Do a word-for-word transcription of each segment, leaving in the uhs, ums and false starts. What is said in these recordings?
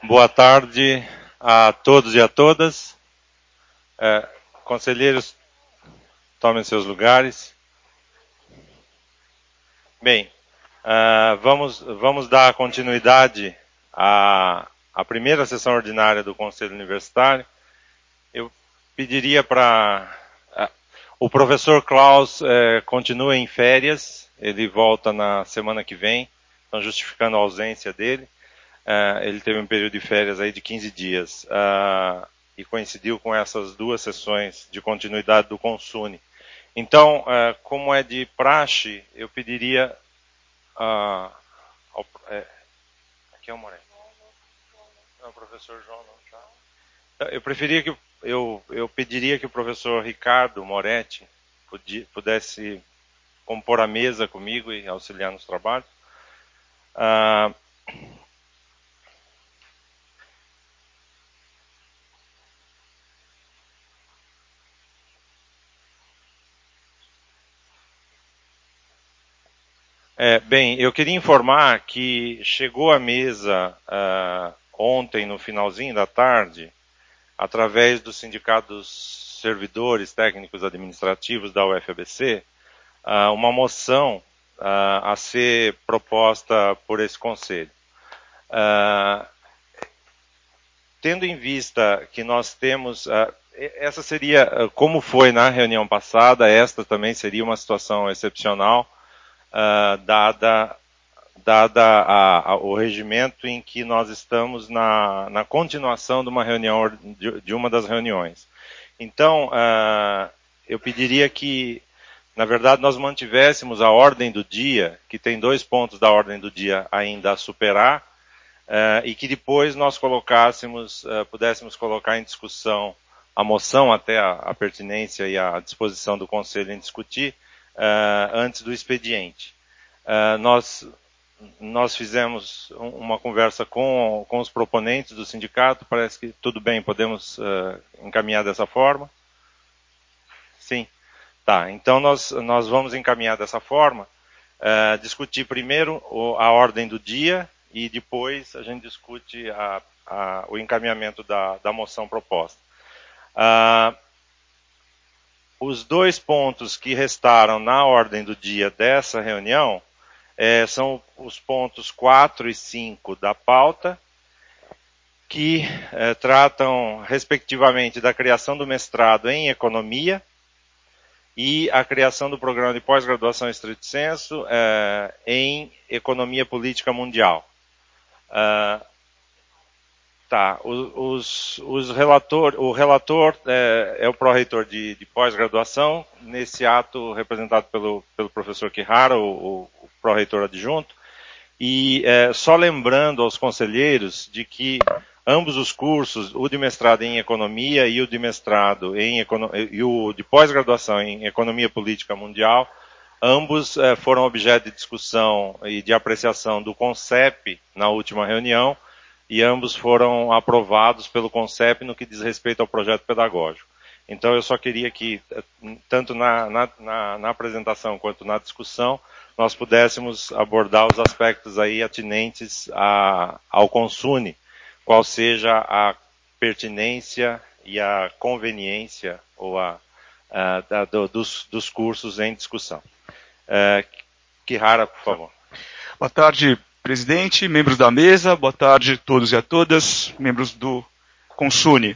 Boa tarde a todos e a todas. É, conselheiros, tomem seus lugares. Bem, uh, vamos, vamos dar continuidade à, à primeira sessão ordinária do Conselho Universitário. Eu pediria para... Uh, o professor Klaus uh, continua em férias, ele volta na semana que vem, estão justificando a ausência dele. Uh, ele teve um período de férias aí de quinze dias uh, e coincidiu com essas duas sessões de continuidade do Consune. Então, uh, como é de praxe, eu pediria... Uh, ao, é, aqui é o Moretti. Não, o professor João não está. Eu, preferia que, eu, eu pediria que o professor Ricardo Moretti podia, pudesse compor a mesa comigo e auxiliar nos trabalhos. Uh, É, bem, eu queria informar que chegou à mesa uh, ontem, no finalzinho da tarde, através do Sindicato dos Servidores Técnicos Administrativos da U F A B C, uh, uma moção uh, a ser proposta por esse conselho. Uh, tendo em vista que nós temos... Uh, essa seria, uh, como foi na reunião passada, esta também seria uma situação excepcional, Uh, dada, dada a, a, o regimento em que nós estamos na, na continuação de uma reunião, de, de uma das reuniões. Então, uh, eu pediria que, na verdade, nós mantivéssemos a ordem do dia, que tem dois pontos da ordem do dia ainda a superar, uh, e que depois nós colocássemos, uh, pudéssemos colocar em discussão a moção até a, a pertinência e a disposição do Conselho em discutir, Uh, antes do expediente. Uh, nós, nós fizemos uma conversa com, com os proponentes do sindicato, parece que tudo bem, podemos uh, encaminhar dessa forma? Sim. Tá, então nós, nós vamos encaminhar dessa forma, uh, discutir primeiro o, a ordem do dia e depois a gente discute a, a, o encaminhamento da, da moção proposta. Uh, Os dois pontos que restaram na ordem do dia dessa reunião é, são os pontos quatro e cinco da pauta, que é, tratam, respectivamente, da criação do mestrado em economia e a criação do programa de pós-graduação estrito sensu é, em economia política mundial. Uh, Tá, os, os relator, o relator é, é o pró-reitor de, de pós-graduação, nesse ato representado pelo, pelo professor Kihara, o, o pró-reitor adjunto, e é, só lembrando aos conselheiros de que ambos os cursos, o de mestrado em economia e o de mestrado em e o de pós-graduação em economia política mundial, ambos é, foram objeto de discussão e de apreciação do CONCEP na última reunião, e ambos foram aprovados pelo CONCEP no que diz respeito ao projeto pedagógico. Então eu só queria que, tanto na, na, na, na apresentação quanto na discussão, nós pudéssemos abordar os aspectos aí atinentes a, ao Consune, qual seja a pertinência e a conveniência ou a, a, a do, dos, dos cursos em discussão. É, Kihara, por favor. Boa tarde, presidente, membros da mesa, boa tarde a todos e a todas, membros do Consune.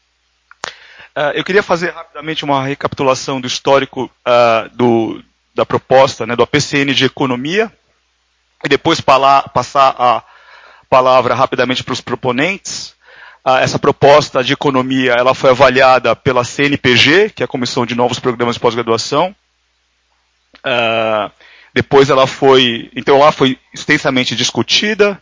Uh, eu queria fazer rapidamente uma recapitulação do histórico uh, do, da proposta, né, do A P C N de Economia, e depois pala- passar a palavra rapidamente para os proponentes. Uh, essa proposta de economia ela foi avaliada pela C N P G, que é a Comissão de Novos Programas de Pós-Graduação. Uh, Depois ela foi, então lá foi extensamente discutida,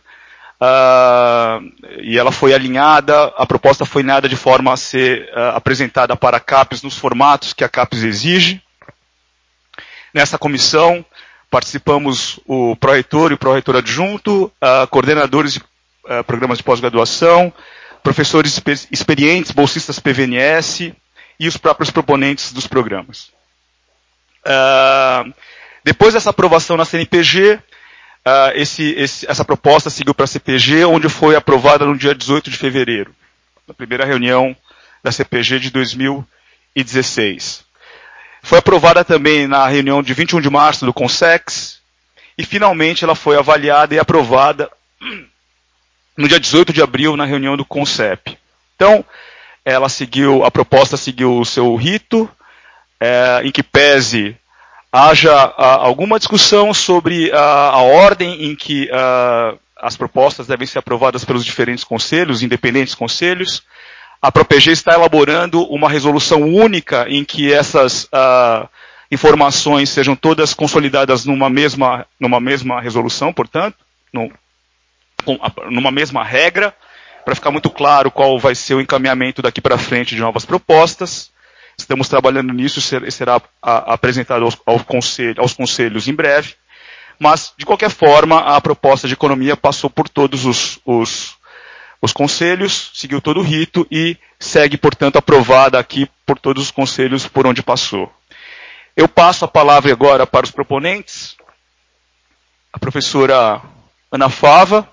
uh, e ela foi alinhada, a proposta foi alinhada de forma a ser uh, apresentada para a CAPES nos formatos que a CAPES exige. Nessa comissão participamos o pró-reitor e o pró-reitor adjunto, uh, coordenadores de uh, programas de pós-graduação, professores exper- experientes, bolsistas P V N S e os próprios proponentes dos programas. Uh, Depois dessa aprovação na C N P G, uh, esse, esse, essa proposta seguiu para a C P G, onde foi aprovada no dia dezoito de fevereiro, na primeira reunião da C P G de dois mil e dezesseis. Foi aprovada também na reunião de vinte e um de março do Consex, e finalmente ela foi avaliada e aprovada no dia dezoito de abril na reunião do CONCEP. Então, ela seguiu, a proposta seguiu o seu rito, é, em que pese haja a, alguma discussão sobre a, a ordem em que a, as propostas devem ser aprovadas pelos diferentes conselhos, independentes conselhos. A PROPG está elaborando uma resolução única em que essas uh, informações sejam todas consolidadas numa mesma, numa mesma resolução, portanto, no, numa mesma regra, para ficar muito claro qual vai ser o encaminhamento daqui para frente de novas propostas. Estamos trabalhando nisso e será a, apresentado aos, ao conselho, aos conselhos em breve. Mas, de qualquer forma, a proposta de economia passou por todos os, os, os conselhos, seguiu todo o rito e segue, portanto, aprovada aqui por todos os conselhos por onde passou. Eu passo a palavra agora para os proponentes. A professora Ana Fava.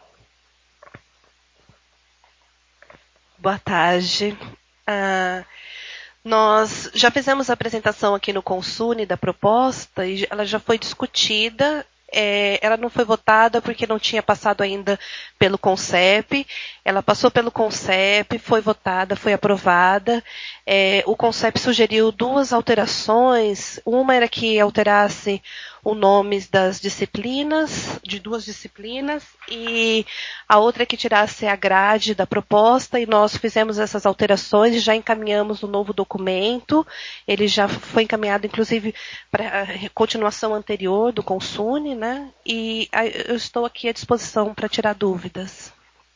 Boa tarde. Ah, nós já fizemos a apresentação aqui no Consune da proposta e ela já foi discutida. É, ela não foi votada porque não tinha passado ainda pelo CONCEP. Ela passou pelo CONCEP, foi votada, foi aprovada. É, o CONCEP sugeriu duas alterações. Uma era que alterasse os nomes das disciplinas, de duas disciplinas, e a outra é que tirasse a grade da proposta, e nós fizemos essas alterações e já encaminhamos o novo documento. Ele já foi encaminhado, inclusive, para a continuação anterior do Consune, né? E eu estou aqui à disposição para tirar dúvidas.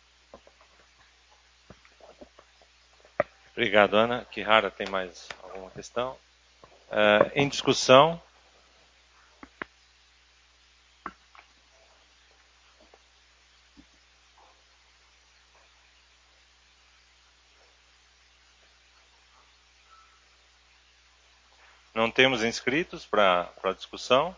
Obrigado, Ana. Kihara, tem mais alguma questão? Uh, em discussão. Não temos inscritos para a discussão?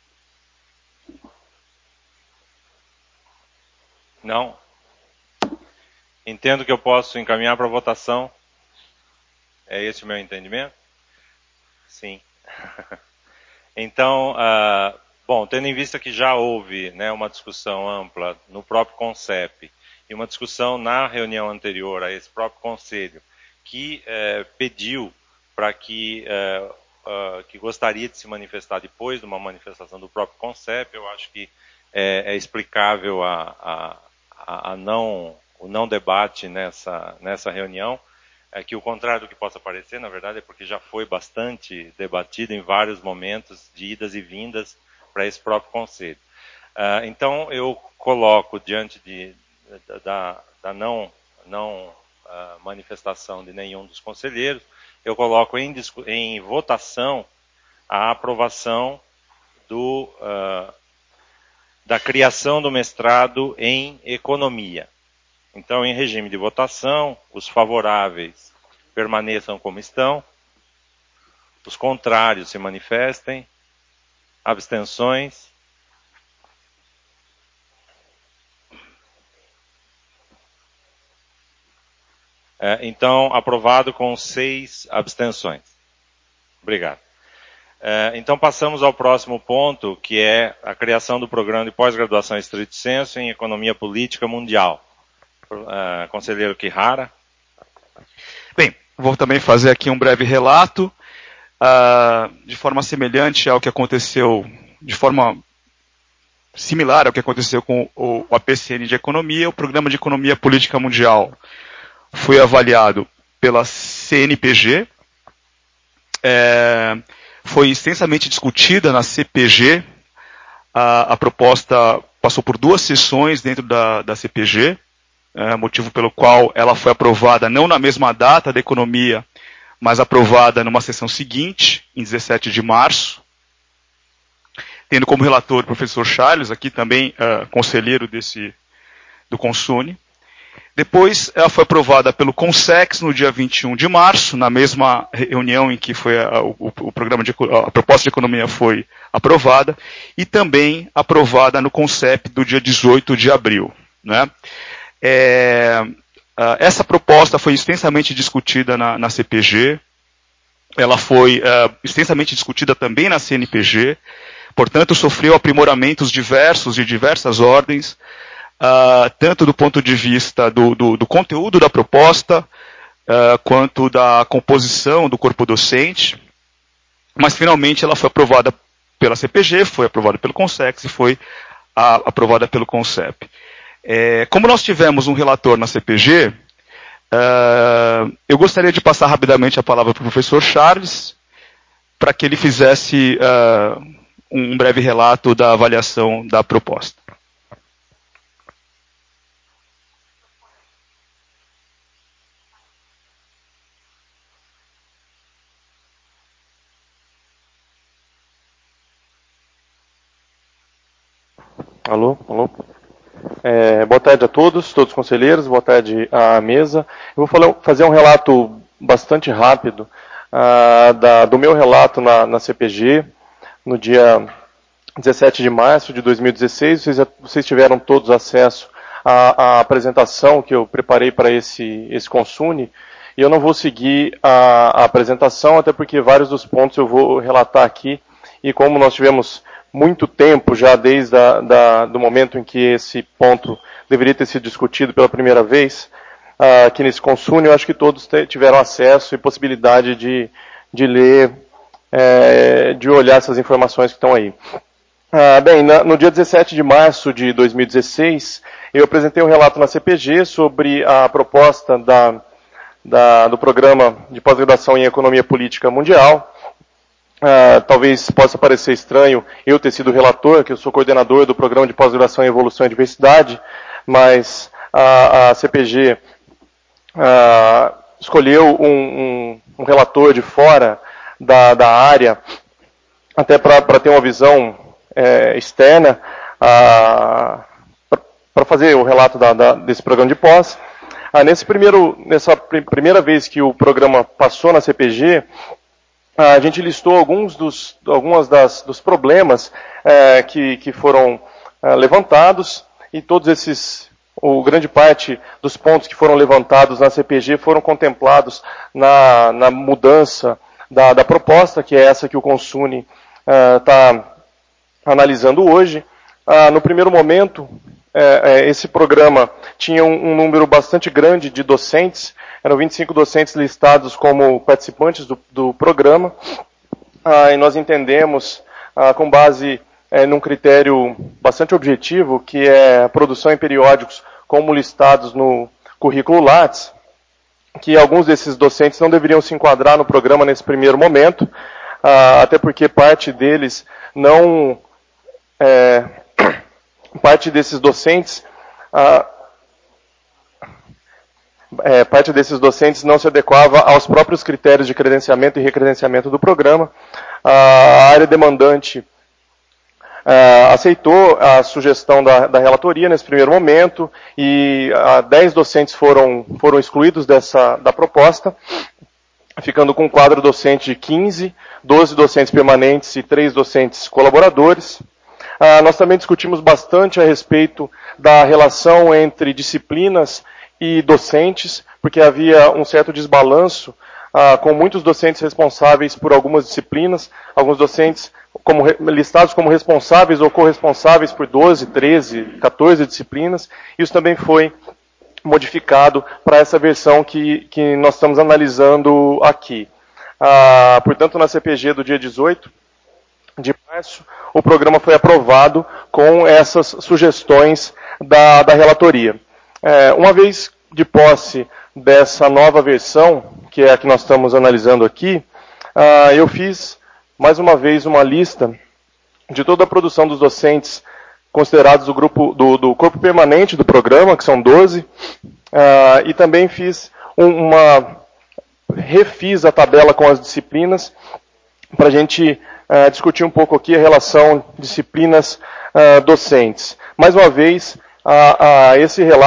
Não? Entendo que eu posso encaminhar para votação. É esse o meu entendimento? Sim. Então, uh, bom, tendo em vista que já houve, né, uma discussão ampla no próprio CONCEP e uma discussão na reunião anterior a esse próprio conselho, que uh, pediu para que, uh, uh, que gostaria de se manifestar depois de uma manifestação do próprio CONCEP, eu acho que é, é explicável a, a, a não, o não debate nessa, nessa reunião. É que o contrário do que possa parecer, na verdade, é porque já foi bastante debatido em vários momentos de idas e vindas para esse próprio conselho. Uh, então, eu coloco diante de, da, da não, não uh, manifestação de nenhum dos conselheiros, eu coloco em, em votação a aprovação do, uh, da criação do mestrado em economia. Então, em regime de votação, os favoráveis permaneçam como estão, os contrários se manifestem, abstenções. É, então, aprovado com seis abstenções. Obrigado. É, então, passamos ao próximo ponto, que é a criação do programa de pós-graduação estrito sensu em Economia Política Mundial. Uh, conselheiro Kihara. Bem, vou também fazer aqui um breve relato, uh, de forma semelhante ao que aconteceu, de forma similar ao que aconteceu com o, o A P C N de Economia. O Programa de Economia Política Mundial foi avaliado pela C N P G, é, foi extensamente discutida na C P G, a, a proposta passou por duas sessões dentro da, da C P G, É, motivo pelo qual ela foi aprovada não na mesma data da economia, mas aprovada numa sessão seguinte, em dezessete de março, tendo como relator o professor Charles, aqui também uh, conselheiro desse, do Consune. Depois, ela foi aprovada pelo Consex no dia vinte e um de março, na mesma reunião em que foi a, o, o programa de, a proposta de economia foi aprovada, e também aprovada no Concep do dia dezoito de abril. Né? É, essa proposta foi extensamente discutida na, na C P G, ela foi uh, extensamente discutida também na C N P G, portanto, sofreu aprimoramentos diversos de diversas ordens, Uh, tanto do ponto de vista do, do, do conteúdo da proposta, uh, quanto da composição do corpo docente, mas finalmente ela foi aprovada pela C P G, foi aprovada pelo Consex e foi a, aprovada pelo Concep. É, como nós tivemos um relator na C P G, uh, eu gostaria de passar rapidamente a palavra para o professor Charles, para que ele fizesse uh, um breve relato da avaliação da proposta. Alô, alô. É, boa tarde a todos, todos os conselheiros, boa tarde à mesa. Eu vou falar, fazer um relato bastante rápido uh, da, do meu relato na, na C P G, no dia dezessete de março de dois mil e dezesseis. Vocês, vocês tiveram todos acesso à, à apresentação que eu preparei para esse, esse Consune, e eu não vou seguir a, a apresentação, até porque vários dos pontos eu vou relatar aqui, e como nós tivemos muito tempo já desde a, da, do momento em que esse ponto deveria ter sido discutido pela primeira vez, uh, aqui nesse Consune, eu acho que todos tiveram acesso e possibilidade de, de ler, é, de olhar essas informações que estão aí. Uh, bem, na, no dia dezessete de março de dois mil e dezesseis, eu apresentei um relato na C P G sobre a proposta da, da, do Programa de Pós-Graduação em Economia Política Mundial. Uh, talvez possa parecer estranho eu ter sido relator, que eu sou coordenador do Programa de Pós-Graduação em Evolução e Diversidade, mas a, a C P G uh, escolheu um, um, um relator de fora da, da área, até para ter uma visão é, externa, uh, para fazer o relato da, da, desse programa de pós. Uh, nesse primeiro, nessa pr primeira vez que o programa passou na C P G, a gente listou alguns dos, algumas das, dos problemas é, que, que foram é, levantados, e todos esses, ou grande parte dos pontos que foram levantados na C P G foram contemplados na, na mudança da, da proposta, que é essa que o Consune está é, analisando hoje. Ah, no primeiro momento, é, é, esse programa tinha um, um número bastante grande de docentes, eram vinte e cinco docentes listados como participantes do, do programa, ah, e nós entendemos, ah, com base é, num critério bastante objetivo, que é a produção em periódicos como listados no currículo Lattes, que alguns desses docentes não deveriam se enquadrar no programa nesse primeiro momento, ah, até porque parte deles não... É, parte desses docentes... Ah, É, parte desses docentes não se adequava aos próprios critérios de credenciamento e recredenciamento do programa. A área demandante uh, aceitou a sugestão da, da relatoria nesse primeiro momento, e uh, dez docentes foram, foram excluídos dessa, da proposta, ficando com um quadro docente de quinze, doze docentes permanentes e três docentes colaboradores. Uh, nós também discutimos bastante a respeito da relação entre disciplinas e docentes, porque havia um certo desbalanço, ah, com muitos docentes responsáveis por algumas disciplinas, alguns docentes como, listados como responsáveis ou corresponsáveis por doze, treze, quatorze disciplinas. Isso também foi modificado para essa versão que, que nós estamos analisando aqui. Ah, portanto, na C P G do dia dezoito de março, o programa foi aprovado com essas sugestões da, da relatoria. É, uma vez de posse dessa nova versão, que é a que nós estamos analisando aqui, uh, eu fiz, mais uma vez, uma lista de toda a produção dos docentes considerados do, grupo, do, do corpo permanente do programa, que são doze, uh, e também fiz um, uma... refiz a tabela com as disciplinas, para a gente uh, discutir um pouco aqui a relação disciplinas uh, docentes. Mais uma vez, a, a esse relato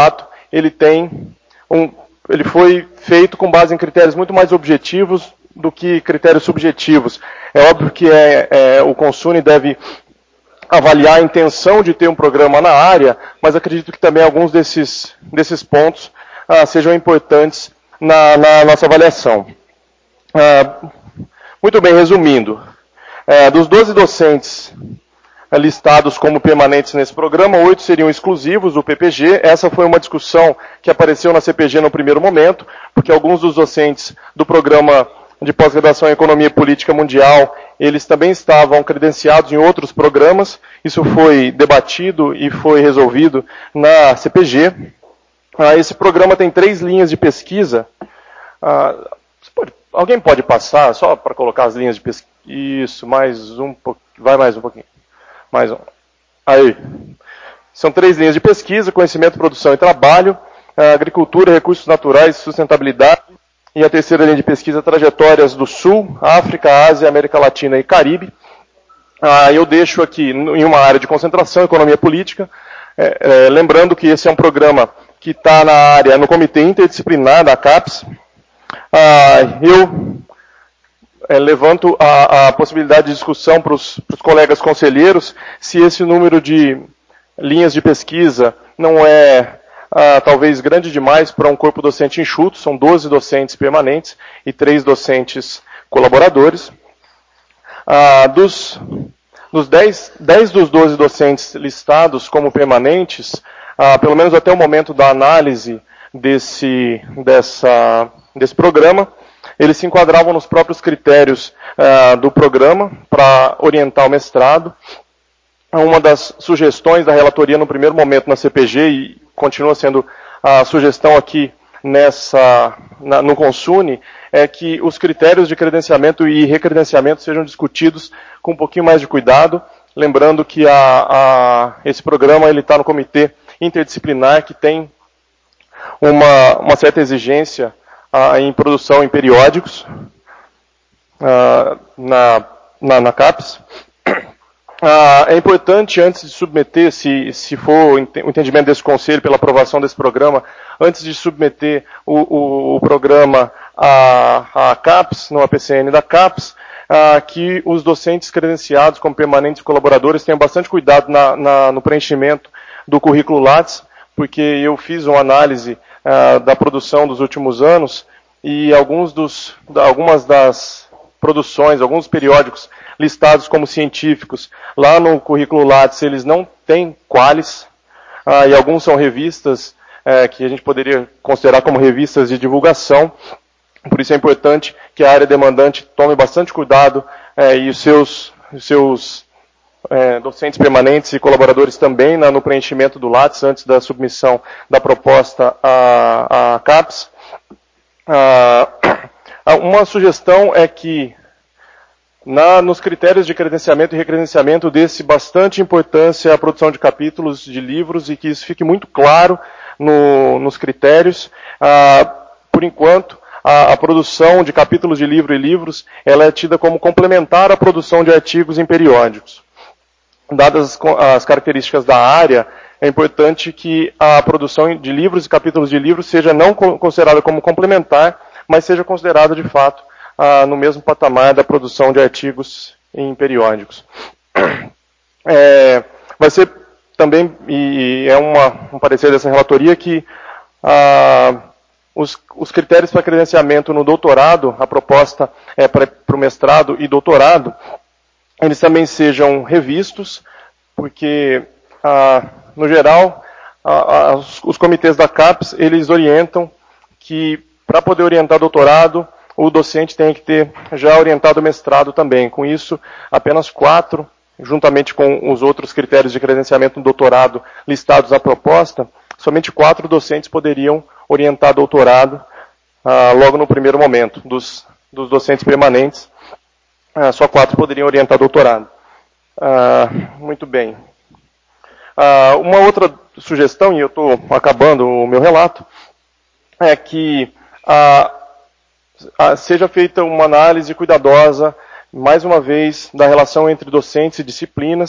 ele tem um, ele foi feito com base em critérios muito mais objetivos do que critérios subjetivos. É óbvio que é, é, o Consune deve avaliar a intenção de ter um programa na área, mas acredito que também alguns desses, desses pontos ah, sejam importantes na, na nossa avaliação. Ah, muito bem, resumindo, é, dos doze docentes listados como permanentes nesse programa, oito seriam exclusivos do P P G. Essa foi uma discussão que apareceu na C P G no primeiro momento, porque alguns dos docentes do programa de pós-graduação em Economia e Política Mundial, eles também estavam credenciados em outros programas. Isso foi debatido e foi resolvido na C P G. Ah, esse programa tem três linhas de pesquisa. Ah, pode, alguém pode passar, só para colocar as linhas de pesquisa? Isso, mais um pouquinho. Vai mais um pouquinho. Mais um. Aí. São três linhas de pesquisa: conhecimento, produção e trabalho, agricultura, recursos naturais e sustentabilidade. E a terceira linha de pesquisa, trajetórias do Sul, África, Ásia, América Latina e Caribe. Ah, eu deixo aqui em uma área de concentração, economia política, é, é, lembrando que esse é um programa que está na área, no comitê interdisciplinar da CAPES. Ah, eu é, levanto a, a possibilidade de discussão para os colegas conselheiros, se esse número de linhas de pesquisa não é ah, talvez grande demais para um corpo docente enxuto. São doze docentes permanentes e três docentes colaboradores. Ah, dos dos dez, dez dos doze docentes listados como permanentes, ah, pelo menos até o momento da análise desse, dessa, desse programa, eles se enquadravam nos próprios critérios ah, do programa para orientar o mestrado. Uma das sugestões da relatoria no primeiro momento na C P G, e continua sendo a sugestão aqui nessa, na, no Consune, é que os critérios de credenciamento e recredenciamento sejam discutidos com um pouquinho mais de cuidado, lembrando que a, a, esse programa está no comitê interdisciplinar, que tem uma, uma certa exigência a, em produção em periódicos a, na, na, na CAPES. Ah, é importante, antes de submeter, se, se for o entendimento desse conselho pela aprovação desse programa, antes de submeter o, o, o programa à, à CAPES, no A P C N da CAPES, ah, que os docentes credenciados como permanentes e colaboradores tenham bastante cuidado na, na, no preenchimento do currículo Lattes, porque eu fiz uma análise ah, da produção dos últimos anos e alguns dos, algumas das produções, alguns periódicos listados como científicos, lá no currículo Lattes eles não têm qualis, ah, e alguns são revistas eh, que a gente poderia considerar como revistas de divulgação. Por isso é importante que a área demandante tome bastante cuidado eh, e os seus, os seus eh, docentes permanentes e colaboradores também na, no preenchimento do Lattes antes da submissão da proposta à, à CAPES. Ah, uma sugestão é que Na, nos critérios de credenciamento e recredenciamento desse bastante importância a produção de capítulos de livros e que isso fique muito claro no, nos critérios. Ah, por enquanto, a, a produção de capítulos de livro e livros ela é tida como complementar à produção de artigos em periódicos. Dadas as, as características da área, é importante que a produção de livros e capítulos de livros seja não considerada como complementar, mas seja considerada de fato Ah, no mesmo patamar da produção de artigos em periódicos. É, vai ser também, e é uma, um parecer dessa relatoria, que ah, os, os critérios para credenciamento no doutorado, a proposta é para o mestrado e doutorado, eles também sejam revistos, porque, ah, no geral, ah, os, os comitês da CAPES, eles orientam que, para poder orientar doutorado, o docente tem que ter já orientado o mestrado também. Com isso, apenas quatro, juntamente com os outros critérios de credenciamento no doutorado listados na proposta, somente quatro docentes poderiam orientar doutorado ah, logo no primeiro momento. Dos, dos docentes permanentes, ah, só quatro poderiam orientar doutorado. Ah, muito bem. Ah, uma outra sugestão, e eu estou acabando o meu relato, é que a seja feita uma análise cuidadosa, mais uma vez, da relação entre docentes e disciplinas.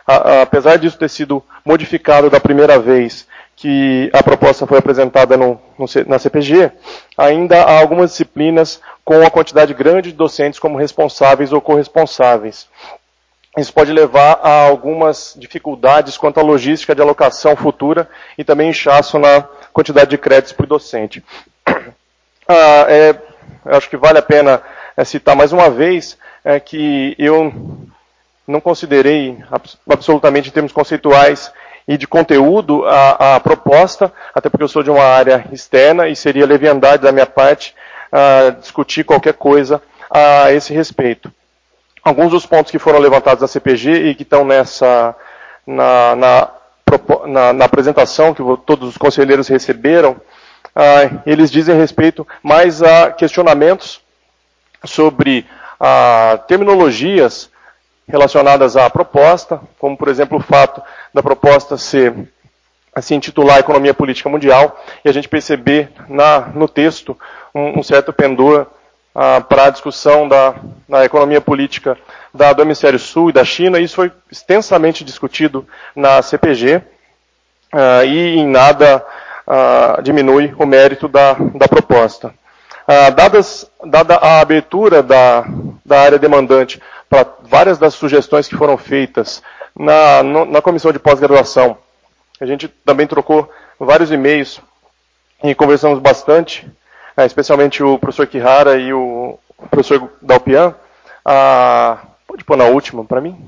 a, a, apesar disso ter sido modificado da primeira vez que a proposta foi apresentada no, no, na C P G, ainda há algumas disciplinas com a quantidade grande de docentes como responsáveis ou corresponsáveis. Isso pode levar a algumas dificuldades quanto à logística de alocação futura e também inchaço na quantidade de créditos por docente. Ah, é, acho que vale a pena é, citar mais uma vez é, que eu não considerei absolutamente em termos conceituais e de conteúdo a, a proposta, até porque eu sou de uma área externa e seria leviandade da minha parte a discutir qualquer coisa a esse respeito. Alguns dos pontos que foram levantados na C P G e que estão nessa, na, na, na, na apresentação que todos os conselheiros receberam, ah, eles dizem respeito mais a questionamentos sobre ah, terminologias relacionadas à proposta, como, por exemplo, o fato da proposta ser, se intitular Economia Política Mundial, e a gente perceber na, no texto um, um certo pendor ah, para a discussão da, da economia política da, do Hemisfério Sul e da China. Isso foi extensamente discutido na C P G, ah, e em nada ah, diminui o mérito da, da proposta. Ah, dadas, dada a abertura da, da área demandante para várias das sugestões que foram feitas na, no, na comissão de pós-graduação, a gente também trocou vários e-mails e conversamos bastante, eh, especialmente o professor Kihara e o professor Dalpian. Ah, pode pôr na última para mim?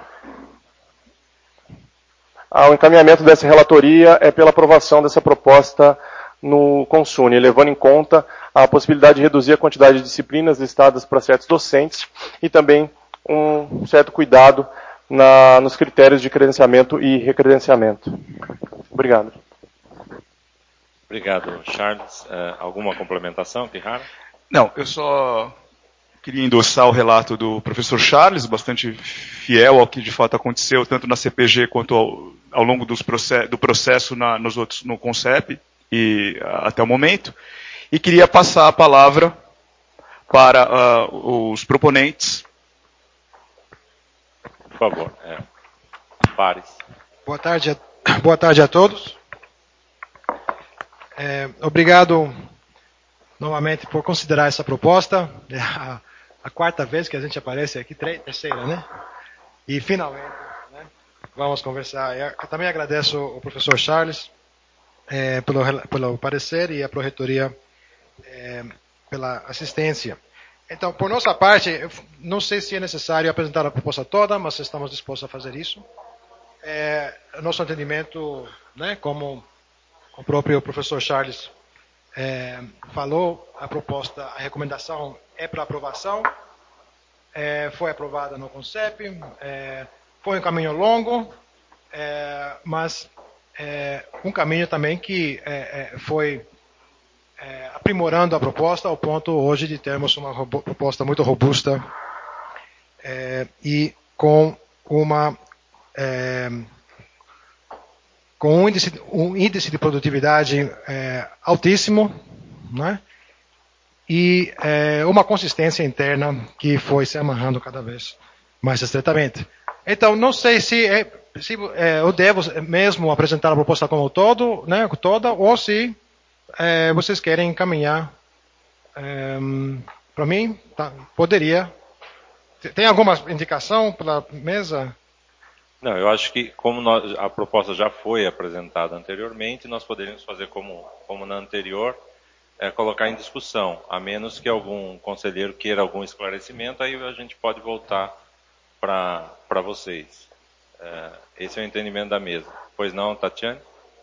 Ah, o encaminhamento dessa relatoria é pela aprovação dessa proposta no Consune, levando em conta a possibilidade de reduzir a quantidade de disciplinas listadas para certos docentes e também um certo cuidado na, nos critérios de credenciamento e recredenciamento. Obrigado. Obrigado, Charles. Uh, alguma complementação, Kihara? Não, eu só queria endossar o relato do professor Charles, bastante fiel ao que de fato aconteceu, tanto na C P G quanto ao, ao longo dos process, do processo na, nos outros, no CONCEP e uh, até o momento. E queria passar a palavra para uh, os proponentes. Por favor, é, Pares. Boa tarde, a, boa tarde a todos. É, obrigado novamente por considerar essa proposta. É a, a quarta vez que a gente aparece aqui, terceira, né? E finalmente, né, vamos conversar. Eu também agradeço ao professor Charles é, pelo, pelo parecer e a pró-reitoria é, pela assistência. Então, por nossa parte, eu não sei se é necessário apresentar a proposta toda, mas estamos dispostos a fazer isso. É, nosso entendimento, né, como o próprio professor Charles é, falou, a proposta, a recomendação é para aprovação, é, foi aprovada no CONCEP, é, foi um caminho longo, é, mas é, um caminho também que é, é, foi é, aprimorando a proposta ao ponto hoje de termos uma robo, proposta muito robusta é, e com uma é, com um índice, um índice de produtividade é, altíssimo, né? E é, uma consistência interna que foi se amarrando cada vez mais estreitamente. Então, não sei se, é, se é, eu devo mesmo apresentar a proposta como todo, né, toda, ou se é, vocês querem encaminhar é, para mim, tá, poderia. Tem alguma indicação pela mesa? Não, eu acho que como nós, a proposta já foi apresentada anteriormente, nós poderíamos fazer como, como na anterior, é, colocar em discussão, a menos que algum conselheiro queira algum esclarecimento, aí a gente pode voltar para vocês. É, esse é o entendimento da mesa. Pois não, Tatiane?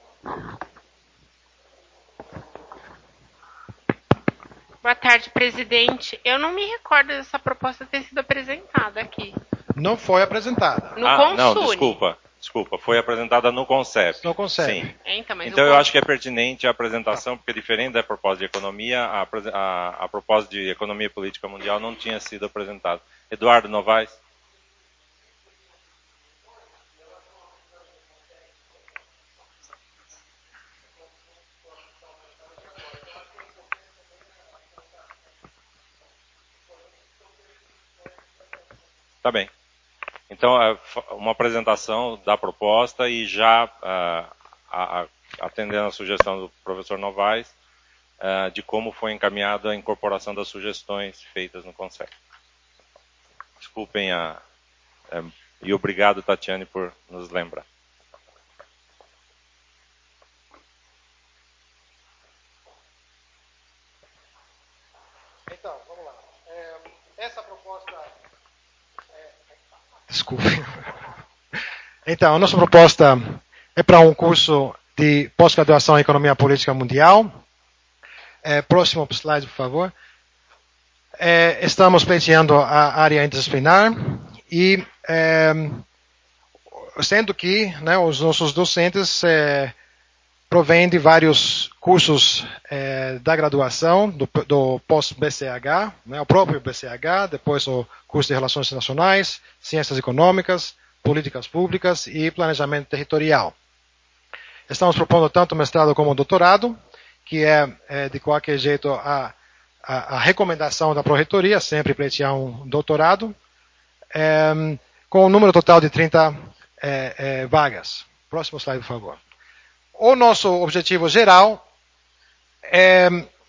Boa tarde, presidente. Eu não me recordo dessa proposta ter sido apresentada aqui. Não foi apresentada. No ah, Consune. Não, desculpa. Desculpa, foi apresentada no CONCEP. No CONCEP. Sim. É, então, mas então o eu Con... acho que é pertinente a apresentação, porque diferente da proposta de economia, a, a, a proposta de economia e política mundial não tinha sido apresentada. Eduardo Novaes? Tá bem. Então, uma apresentação da proposta e já uh, a, a, atendendo a sugestão do professor Novaes, uh, de como foi encaminhada a incorporação das sugestões feitas no Conselho. Desculpem a... Um, e obrigado, Tatiane, por nos lembrar. Então, vamos lá. É, essa proposta... É... Desculpe. Então, a nossa proposta é para um curso de pós-graduação em Economia Política Mundial. É, próximo slide, por favor. É, estamos pleiteando a área interdisciplinar e, é, sendo que né, os nossos docentes é, provêm de vários cursos é, da graduação, do, do pós-B C H, né, o próprio B C H, depois o curso de Relações Internacionais, Ciências Econômicas, Políticas Públicas e Planejamento Territorial. Estamos propondo tanto mestrado como doutorado, que é, é de qualquer jeito a A, a recomendação da Pró-Reitoria, sempre pleitear um doutorado, é, com um número total de trinta é, é, vagas. Próximo slide, por favor. O nosso objetivo geral é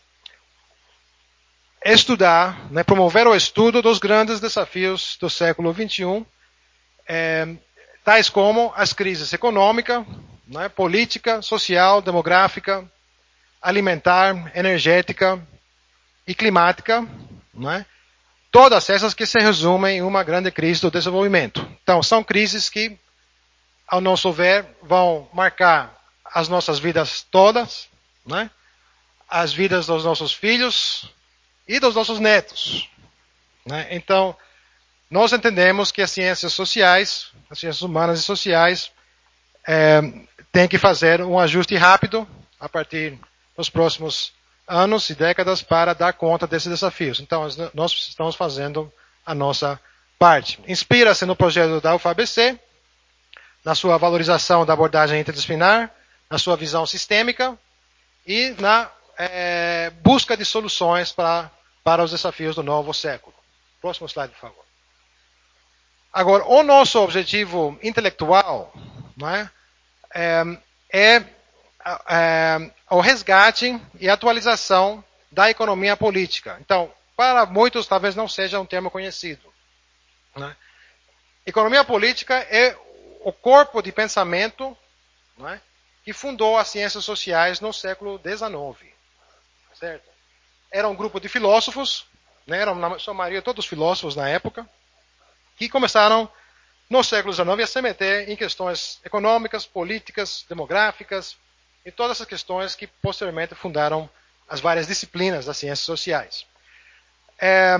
estudar, né, promover o estudo dos grandes desafios do século vinte e um, é, tais como as crises econômica, né, política, social, demográfica, alimentar, energética, e climática, né? Todas essas que se resumem em uma grande crise do desenvolvimento. Então, são crises que, ao nosso ver, vão marcar as nossas vidas todas, né? As vidas dos nossos filhos e dos nossos netos. Né? Então, nós entendemos que as ciências sociais, as ciências humanas e sociais, é, têm que fazer um ajuste rápido a partir dos próximos anos e décadas para dar conta desses desafios. Então, nós estamos fazendo a nossa parte. Inspira-se no projeto da U F A B C, na sua valorização da abordagem interdisciplinar, na sua visão sistêmica e na é, busca de soluções para, para os desafios do novo século. Próximo slide, por favor. Agora, o nosso objetivo intelectual, não é, é, é É, o resgate e atualização da economia política. Então, para muitos talvez não seja um termo conhecido. Né? Economia política é o corpo de pensamento, né, que fundou as ciências sociais no século dezenove. Certo? Era um grupo de filósofos, né, eram na sua maioria todos filósofos na época, que começaram no século dezenove a se meter em questões econômicas, políticas, demográficas, e todas essas questões que posteriormente fundaram as várias disciplinas das ciências sociais. É,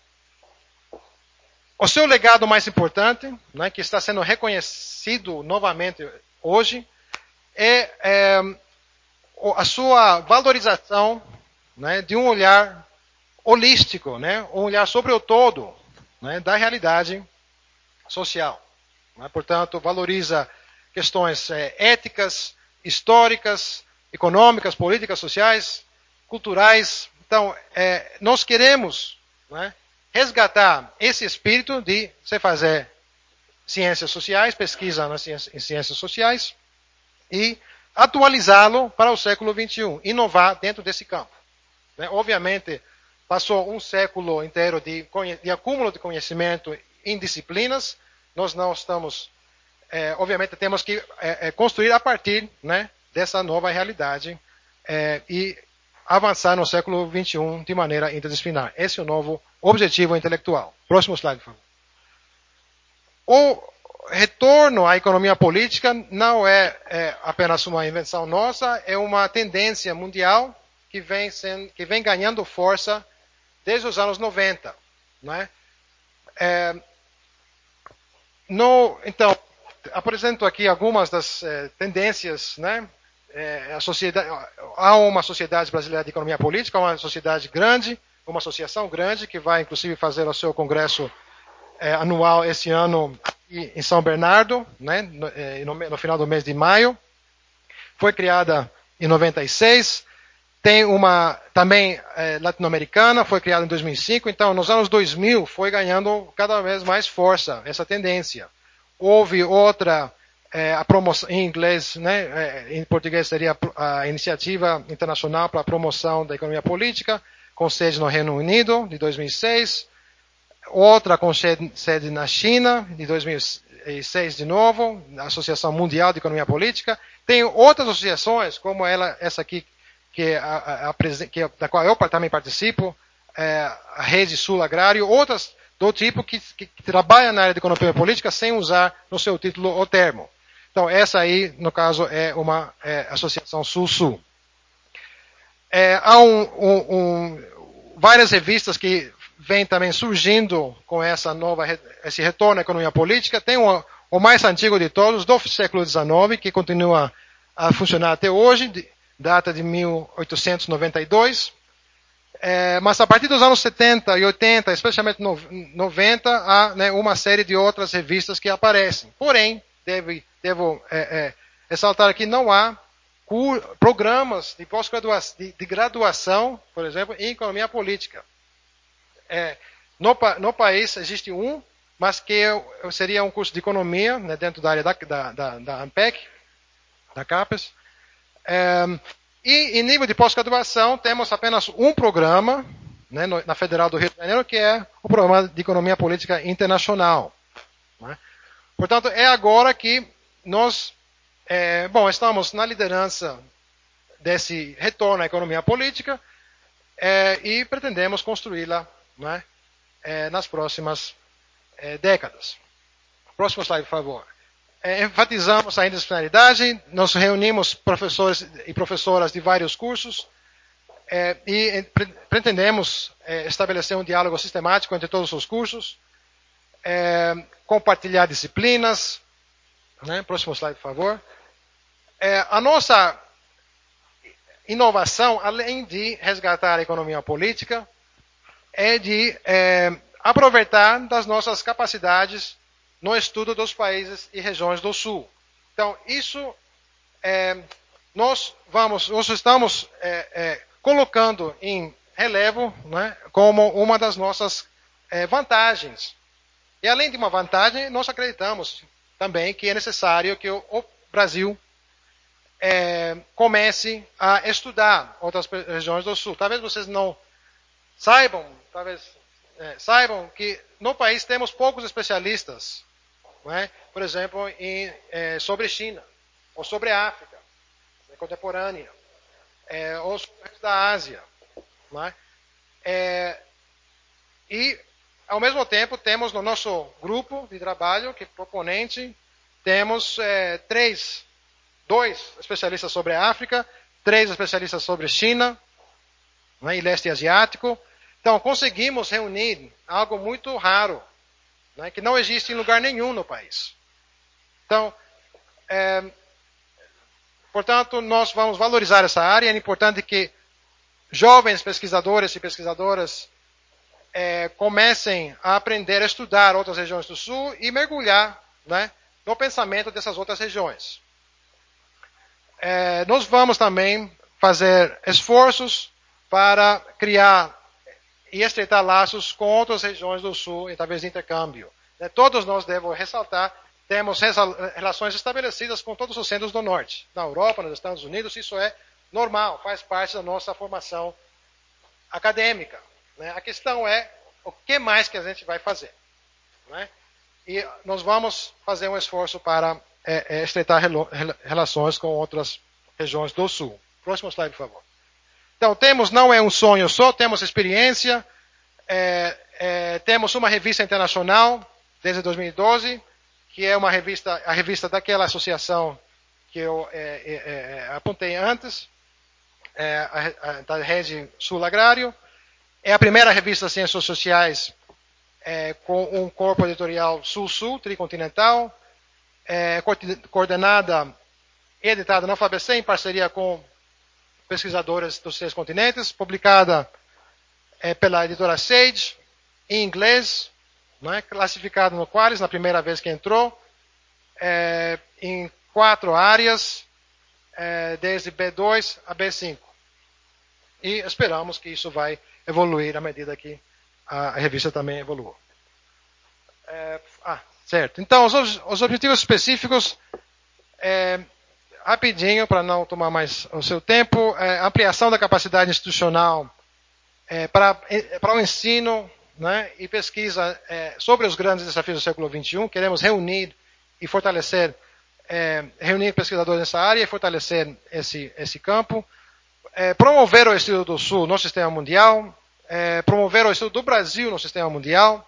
o seu legado mais importante, né, que está sendo reconhecido novamente hoje, é, é a sua valorização, né, de um olhar holístico, né, um olhar sobre o todo, né, da realidade social. Né, portanto, valoriza questões é, éticas, históricas, econômicas, políticas, sociais, culturais. Então, é, nós queremos, né, resgatar esse espírito de se fazer ciências sociais, pesquisa nas ciências, em ciências sociais, e atualizá-lo para o século vinte e um, inovar dentro desse campo. Né? Obviamente, passou um século inteiro de, de acúmulo de conhecimento em disciplinas, nós não estamos... É, obviamente temos que é, é, construir a partir, né, dessa nova realidade é, e avançar no século vinte e um de maneira interdisciplinar. Esse é o novo objetivo intelectual. Próximo slide, por favor. O retorno à economia política não é, é apenas uma invenção nossa, é uma tendência mundial que vem, sendo, que vem ganhando força desde os anos noventa. Né? É, no, então, apresento aqui algumas das eh, tendências, né? É, a sociedade, há uma sociedade brasileira de economia política, uma sociedade grande, uma associação grande, que vai inclusive fazer o seu congresso eh, anual esse ano em São Bernardo, né? no, eh, no, no final do mês de maio. Foi criada em noventa e seis, tem uma também é, latino-americana, foi criada em dois mil e cinco, então nos anos dois mil foi ganhando cada vez mais força essa tendência. Houve outra, é, a promoção, em inglês, né, é, em português seria a Iniciativa Internacional para a Promoção da Economia Política, com sede no Reino Unido, de dois mil e seis. Outra com sede na China, de dois mil e seis de novo, a Associação Mundial de Economia Política. Tem outras associações, como ela, essa aqui, que, a, a, a, que da qual eu também participo, é, a Rede Sul Agrário, outras do tipo que, que, que trabalham na área de economia política sem usar no seu título o termo. Então, essa aí, no caso, é uma é, associação Sul-Sul. É, há um, um, um, várias revistas que vêm também surgindo com essa nova, esse retorno à economia política. Tem o, o mais antigo de todos, do século dezenove, que continua a funcionar até hoje, de, data de mil oitocentos e noventa e dois. É, mas a partir dos anos setenta e oitenta, especialmente noventa, há, né, uma série de outras revistas que aparecem. Porém, deve, devo é, é, ressaltar que não há programas de pós-graduação, de, de graduação, por exemplo, em economia política. É, no, no país existe um, mas que seria um curso de economia, né, dentro da área da, da, da, da ANPEC, da CAPES. É, e em nível de pós-graduação, temos apenas um programa, né, no, na Federal do Rio de Janeiro, que é o Programa de Economia Política Internacional. Né? Portanto, é agora que nós é, bom, estamos na liderança desse retorno à economia política é, e pretendemos construí-la, né, é, nas próximas é, décadas. Próximo slide, por favor. É, enfatizamos a interdisciplinaridade, nós reunimos professores e professoras de vários cursos é, e pre pretendemos é, estabelecer um diálogo sistemático entre todos os cursos, é, compartilhar disciplinas. Né? Próximo slide, por favor. É, a nossa inovação, além de resgatar a economia política, é de é, aproveitar das nossas capacidades no estudo dos países e regiões do Sul. Então, isso é, nós vamos, nós estamos é, é, colocando em relevo, né, como uma das nossas é, vantagens. E além de uma vantagem, nós acreditamos também que é necessário que o, o Brasil é, comece a estudar outras regiões do Sul. Talvez vocês não saibam, talvez é, saibam que no país temos poucos especialistas, não é? Por exemplo, em, é, sobre China, ou sobre a África, né, contemporânea, é, ou sobre o resto da Ásia. Não é? É, e, ao mesmo tempo, temos no nosso grupo de trabalho, que é proponente, temos é, três, dois especialistas sobre a África, três especialistas sobre China, não é? E leste asiático. Então, conseguimos reunir algo muito raro, né, que não existe em lugar nenhum no país. Então, é, portanto, nós vamos valorizar essa área. É importante que jovens pesquisadores e pesquisadoras é, comecem a aprender a estudar outras regiões do Sul e mergulhar, né, no pensamento dessas outras regiões. É, nós vamos também fazer esforços para criar e estreitar laços com outras regiões do Sul, através de intercâmbio. Todos nós, devo ressaltar, temos relações estabelecidas com todos os centros do Norte. Na Europa, nos Estados Unidos, isso é normal, faz parte da nossa formação acadêmica. A questão é o que mais que a gente vai fazer. E nós vamos fazer um esforço para é, é, estreitar relações com outras regiões do Sul. Próximo slide, por favor. Então, temos, não é um sonho só, temos experiência, é, é, temos uma revista internacional desde dois mil e doze, que é uma revista, a revista daquela associação que eu é, é, é, apontei antes, é, a, a, da Rede Sul Agrário. É a primeira revista de ciências sociais é, com um corpo editorial Sul-Sul, tricontinental, é, coordenada e editada na F A B C em parceria com pesquisadores dos três continentes, publicada é, pela editora Sage, em inglês, né, classificada no Qualis, na primeira vez que entrou, é, em quatro áreas, é, desde B dois a B cinco. E esperamos que isso vai evoluir à medida que a revista também evolua. É, ah, certo. Então, os, os objetivos específicos, é, rapidinho, para não tomar mais o seu tempo, é, ampliação da capacidade institucional é, para, para o ensino, né, e pesquisa é, sobre os grandes desafios do século vinte e um. Queremos reunir e fortalecer, é, reunir pesquisadores nessa área e fortalecer esse, esse campo. É, promover o estudo do Sul no sistema mundial, é, promover o estudo do Brasil no sistema mundial,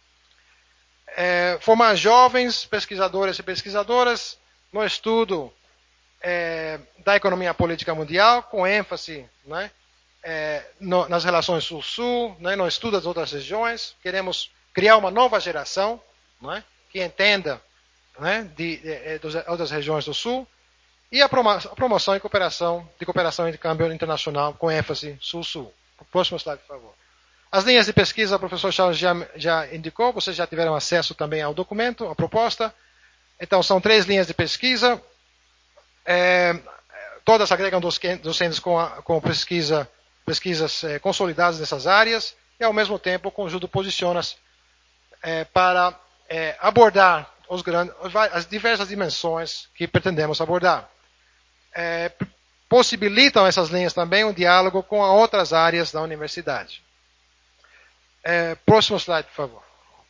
é, formar jovens pesquisadores e pesquisadoras no estudo é, da economia política mundial, com ênfase, né, é, no, nas relações Sul-Sul, né, no estudo das outras regiões. Queremos criar uma nova geração, né, que entenda, né, de, de, de, de outras regiões do Sul. E a promoção e cooperação, de cooperação e intercâmbio internacional com ênfase Sul-Sul. Próximo slide, por favor. As linhas de pesquisa, o professor Charles já, já indicou, vocês já tiveram acesso também ao documento, à proposta. Então, são três linhas de pesquisa. É, todas agregam docentes com, a, com pesquisa, pesquisas é, consolidadas nessas áreas. E, ao mesmo tempo, o conjunto posiciona é, para é, abordar os grandes, as diversas dimensões que pretendemos abordar. É, possibilitam essas linhas também um diálogo com outras áreas da universidade. É, próximo slide, por favor.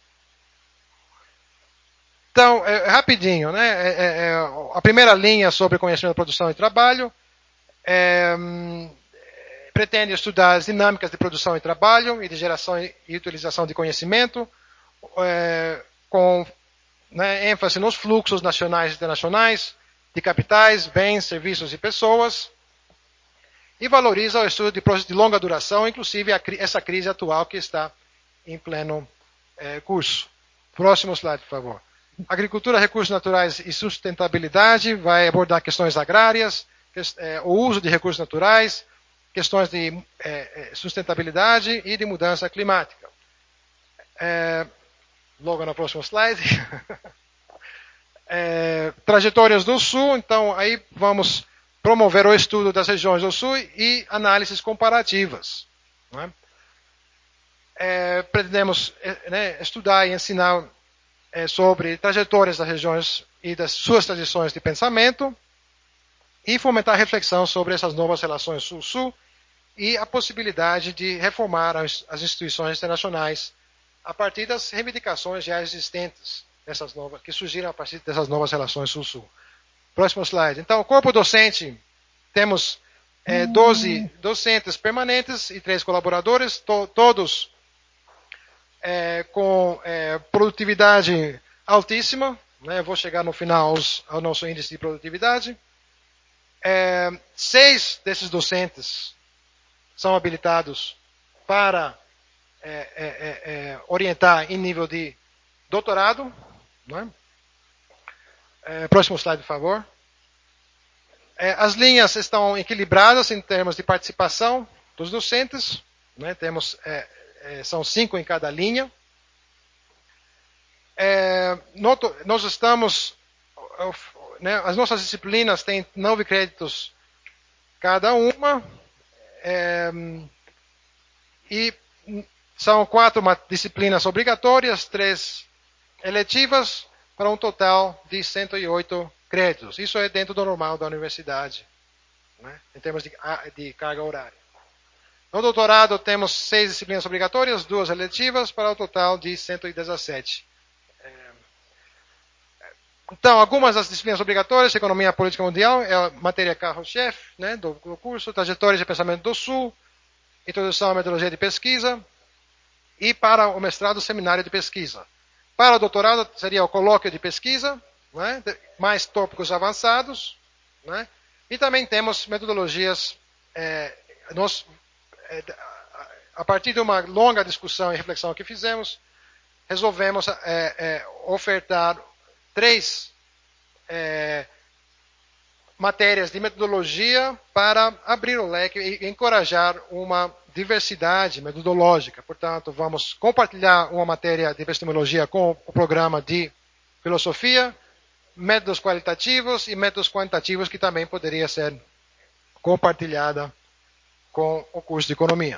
Então, é, rapidinho, né? É, é, a primeira linha sobre conhecimento, produção e trabalho é, pretende estudar as dinâmicas de produção e trabalho e de geração e utilização de conhecimento, é, com, né, ênfase nos fluxos nacionais e internacionais de capitais, bens, serviços e pessoas, e valoriza o estudo de processos de longa duração, inclusive a, essa crise atual que está em pleno é, curso. Próximo slide, por favor. Agricultura, recursos naturais e sustentabilidade vai abordar questões agrárias, que, é, o uso de recursos naturais, questões de é, sustentabilidade e de mudança climática. É, logo no próximo slide. É, trajetórias do Sul, então aí vamos promover o estudo das regiões do Sul e análises comparativas. Né? É, pretendemos né, estudar e ensinar é, sobre trajetórias das regiões e das suas tradições de pensamento e fomentar reflexão sobre essas novas relações Sul-Sul e a possibilidade de reformar as, as instituições internacionais a partir das reivindicações já existentes Essas novas, que surgiram a partir dessas novas relações Sul-Sul. Próximo slide. Então, o corpo docente, temos é, doze docentes permanentes e três colaboradores, to, todos é, com é, produtividade altíssima. Né? Eu vou chegar no final aos, ao nosso índice de produtividade. É, seis desses docentes são habilitados para é, é, é, orientar em nível de doutorado. Não é? É, próximo slide, por favor. É, as linhas estão equilibradas em termos de participação dos docentes. Né? Temos, é, é, são cinco em cada linha. É, noto, nós estamos, né, as nossas disciplinas têm nove créditos cada uma. É, e são quatro disciplinas obrigatórias, três eletivas, para um total de cento e oito créditos. Isso é dentro do normal da universidade, né, em termos de, de carga horária. No doutorado temos seis disciplinas obrigatórias, duas eletivas, para um total de cento e dezessete. Então, algumas das disciplinas obrigatórias, Economia Política Mundial, é a matéria carro-chefe, né, do, do curso, Trajetórias de Pensamento do Sul, Introdução à Metodologia de Pesquisa, e para o mestrado, Seminário de Pesquisa. Para o doutorado, seria o colóquio de pesquisa, né, mais tópicos avançados, né, e também temos metodologias, é, nós, é, a partir de uma longa discussão e reflexão que fizemos, resolvemos é, é, ofertar três é, matérias de metodologia para abrir o leque e encorajar uma diversidade metodológica. Portanto, vamos compartilhar uma matéria de epistemologia com o programa de filosofia, métodos qualitativos e métodos quantitativos que também poderia ser compartilhada com o curso de economia.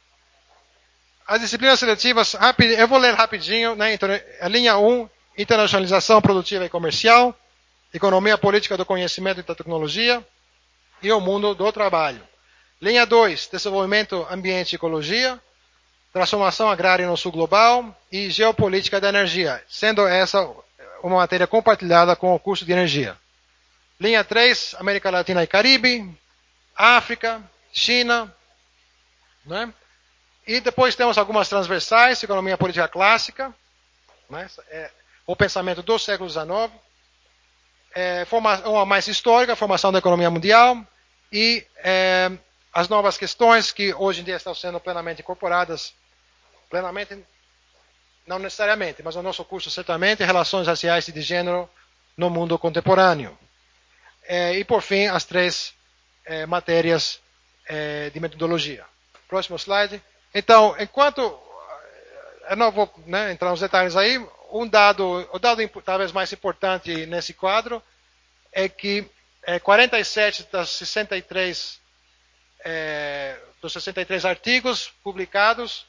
As disciplinas seletivas, rapid, eu vou ler rapidinho, né? Então, a linha um, internacionalização produtiva e comercial, economia política do conhecimento e da tecnologia e o mundo do trabalho. Linha dois, desenvolvimento, ambiente e ecologia, transformação agrária no sul global e geopolítica da energia, sendo essa uma matéria compartilhada com o curso de energia. Linha três, América Latina e Caribe, África, China, né? E depois temos algumas transversais, economia política clássica, né? É, o pensamento do século dezenove, é, forma, uma mais histórica, formação da economia mundial e é, as novas questões que hoje em dia estão sendo plenamente incorporadas, plenamente, não necessariamente, mas no nosso curso certamente, relações raciais e de gênero no mundo contemporâneo. É, e por fim, as três é, matérias é, de metodologia. Próximo slide. Então, enquanto eu não vou né, entrar nos detalhes aí, um dado, o dado talvez mais importante nesse quadro é que é, quarenta e sete das sessenta e três, é, dos sessenta e três artigos publicados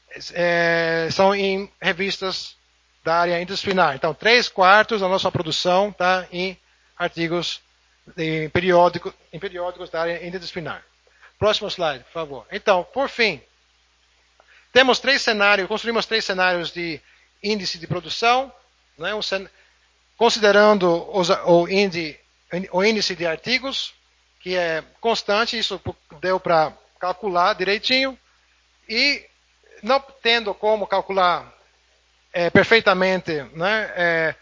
é, são em revistas da área interdisciplinar. Então, três quartos da nossa produção está em artigos em, periódico, em periódicos da área interdisciplinar. Próximo slide, por favor. Então, por fim, temos três cenários, construímos três cenários de índice de produção, né? um cen... considerando os, o, índice, o índice de artigos, que é constante, isso deu para calcular direitinho, e não tendo como calcular é, perfeitamente né, é,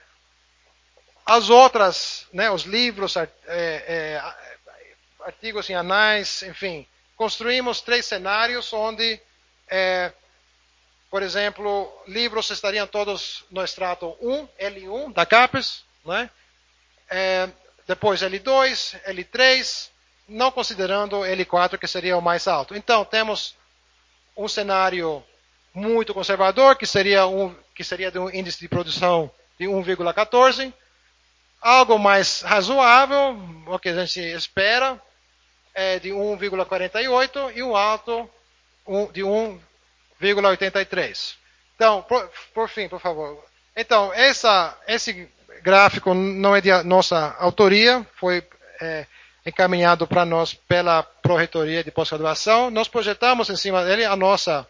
as outras, né, os livros, é, é, artigos em anais, enfim, construímos três cenários onde É, por exemplo, livros estariam todos no extrato um, L um da CAPES, né? É, depois L dois, L três, não considerando L quatro, que seria o mais alto. Então, temos um cenário muito conservador, que seria, um, que seria de um índice de produção de um vírgula quatorze, algo mais razoável, o que a gente espera, é de um vírgula quarenta e oito, e um alto de um vírgula oitenta e três. Então, por, por fim, por favor. Então, essa, esse gráfico não é de nossa autoria, foi é, encaminhado para nós pela Pró-Reitoria de Pós-Graduação. Nós projetamos em cima dele a nossa,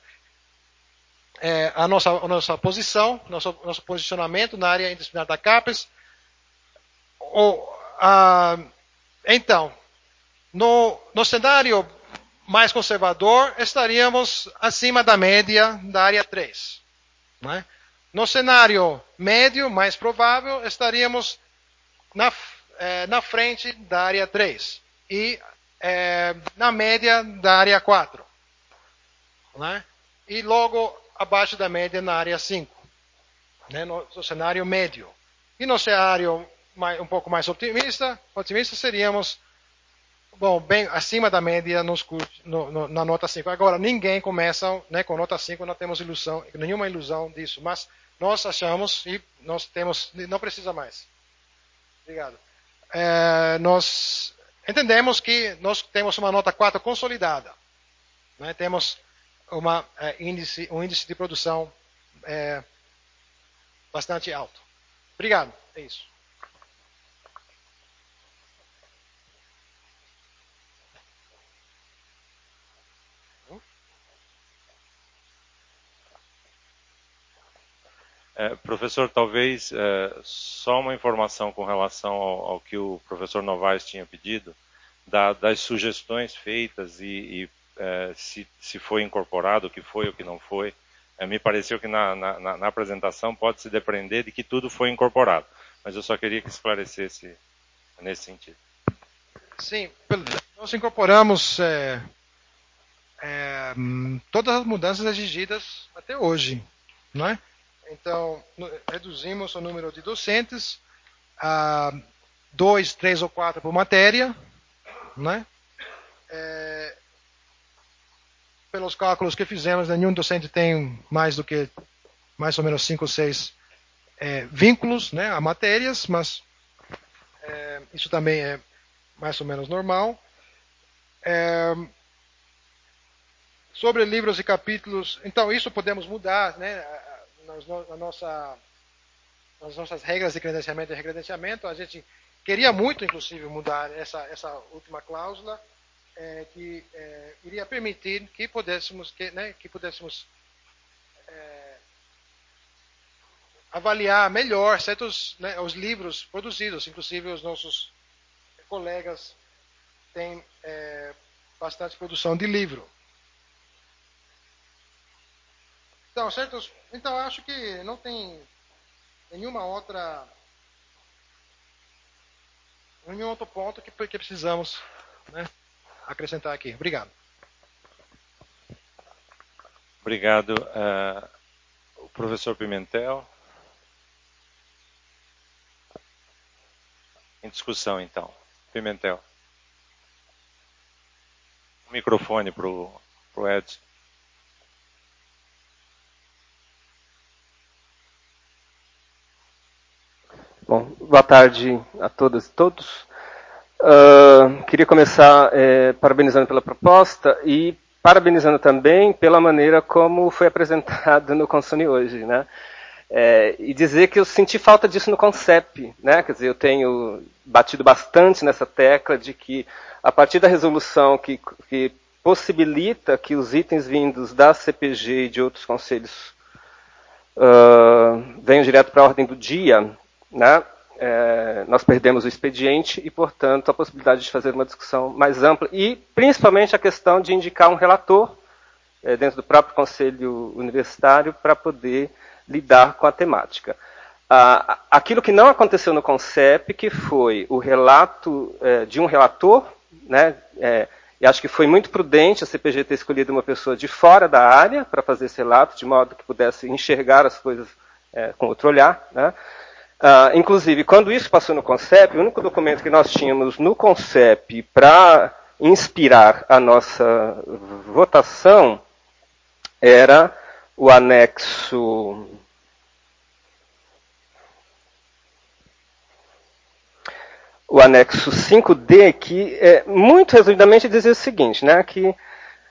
é, a nossa, a nossa posição, nosso, nosso posicionamento na área interdisciplinar da CAPES. O, a, então, no, no cenário mais conservador, estaríamos acima da média da área três. Né? No cenário médio, mais provável, estaríamos na, é, na frente da área três e é, na média da área quatro. Né? E logo abaixo da média na área cinco. Né? No, no cenário médio. E no cenário mais, um pouco mais otimista, otimista seríamos bom, bem acima da média nos, no, no, na nota cinco. Agora, ninguém começa né, com nota cinco, não temos ilusão, nenhuma ilusão disso. Mas nós achamos e nós temos, não precisa mais. Obrigado. É, nós entendemos que nós temos uma nota quatro consolidada. Né, temos uma, é, índice, um índice de produção é, bastante alto. Obrigado. É isso. É, professor, talvez é, só uma informação com relação ao, ao que o professor Novaes tinha pedido, da, das sugestões feitas e, e é, se, se foi incorporado, o que foi, o que não foi. É, me pareceu que na, na, na apresentação pode se depender de que tudo foi incorporado, mas eu só queria que esclarecesse nesse sentido. Sim, nós incorporamos é, é, todas as mudanças exigidas até hoje, não é? Então, reduzimos o número de docentes a dois, três ou quatro por matéria, né? É, pelos cálculos que fizemos, nenhum docente tem mais do que mais ou menos cinco ou seis é, vínculos né, a matérias, mas é, isso também é mais ou menos normal. É, sobre livros e capítulos, então isso podemos mudar, né? Nas, na nossa, nas nossas regras de credenciamento e recredenciamento, a gente queria muito, inclusive, mudar essa, essa última cláusula, é, que é, iria permitir que pudéssemos, que, né, que pudéssemos é, avaliar melhor certos, né, os livros produzidos, inclusive os nossos colegas têm é, bastante produção de livro. Então, certos, então acho que não tem nenhuma outra nenhum outro ponto que, que precisamos, né, acrescentar aqui. Obrigado. Obrigado. Uh, o professor Pimentel. Em discussão, então. Pimentel. O microfone para o Edson. Bom, boa tarde a todas e todos. Uh, queria começar é, parabenizando pela proposta e parabenizando também pela maneira como foi apresentado no Consune hoje, né? É, e dizer que eu senti falta disso no Concep, né? Quer dizer, eu tenho batido bastante nessa tecla de que a partir da resolução que, que possibilita que os itens vindos da C P G e de outros conselhos uh, venham direto para a ordem do dia, né? É, nós perdemos o expediente e, portanto, a possibilidade de fazer uma discussão mais ampla e, principalmente, a questão de indicar um relator é, dentro do próprio Conselho Universitário para poder lidar com a temática. Ah, aquilo que não aconteceu no Concep, que foi o relato é, de um relator, né, é, e acho que foi muito prudente a C P G ter escolhido uma pessoa de fora da área para fazer esse relato, de modo que pudesse enxergar as coisas é, com outro olhar, né. Uh, inclusive, quando isso passou no Concep, o único documento que nós tínhamos no Concep para inspirar a nossa votação era o anexo... O anexo cinco D, que é, muito resumidamente dizia o seguinte, né, que uh,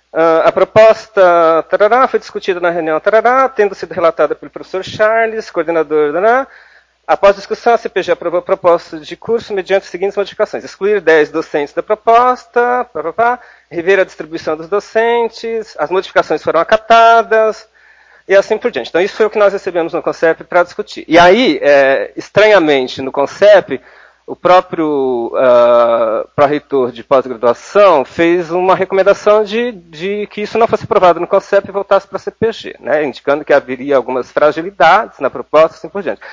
a proposta tarará, foi discutida na reunião tarará, tendo sido relatada pelo professor Charles, coordenador tarará. Após discussão, a C P G aprovou a proposta de curso mediante as seguintes modificações. Excluir dez docentes da proposta, pá, pá, pá, rever a distribuição dos docentes, as modificações foram acatadas, e assim por diante. Então, isso foi o que nós recebemos no Concep para discutir. E aí, é, estranhamente, no Concep, o próprio uh, pró-reitor de pós-graduação fez uma recomendação de, de que isso não fosse aprovado no Concep e voltasse para a C P G, né, indicando que haveria algumas fragilidades na proposta, assim por diante.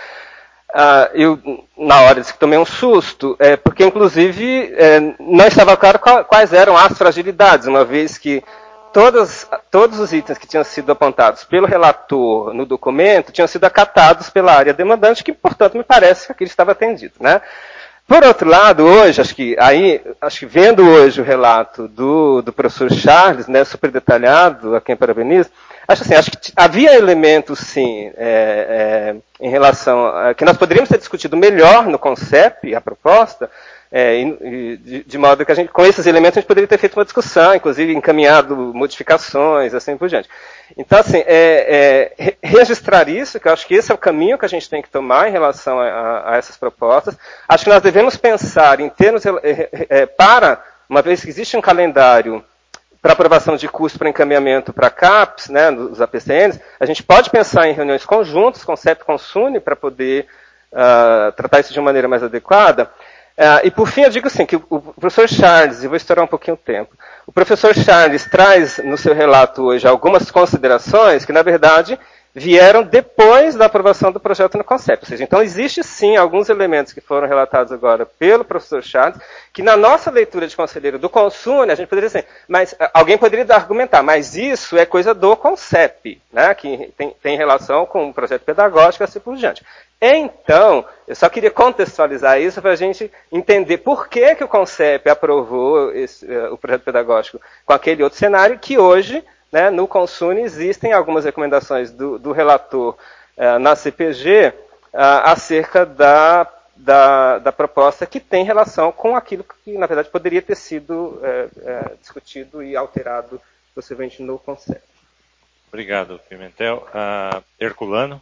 Uh, eu, na hora, disse que tomei um susto, é, porque, inclusive, é, não estava claro qual, quais eram as fragilidades, uma vez que todas, todos os itens que tinham sido apontados pelo relator no documento tinham sido acatados pela área demandante, que, portanto, me parece que aquilo estava atendido, né? Por outro lado, hoje, acho que, aí, acho que vendo hoje o relato do, do professor Charles, né, super detalhado, a quem parabenizo, acho assim, acho que havia elementos, sim, é, é, em relação a que nós poderíamos ter discutido melhor no Concep, a proposta, é, e, de, de modo que a gente, com esses elementos, a gente poderia ter feito uma discussão, inclusive encaminhado modificações, assim por diante. Então, assim, é, é, registrar isso, que eu acho que esse é o caminho que a gente tem que tomar em relação a, a, a essas propostas. Acho que nós devemos pensar em termos, é, é, para, uma vez que existe um calendário para aprovação de curso para encaminhamento para CAPES, né, dos A P C Ns, a gente pode pensar em reuniões conjuntas, Concep e Consune, para poder uh, tratar isso de uma maneira mais adequada. Uh, e por fim, eu digo assim, que o, o professor Charles, e vou estourar um pouquinho o tempo, o professor Charles traz no seu relato hoje algumas considerações que, na verdade, vieram depois da aprovação do projeto no Concep. Ou seja, então existe sim alguns elementos que foram relatados agora pelo professor Charles, que na nossa leitura de conselheiro do Consune, a gente poderia dizer, mas alguém poderia argumentar, mas isso é coisa do Concep, né, que tem, tem relação com o projeto pedagógico e assim por diante. Então, eu só queria contextualizar isso para a gente entender por que, que o Concep aprovou esse, uh, o projeto pedagógico com aquele outro cenário que hoje, né, no Consune existem algumas recomendações do, do relator uh, na C P G uh, acerca da, da, da proposta que tem relação com aquilo que, na verdade, poderia ter sido uh, uh, discutido e alterado possivelmente no Conselho. Obrigado, Pimentel. Uh, Herculano.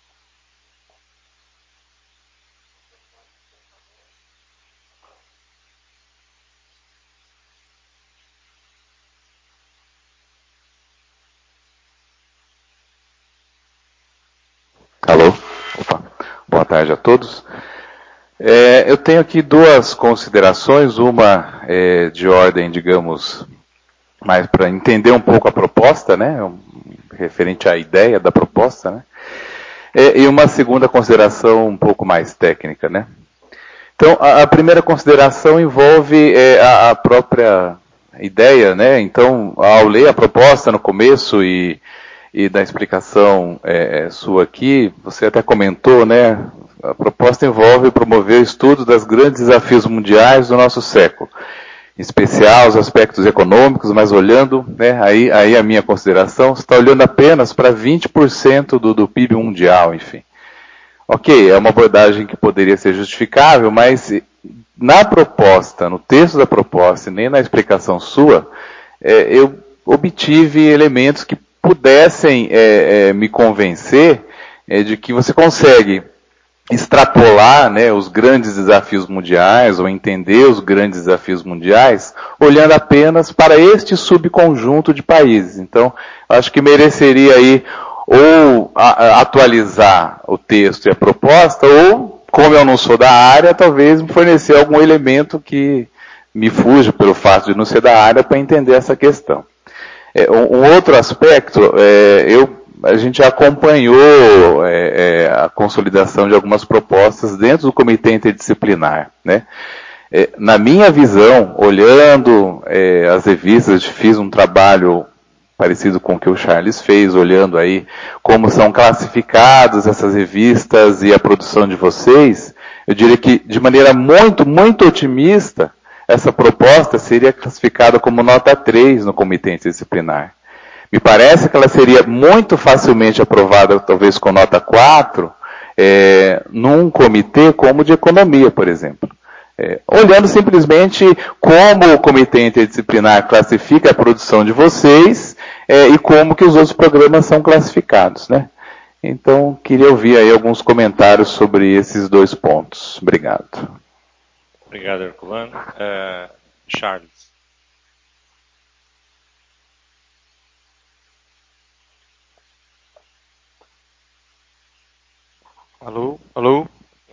Alô? Opa. Boa tarde a todos. É, eu tenho aqui duas considerações, uma é, de ordem, digamos, mais para entender um pouco a proposta, né, um, referente à ideia da proposta, né, é, e uma segunda consideração um pouco mais técnica, né. Então, a, a primeira consideração envolve é, a, a própria ideia, né. Então, ao ler a proposta no começo e, e da explicação é, sua aqui, você até comentou, né. A proposta envolve promover o estudo das grandes desafios mundiais do nosso século, em especial os aspectos econômicos, mas olhando, né, aí, aí a minha consideração, você está olhando apenas para vinte por cento do, do P I B mundial, enfim. Ok, é uma abordagem que poderia ser justificável, mas na proposta, no texto da proposta e nem na explicação sua, é, eu obtive elementos que pudessem é, é, me convencer é, de que você consegue extrapolar, né, os grandes desafios mundiais, ou entender os grandes desafios mundiais, olhando apenas para este subconjunto de países. Então, acho que mereceria aí ou a, a atualizar o texto e a proposta, ou, como eu não sou da área, talvez me fornecer algum elemento que me fuja pelo fato de não ser da área para entender essa questão. É, um, um outro aspecto, é, eu a gente acompanhou é, é, a consolidação de algumas propostas dentro do comitê interdisciplinar, né? É, na minha visão, olhando é, as revistas, fiz um trabalho parecido com o que o Charles fez, olhando aí como são classificadas essas revistas e a produção de vocês, eu diria que de maneira muito, muito otimista, essa proposta seria classificada como nota três no comitê interdisciplinar. Me parece que ela seria muito facilmente aprovada, talvez com nota quatro, é, num comitê como de economia, por exemplo. É, olhando simplesmente como o comitê interdisciplinar classifica a produção de vocês é, e como que os outros programas são classificados, né? Então, queria ouvir aí alguns comentários sobre esses dois pontos. Obrigado. Obrigado, Herculano. Uh, Charles. Alô? Alô?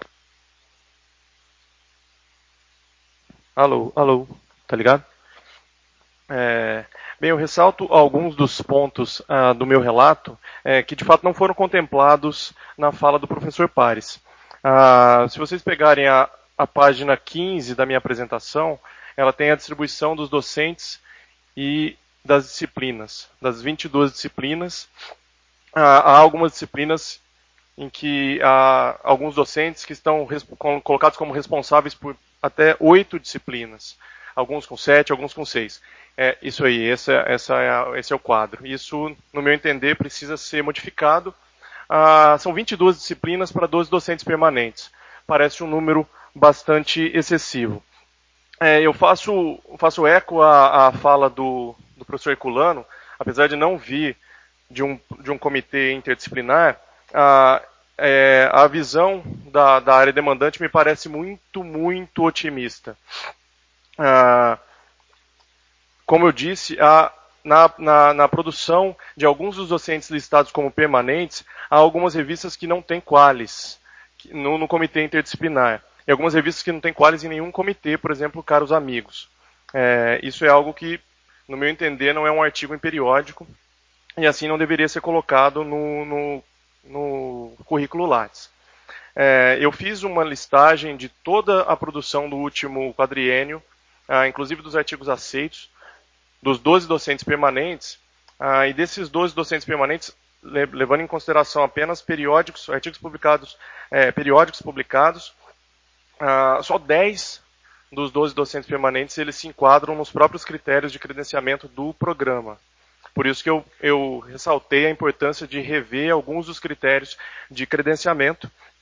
Alô? Alô? Tá ligado? É, bem, eu ressalto alguns dos pontos ah, do meu relato é, que de fato não foram contemplados na fala do professor Pares. Ah, se vocês pegarem a, a página quinze da minha apresentação, ela tem a distribuição dos docentes e das disciplinas. Das vinte e duas disciplinas, ah, há algumas disciplinas em que há alguns docentes que estão colocados como responsáveis por até oito disciplinas, alguns com sete, alguns com seis. É isso aí, essa, essa é a, esse é o quadro. Isso, no meu entender, precisa ser modificado. Ah, são vinte e duas disciplinas para doze docentes permanentes. Parece um número bastante excessivo. É, eu faço, faço eco à, à fala do, do professor Herculano, apesar de não vir de um, de um comitê interdisciplinar, a, é, a visão da, da área demandante me parece muito, muito otimista. Ah, como eu disse, a, na, na, na produção de alguns dos docentes listados como permanentes, há algumas revistas que não têm qualis no, no comitê interdisciplinar. E algumas revistas que não têm qualis em nenhum comitê, por exemplo, Caros Amigos. É, isso é algo que, no meu entender, não é um artigo em periódico, e assim não deveria ser colocado no, no, no currículo Lattes. É, eu fiz uma listagem de toda a produção do último quadriênio, ah, inclusive dos artigos aceitos, dos doze docentes permanentes, ah, e desses doze docentes permanentes, le levando em consideração apenas periódicos, artigos publicados, é, periódicos publicados, ah, só dez dos doze docentes permanentes eles se enquadram nos próprios critérios de credenciamento do programa. Por isso que eu, eu ressaltei a importância de rever alguns dos critérios de credenciamento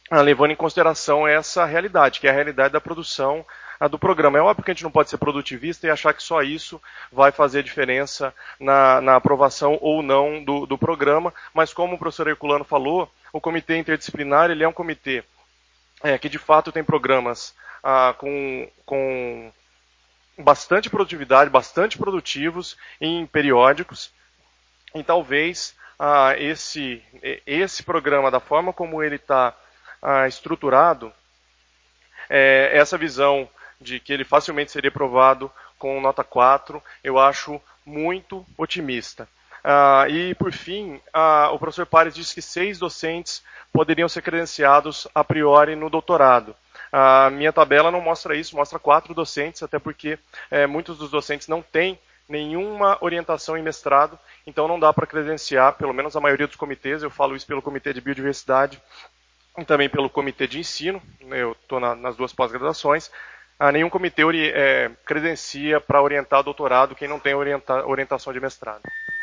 ah, levando em consideração essa realidade, que é a realidade da produção ah, do programa. É óbvio que a gente não pode ser produtivista e achar que só isso vai fazer diferença na, na aprovação ou não do, do programa, mas como o professor Herculano falou, o comitê interdisciplinar ele é um comitê é, que de fato tem programas ah, com, com bastante produtividade, bastante produtivos em periódicos, e talvez ah, esse, esse programa, da forma como ele está ah, estruturado, é, essa visão de que ele facilmente seria aprovado com nota quatro, eu acho muito otimista. Ah, e, por fim, ah, o professor Pares disse que seis docentes poderiam ser credenciados a priori no doutorado. A minha tabela não mostra isso, mostra quatro docentes, até porque é, muitos dos docentes não têm nenhuma orientação em mestrado, então não dá para credenciar, pelo menos a maioria dos comitês, eu falo isso pelo Comitê de Biodiversidade e também pelo Comitê de Ensino, eu estou na, nas duas pós-graduações, ah, nenhum comitê é, credencia para orientar doutorado quem não tem orienta, orientação de mestrado.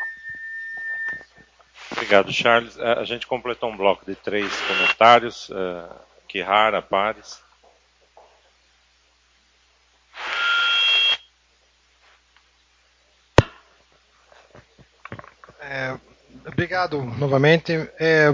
Obrigado, Charles. A gente completou um bloco de três comentários. Uh, Kihara, Pares. É, obrigado novamente. É,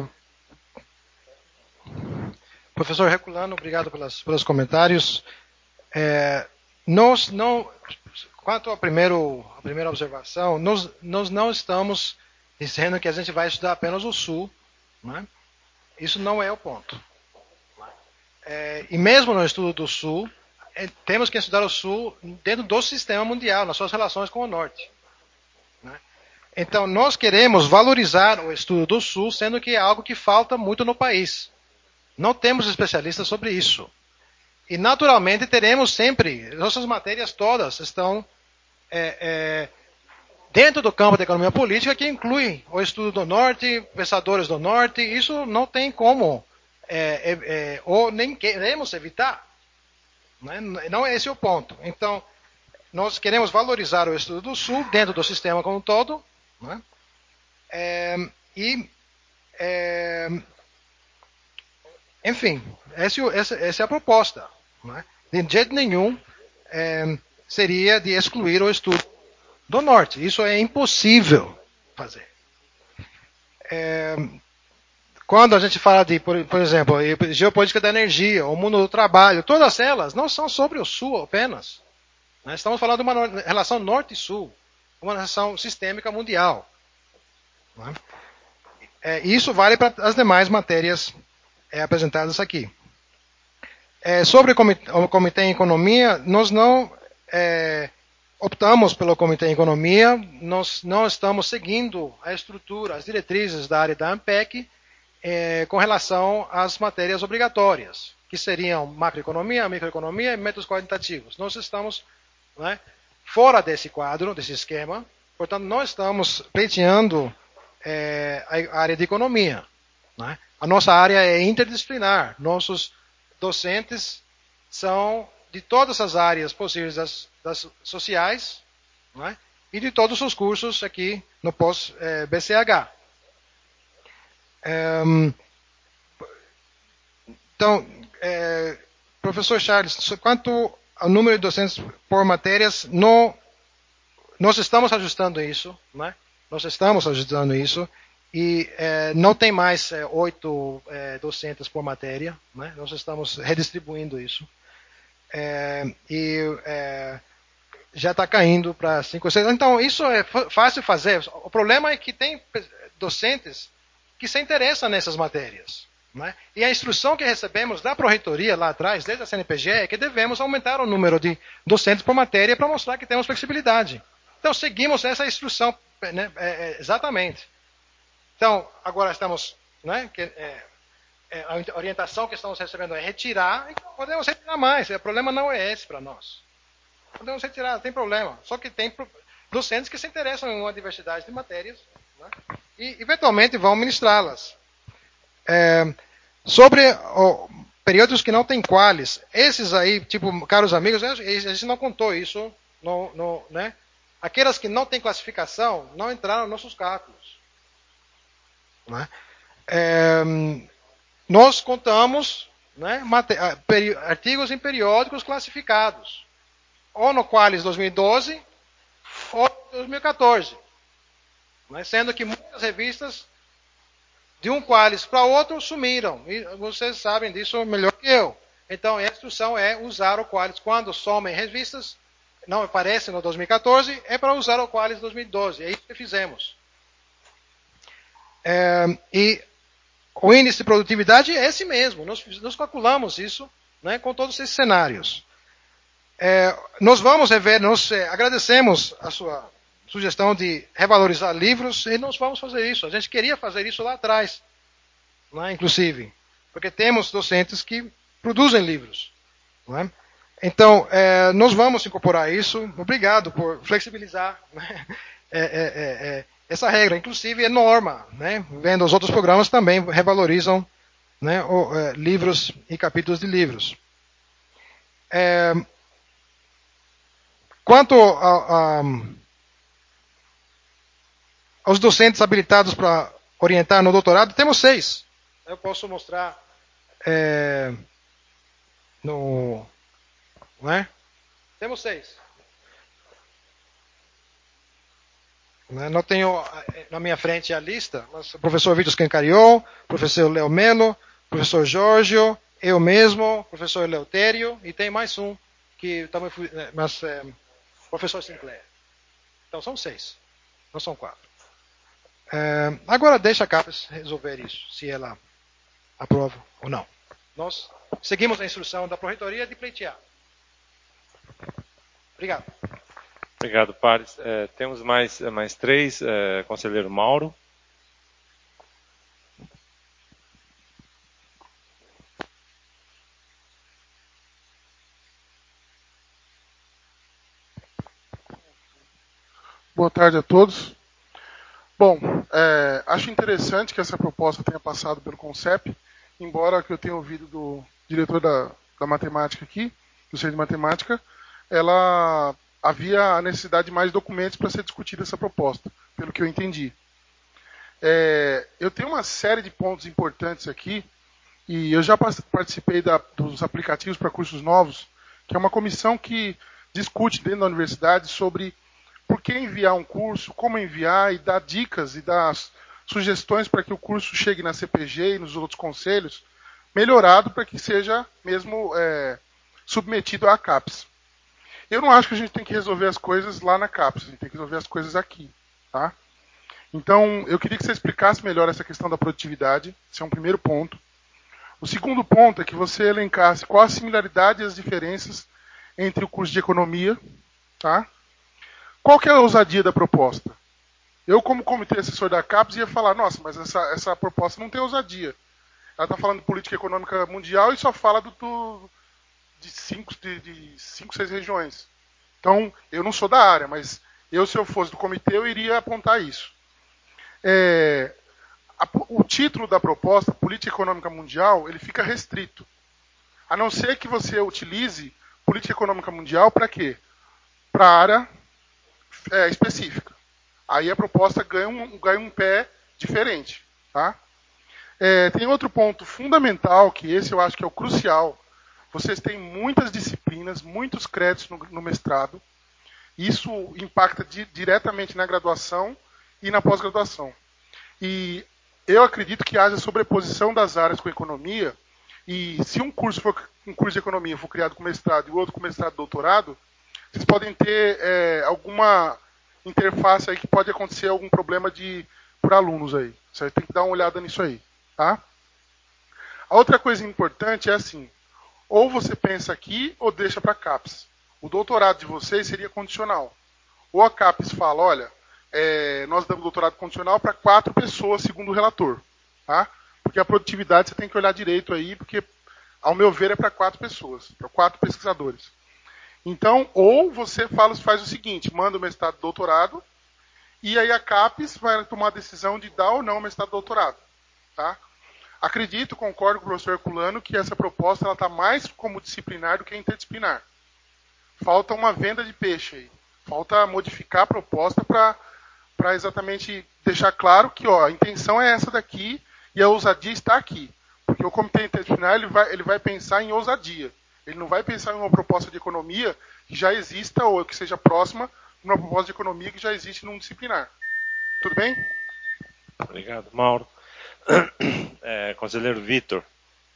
professor Herculano, obrigado pelas, pelos comentários. É, nós não, quanto à primeiro, a primeira observação, nós, nós não estamos dizendo que a gente vai estudar apenas o Sul, né? Isso não é o ponto. É, e mesmo no estudo do Sul, é, temos que estudar o Sul dentro do sistema mundial, nas suas relações com o Norte. Né? Então, nós queremos valorizar o estudo do Sul, sendo que é algo que falta muito no país. Não temos especialistas sobre isso. E, naturalmente, teremos sempre, nossas matérias todas estão é, é, dentro do campo da economia política, que inclui o estudo do Norte, pensadores do Norte. Isso não tem como, é, é, é, ou nem queremos evitar. Né? Não é esse o ponto. Então, nós queremos valorizar o estudo do Sul dentro do sistema como um todo. Né? É, e, é, enfim, essa, essa, essa é a proposta. Né? De jeito nenhum é, seria de excluir o estudo do Norte. Isso é impossível fazer. É, quando a gente fala de, por, por exemplo, geopolítica da energia, o mundo do trabalho, todas elas não são sobre o Sul apenas. Nós estamos falando de uma relação Norte e Sul, uma relação sistêmica mundial. Né? É, isso vale para as demais matérias é, apresentadas aqui. É, sobre o comitê, o comitê em Economia, nós não é, optamos pelo Comitê em Economia, nós não estamos seguindo a estrutura, as diretrizes da área da ANPEC é, com relação às matérias obrigatórias, que seriam macroeconomia, microeconomia e métodos quantitativos. Nós estamos né, fora desse quadro, desse esquema, portanto, não estamos pleiteando é, a área de economia. Né? A nossa área é interdisciplinar, nossos docentes são de todas as áreas possíveis das, das sociais, né? E de todos os cursos aqui no pós-B C H. É, então, é, professor Charles, quanto ao número de docentes por matérias, no, nós estamos ajustando isso, né? Nós estamos ajustando isso. E é, não tem mais é, oito é, docentes por matéria, né? Nós estamos redistribuindo isso. É, e é, já está caindo para cinco ou seis. Então, isso é fácil fazer. O problema é que tem docentes que se interessam nessas matérias. Né? E a instrução que recebemos da Pró-Reitoria lá atrás, desde a C N P G, é que devemos aumentar o número de docentes por matéria para mostrar que temos flexibilidade. Então, seguimos essa instrução né, é, exatamente. Então, agora estamos, né, que, é, é, a orientação que estamos recebendo é retirar, então podemos retirar mais, o problema não é esse para nós. Podemos retirar, não tem problema, só que tem docentes que se interessam em uma diversidade de matérias, né, e eventualmente vão ministrá-las. É, sobre oh, períodos que não tem quales, esses aí, tipo, caros amigos, a gente não contou isso, no, no, né, aquelas que não têm classificação não entraram nos nossos cálculos. Né? É, nós contamos, né, artigos em periódicos classificados, ou no Qualis dois mil e doze, ou dois mil e quatorze. Né, sendo que muitas revistas, de um Qualis para outro, sumiram. E vocês sabem disso melhor que eu. Então, a instrução é usar o Qualis. Quando somem revistas, não aparece no dois mil e quatorze, é para usar o Qualis dois mil e doze. É isso que fizemos. É, e o índice de produtividade é esse mesmo. Nós, nós calculamos isso, né, com todos esses cenários. É, nós vamos rever, nós é, agradecemos a sua sugestão de revalorizar livros e nós vamos fazer isso. A gente queria fazer isso lá atrás, né, inclusive, porque temos docentes que produzem livros. Né? Então, é, nós vamos incorporar isso. Obrigado por flexibilizar, né, é, é, é, essa regra. Inclusive, é norma. Né? Vendo os outros programas também revalorizam, né, o, é, livros e capítulos de livros. É, quanto a, a, aos docentes habilitados para orientar no doutorado, temos seis. Eu posso mostrar é, no... Né? Temos seis. Não tenho na minha frente a lista, mas o professor Vitor Scancariol, professor Leo Melo, professor Giorgio, eu mesmo, professor Eleutério, e tem mais um, que também fui, mas é, professor Sinclair. Então são seis, não são quatro. É, agora deixa a CAPES resolver isso, se ela aprova ou não. Nós seguimos a instrução da Pró-Reitoria de pleitear. Obrigado. Obrigado, Pares. É, temos mais, mais três. É, conselheiro Mauro. Boa tarde a todos. Bom, é, acho interessante que essa proposta tenha passado pelo CONCEP, embora que eu tenha ouvido do diretor da, da matemática aqui, do Centro de Matemática, ela havia a necessidade de mais documentos para ser discutida essa proposta, pelo que eu entendi. É, eu tenho uma série de pontos importantes aqui, e eu já participei da, dos aplicativos para cursos novos, que é uma comissão que discute dentro da universidade sobre por que enviar um curso, como enviar, e dá dicas e dá sugestões para que o curso chegue na C P G e nos outros conselhos, melhorado para que seja mesmo é, submetido à CAPES. Eu não acho que a gente tem que resolver as coisas lá na CAPES, a gente tem que resolver as coisas aqui. Tá? Então, eu queria que você explicasse melhor essa questão da produtividade, esse é um primeiro ponto. O segundo ponto é que você elencasse qual a similaridade e as diferenças entre o curso de economia. Tá? Qual que é a ousadia da proposta? Eu, como comitê assessor da CAPES, ia falar, nossa, mas essa, essa proposta não tem ousadia. Ela está falando de política econômica mundial e só fala do, do, de, cinco, de, de cinco, seis regiões. Então, eu não sou da área, mas eu, se eu fosse do comitê, eu iria apontar isso. É, a, o título da proposta, Política Econômica Mundial, ele fica restrito. A não ser que você utilize política econômica mundial para quê? Para a área é, específica. Aí a proposta ganha um, ganha um pé diferente. Tá? É, tem outro ponto fundamental, que esse eu acho que é o crucial. Vocês têm muitas disciplinas, muitos créditos no, no mestrado. Isso impacta di, diretamente na graduação e na pós-graduação. E eu acredito que haja sobreposição das áreas com economia, e se um curso, for, um curso de economia for criado com mestrado e o outro com mestrado e doutorado, vocês podem ter é, alguma interface aí que pode acontecer algum problema de, por alunos aí. Você tem que dar uma olhada nisso aí. Tá? A outra coisa importante é assim, ou você pensa aqui ou deixa para a CAPES. O doutorado de vocês seria condicional. Ou a CAPES fala, olha, é, nós damos doutorado condicional para quatro pessoas, segundo o relator. Tá? Porque a produtividade você tem que olhar direito aí, porque, ao meu ver, é para quatro pessoas, para quatro pesquisadores. Então, ou você fala, faz o seguinte, manda o mestrado e doutorado, e aí a CAPES vai tomar a decisão de dar ou não o mestrado e doutorado. Tá? Acredito, concordo com o professor Herculano, que essa proposta está mais como disciplinar do que interdisciplinar. Falta uma venda de peixe aí. Falta modificar a proposta para exatamente deixar claro que ó, a intenção é essa daqui e a ousadia está aqui. Porque Porque o comitê interdisciplinar ele vai, ele vai pensar em ousadia. Ele não vai pensar em uma proposta de economia que já exista ou que seja próxima de uma proposta de economia que já existe num disciplinar. Tudo bem? Obrigado, Mauro. É, conselheiro Vitor.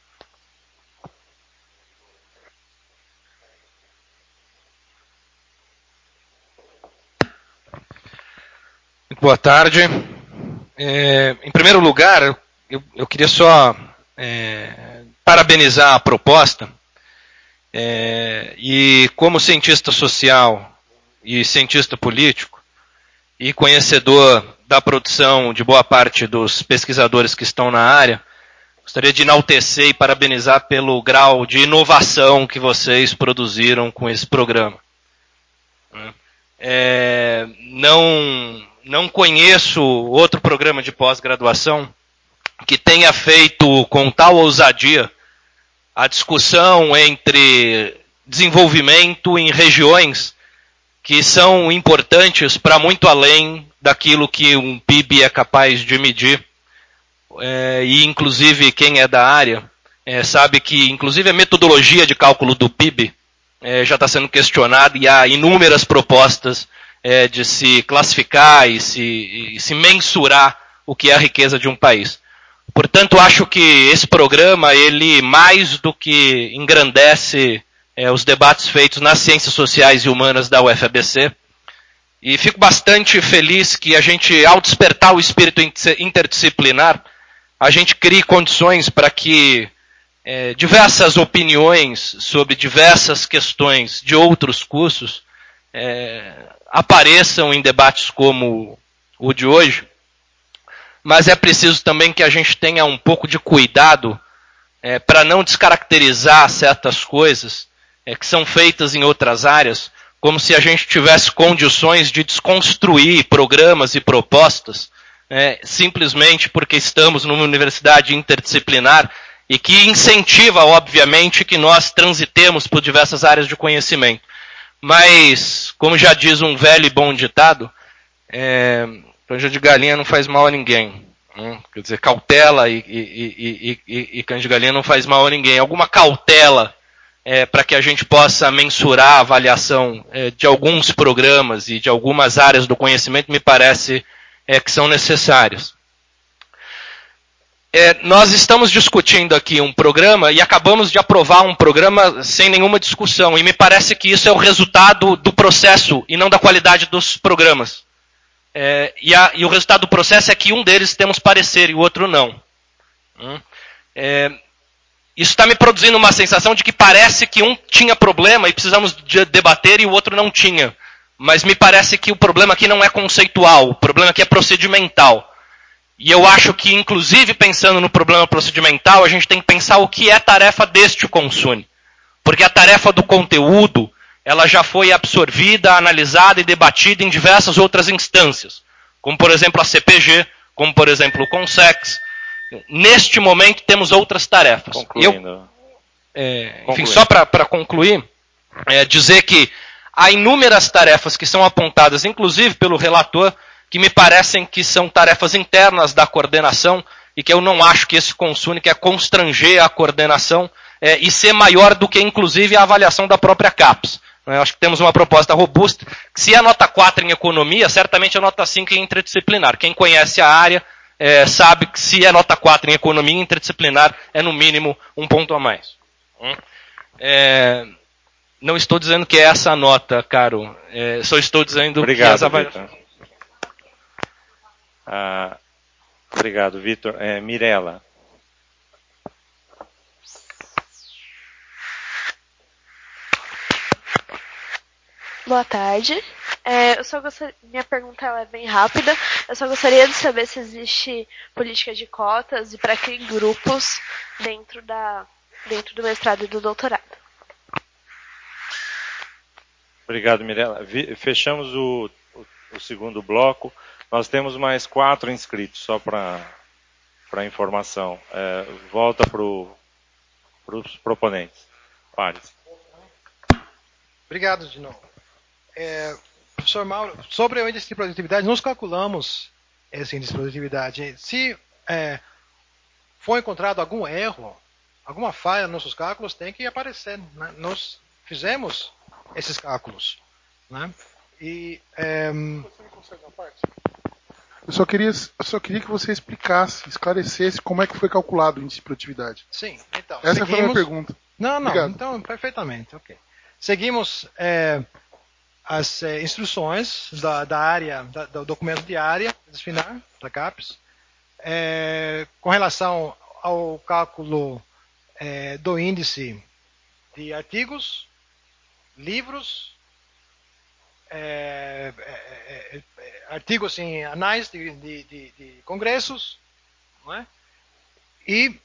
Boa tarde. É, em primeiro lugar, eu, eu queria só é, parabenizar a proposta. É, e como cientista social e cientista político e conhecedor da produção de boa parte dos pesquisadores que estão na área, gostaria de enaltecer e parabenizar pelo grau de inovação que vocês produziram com esse programa. É, não, não conheço outro programa de pós-graduação que tenha feito com tal ousadia a discussão entre desenvolvimento em regiões que são importantes para muito além daquilo que um P I B é capaz de medir. É, e, inclusive, quem é da área é, sabe que, inclusive, a metodologia de cálculo do P I B é, já está sendo questionada e há inúmeras propostas é, de se classificar e se, e se mensurar o que é a riqueza de um país. Portanto, acho que esse programa, ele mais do que engrandece é, os debates feitos nas ciências sociais e humanas da U F A B C. E fico bastante feliz que a gente, ao despertar o espírito interdisciplinar, a gente crie condições para que é, diversas opiniões sobre diversas questões de outros cursos é, apareçam em debates como o de hoje. Mas é preciso também que a gente tenha um pouco de cuidado é, para não descaracterizar certas coisas é, que são feitas em outras áreas, como se a gente tivesse condições de desconstruir programas e propostas, é, simplesmente porque estamos numa universidade interdisciplinar e que incentiva, obviamente, que nós transitemos por diversas áreas de conhecimento. Mas, como já diz um velho e bom ditado, é, canja de galinha não faz mal a ninguém. Hum? Quer dizer, cautela e, e, e, e, e canja de galinha não faz mal a ninguém. Alguma cautela é, para que a gente possa mensurar a avaliação é, de alguns programas e de algumas áreas do conhecimento me parece é, que são necessárias. É, nós estamos discutindo aqui um programa e acabamos de aprovar um programa sem nenhuma discussão. E me parece que isso é o resultado do processo e não da qualidade dos programas. É, e, a, e o resultado do processo é que um deles temos parecer e o outro não. Hum? É, isso está me produzindo uma sensação de que parece que um tinha problema e precisamos de debater e o outro não tinha. Mas me parece que o problema aqui não é conceitual, o problema aqui é procedimental. E eu acho que, inclusive, pensando no problema procedimental, a gente tem que pensar o que é tarefa deste Consune. Porque a tarefa do conteúdo, ela já foi absorvida, analisada e debatida em diversas outras instâncias. Como, por exemplo, a C P G, como, por exemplo, o Consex. Neste momento, temos outras tarefas. Concluindo. Eu, é, enfim, só para concluir, é, dizer que há inúmeras tarefas que são apontadas, inclusive pelo relator, que me parecem que são tarefas internas da coordenação e que eu não acho que esse Consune quer constranger a coordenação é, e ser maior do que, inclusive, a avaliação da própria CAPES. Eu acho que temos uma proposta robusta. Se é nota quatro em economia, certamente é nota cinco em interdisciplinar. Quem conhece a área é, sabe que se é nota quatro em economia, interdisciplinar é no mínimo um ponto a mais. É, não estou dizendo que é essa a nota, caro. É, só estou dizendo Obrigado, que as avaliações... Ah, obrigado, Vitor. É, Mirela. Boa tarde. É, eu só gostaria, minha pergunta ela é bem rápida. Eu só gostaria de saber se existe política de cotas e para que grupos dentro, da, dentro do mestrado e do doutorado. Obrigado, Mirela. Fechamos o, o, o segundo bloco. Nós temos mais quatro inscritos, só para informação. É, volta para os proponentes. Pares. Obrigado de novo. É, professor Mauro, sobre o índice de produtividade, nós calculamos esse índice de produtividade. Se é, for encontrado algum erro, alguma falha nos nossos cálculos, tem que aparecer. Né? Nós fizemos esses cálculos. Né? E, é... Você me consegue uma parte? Eu só, queria, eu só queria que você explicasse, esclarecesse como é que foi calculado o índice de produtividade. Sim, então. Essa seguimos... foi a minha pergunta. Não, não, Obrigado. Então, perfeitamente. Okay. Seguimos é, as é, instruções da, da área, da, do documento de área, disciplinar, da CAPES, é, com relação ao cálculo é, do índice de artigos, livros, É, é, é, artigos em anais de, de, de, de congressos, não é? E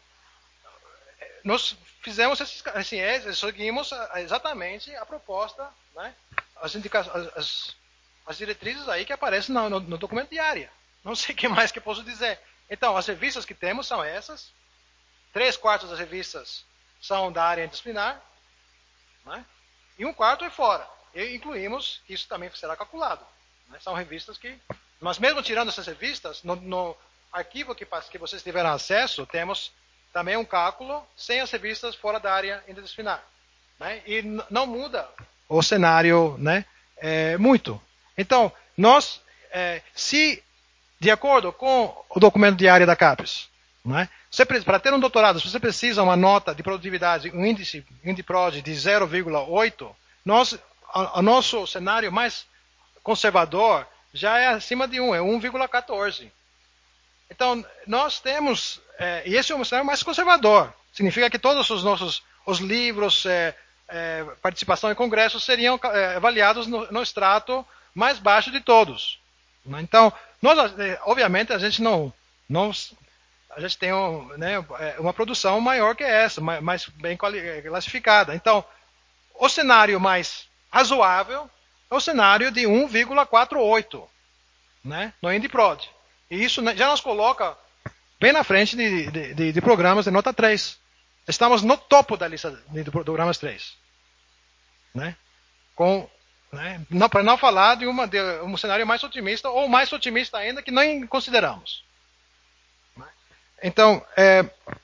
nós fizemos esses, assim, é, seguimos exatamente a proposta, né? as, indica, as, as diretrizes aí que aparecem no, no, no documento de área. Não sei o que mais que eu posso dizer. Então, as revistas que temos são essas. Três quartos das revistas são da área interdisciplinar, né? E um quarto é fora. E incluímos, isso também será calculado. Né? São revistas que... Mas mesmo tirando essas revistas, no, no arquivo que, que vocês tiveram acesso, temos também um cálculo sem as revistas fora da área interdisciplinar. Né? E n- não muda o cenário, né, é, muito. Então, nós, é, se, de acordo com o documento de área da CAPES, né, você, para ter um doutorado, se você precisa uma nota de produtividade, um índice, índice PROD de zero vírgula oito, nós... O nosso cenário mais conservador já é acima de um, é um vírgula quatorze. Então, nós temos, é, e esse é um cenário mais conservador. Significa que todos os nossos os livros, é, é, participação em congressos seriam é, avaliados no, no extrato mais baixo de todos. Então, nós, obviamente, a gente não, não a gente tem um, né, uma produção maior que essa, mais bem classificada. Então, o cenário mais razoável é o cenário de um vírgula quarenta e oito, né, no INDIPROD. E isso já nos coloca bem na frente de, de, de, de programas de nota três. Estamos no topo da lista de programas três. Né? Com, né, para não falar de, uma, de um cenário mais otimista, ou mais otimista ainda, que nem consideramos. Então, é,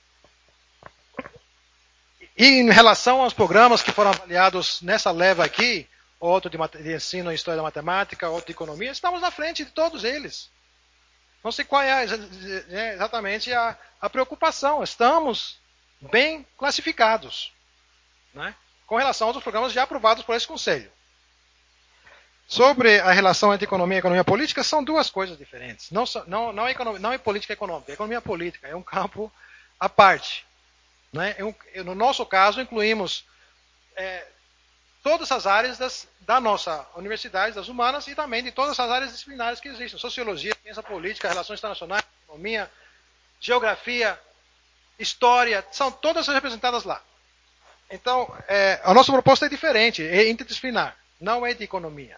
e em relação aos programas que foram avaliados nessa leva aqui, outro de, de ensino em história da matemática, outro de economia, estamos na frente de todos eles. Não sei qual é exatamente a, a preocupação. Estamos bem classificados, né, com relação aos programas já aprovados por esse Conselho. Sobre a relação entre economia e economia política, são duas coisas diferentes. Não, não, não, é, economia, não é política econômica, é economia política, é um campo à parte. Né? No nosso caso, incluímos é, todas as áreas das, da nossa universidade, das humanas, e também de todas as áreas disciplinares que existem. Sociologia, ciência política, relações internacionais, economia, geografia, história, são todas representadas lá. Então, é, a nossa proposta é diferente, é interdisciplinar, não é de economia.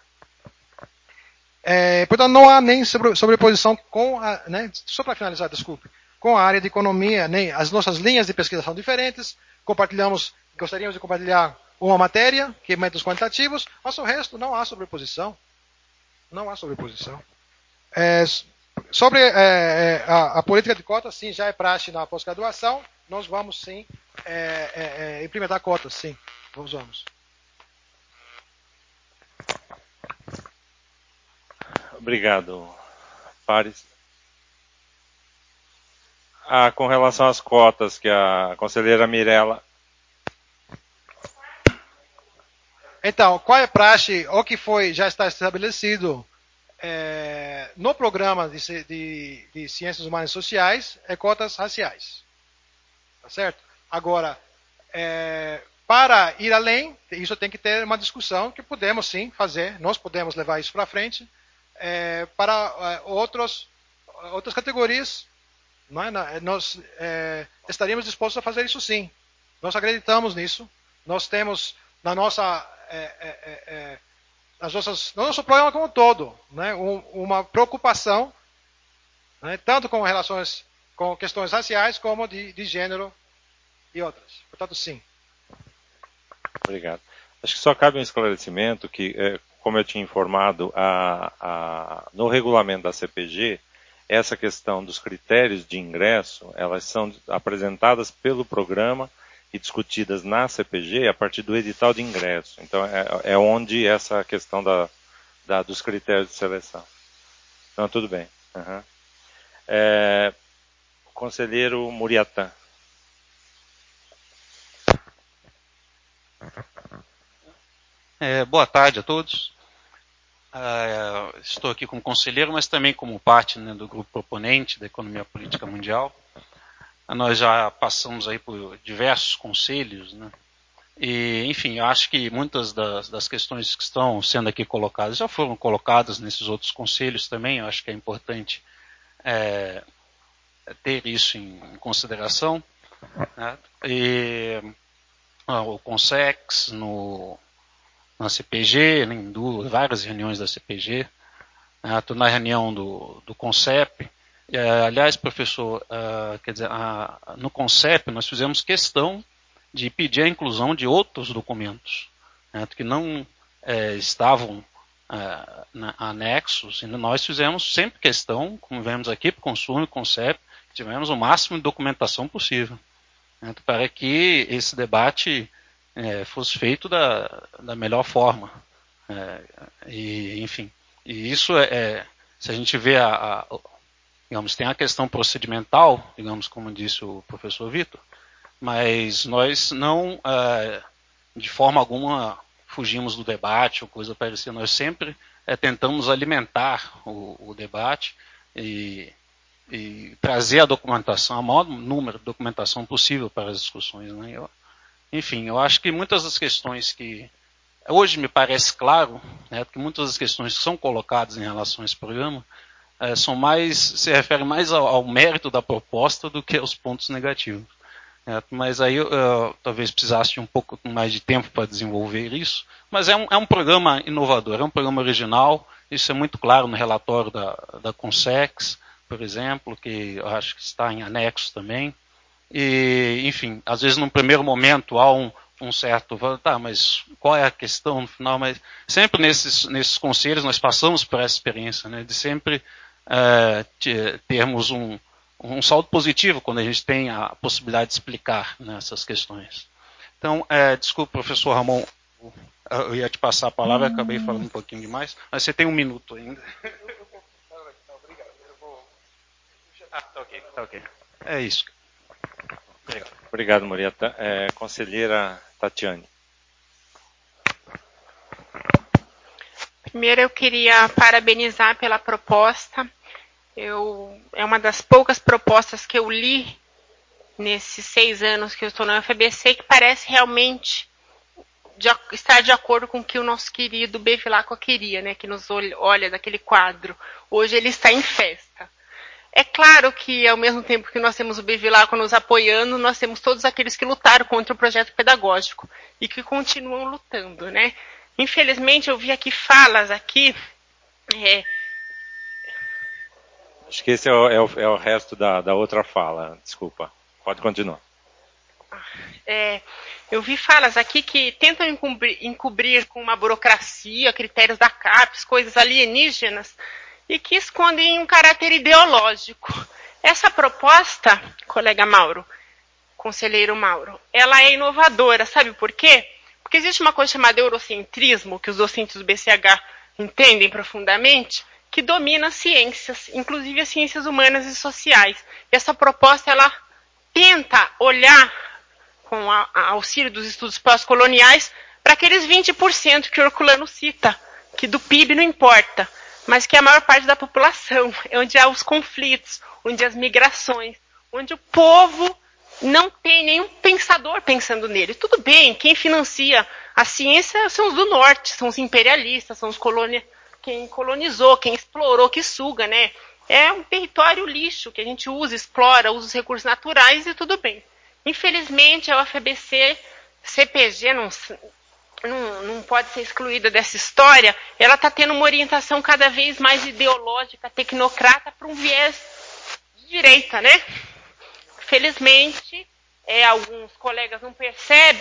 É, portanto, não há nem sobreposição com a... Né, só para finalizar, desculpe. Com a área de economia, nem as nossas linhas de pesquisa são diferentes. Compartilhamos, gostaríamos de compartilhar uma matéria, que é métodos quantitativos, mas o resto não há sobreposição. Não há sobreposição. É, sobre é, a, a política de cotas, sim, já é praxe na pós-graduação. Nós vamos, sim, é, é, é, implementar cotas, sim. Nós vamos. Obrigado, Pares. Ah, com relação às cotas que a conselheira Mirella... Então, qual é a praxe, o que foi, já está estabelecido é, no programa de, de, de Ciências Humanas e Sociais, é cotas raciais. Tá certo? Agora, é, para ir além, isso tem que ter uma discussão que podemos sim fazer, nós podemos levar isso para frente, é, para é, outros, outras categorias. Não é? Nós é, estaríamos dispostos a fazer isso sim. Nós acreditamos nisso. Nós temos na nossa, é, é, é, nas nossas, no nosso programa como um todo, né, um, uma preocupação, né, tanto com relações, com questões raciais, como de, de gênero e outras. Portanto, sim. Obrigado. Acho que só cabe um esclarecimento que, como eu tinha informado, a, a, no regulamento da C P G, essa questão dos critérios de ingresso, elas são apresentadas pelo programa e discutidas na C P G a partir do edital de ingresso. Então, é, é onde essa questão da, da, dos critérios de seleção. Então, tudo bem. Uhum. É, conselheiro Muriatã. É, boa tarde a todos. Uh, estou aqui como conselheiro, mas também como parte, né, do grupo proponente da economia política mundial. Uh, nós já passamos aí por diversos conselhos, né? E, enfim, eu acho que muitas das, das questões que estão sendo aqui colocadas já foram colocadas nesses outros conselhos também. Eu acho que é importante é, ter isso em, em consideração, né? E uh, o Consex, no na C P G, em duas, várias reuniões da C P G, estou na reunião do, do CONCEP. Uh, aliás, professor, uh, quer dizer, uh, no CONCEP nós fizemos questão de pedir a inclusão de outros documentos, né, que não uh, estavam uh, na, anexos, e nós fizemos sempre questão, como vemos aqui, para o Consumo e CONCEP, que tivemos o máximo de documentação possível, né, para que esse debate É, fosse feito da, da melhor forma. É, e, enfim, e isso é, é, se a gente vê a, a, digamos, tem a questão procedimental, digamos, como disse o professor Vitor, mas nós não, é, de forma alguma, fugimos do debate ou coisa parecida. Nós sempre é, tentamos alimentar o, o debate e, e trazer a documentação, o maior número de documentação possível para as discussões, né? Eu, Enfim, eu acho que muitas das questões que hoje me parece claro, né, que muitas das questões que são colocadas em relação a esse programa é, são mais, se referem mais ao, ao mérito da proposta do que aos pontos negativos. Né, mas aí eu, eu talvez precisasse de um pouco mais de tempo para desenvolver isso. Mas é um, é um programa inovador, é um programa original, isso é muito claro no relatório da, da Consex, por exemplo, que eu acho que está em anexo também. E, enfim, às vezes num primeiro momento há um, um certo, tá, mas qual é a questão no final? Mas sempre nesses, nesses conselhos nós passamos por essa experiência, né, de sempre uh, termos um, um saldo positivo quando a gente tem a possibilidade de explicar, né, essas questões. Então, uh, desculpa, professor Ramon, eu ia te passar a palavra, acabei falando um pouquinho demais, mas você tem um minuto ainda. Ah, tá ok, tá ok. É isso. Obrigado, Obrigado Muriatã. É, conselheira Tatiane. Primeiro eu queria parabenizar pela proposta. Eu, é uma das poucas propostas que eu li nesses seis anos que eu estou na U F A B C que parece realmente de, estar de acordo com o que o nosso querido Bevilacqua queria, né, que nos olha, olha daquele quadro. Hoje ele está em festa. É claro que, ao mesmo tempo que nós temos o Bevilacqua nos apoiando, nós temos todos aqueles que lutaram contra o projeto pedagógico e que continuam lutando, né? Infelizmente, eu vi aqui falas aqui... É... Acho que esse é o, é o, é o resto da, da outra fala, desculpa. Pode continuar. É, eu vi falas aqui que tentam encobrir, encobrir com uma burocracia, critérios da CAPES, coisas alienígenas, e que escondem um caráter ideológico. Essa proposta, colega Mauro, conselheiro Mauro, ela é inovadora, sabe por quê? Porque existe uma coisa chamada eurocentrismo, que os docentes do B C H entendem profundamente, que domina as ciências, inclusive as ciências humanas e sociais. E essa proposta, ela tenta olhar, com a, a auxílio dos estudos pós-coloniais, para aqueles vinte por cento que o Herculano cita, que do P I B não importa, mas que é a maior parte da população, é onde há os conflitos, onde há as migrações, onde o povo não tem nenhum pensador pensando nele. Tudo bem, quem financia a ciência são os do norte, são os imperialistas, são os colonia, quem colonizou, quem explorou, que suga, né? É um território lixo que a gente usa, explora, usa os recursos naturais e tudo bem. Infelizmente, a U F A B C, C P G, não... Não, não pode ser excluída dessa história, ela está tendo uma orientação cada vez mais ideológica, tecnocrata, para um viés de direita, né? Felizmente, é, alguns colegas não percebem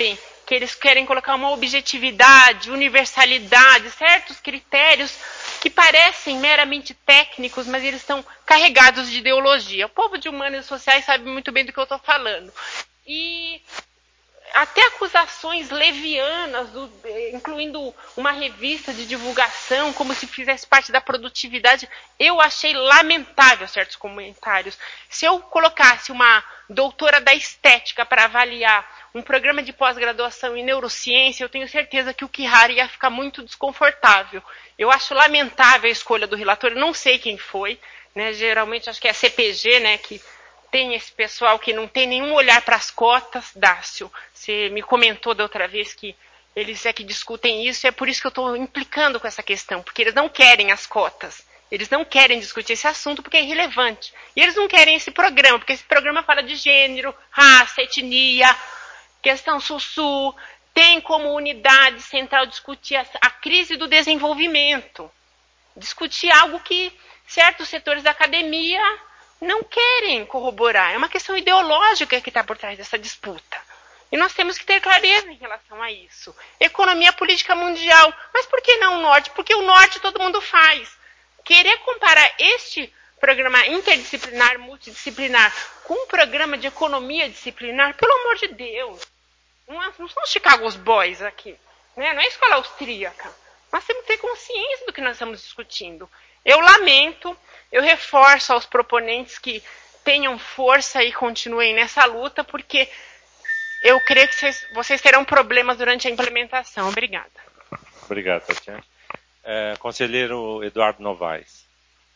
que eles querem colocar uma objetividade, universalidade, certos critérios que parecem meramente técnicos, mas eles estão carregados de ideologia. O povo de humanas e sociais sabe muito bem do que eu estou falando. E até acusações levianas, do, incluindo uma revista de divulgação, como se fizesse parte da produtividade, eu achei lamentável certos comentários. Se eu colocasse uma doutora da estética para avaliar um programa de pós-graduação em neurociência, eu tenho certeza que o Kihara ia ficar muito desconfortável. Eu acho lamentável a escolha do relator, eu não sei quem foi, né? Geralmente acho que é a C P G, né, que tem esse pessoal que não tem nenhum olhar para as cotas. Dácio, você me comentou da outra vez que eles é que discutem isso, e é por isso que eu estou implicando com essa questão, porque eles não querem as cotas, eles não querem discutir esse assunto porque é irrelevante, e eles não querem esse programa, porque esse programa fala de gênero, raça, etnia, questão sul-sul, tem como unidade central discutir a, a crise do desenvolvimento, discutir algo que certos setores da academia não querem corroborar. É uma questão ideológica que está por trás dessa disputa. E nós temos que ter clareza em relação a isso. Economia política mundial. Mas por que não o norte? Porque o norte todo mundo faz. Querer comparar este programa interdisciplinar, multidisciplinar, com um programa de economia disciplinar, pelo amor de Deus. Não, não são os Chicago Boys aqui. Né? Não é a escola austríaca. Nós temos que ter consciência do que nós estamos discutindo. Eu lamento, eu reforço aos proponentes que tenham força e continuem nessa luta, porque eu creio que vocês, vocês terão problemas durante a implementação. Obrigada. Obrigado, Tatiana. É, conselheiro Eduardo Novaes.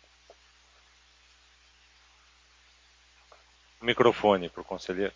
Microfone para o conselheiro.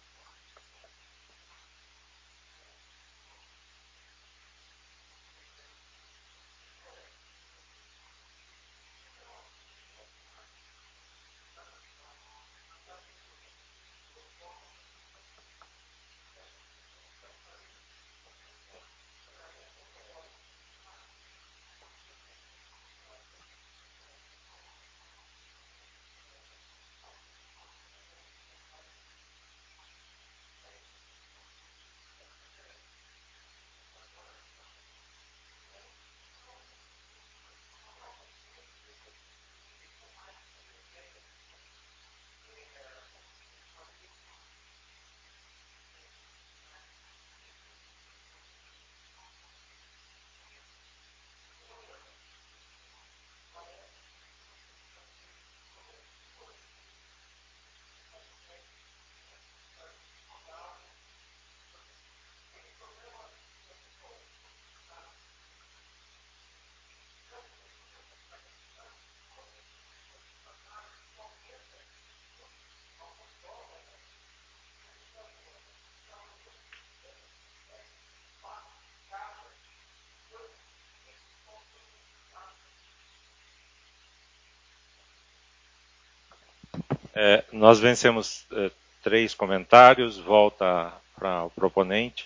É, nós vencemos é, três comentários, volta para o proponente.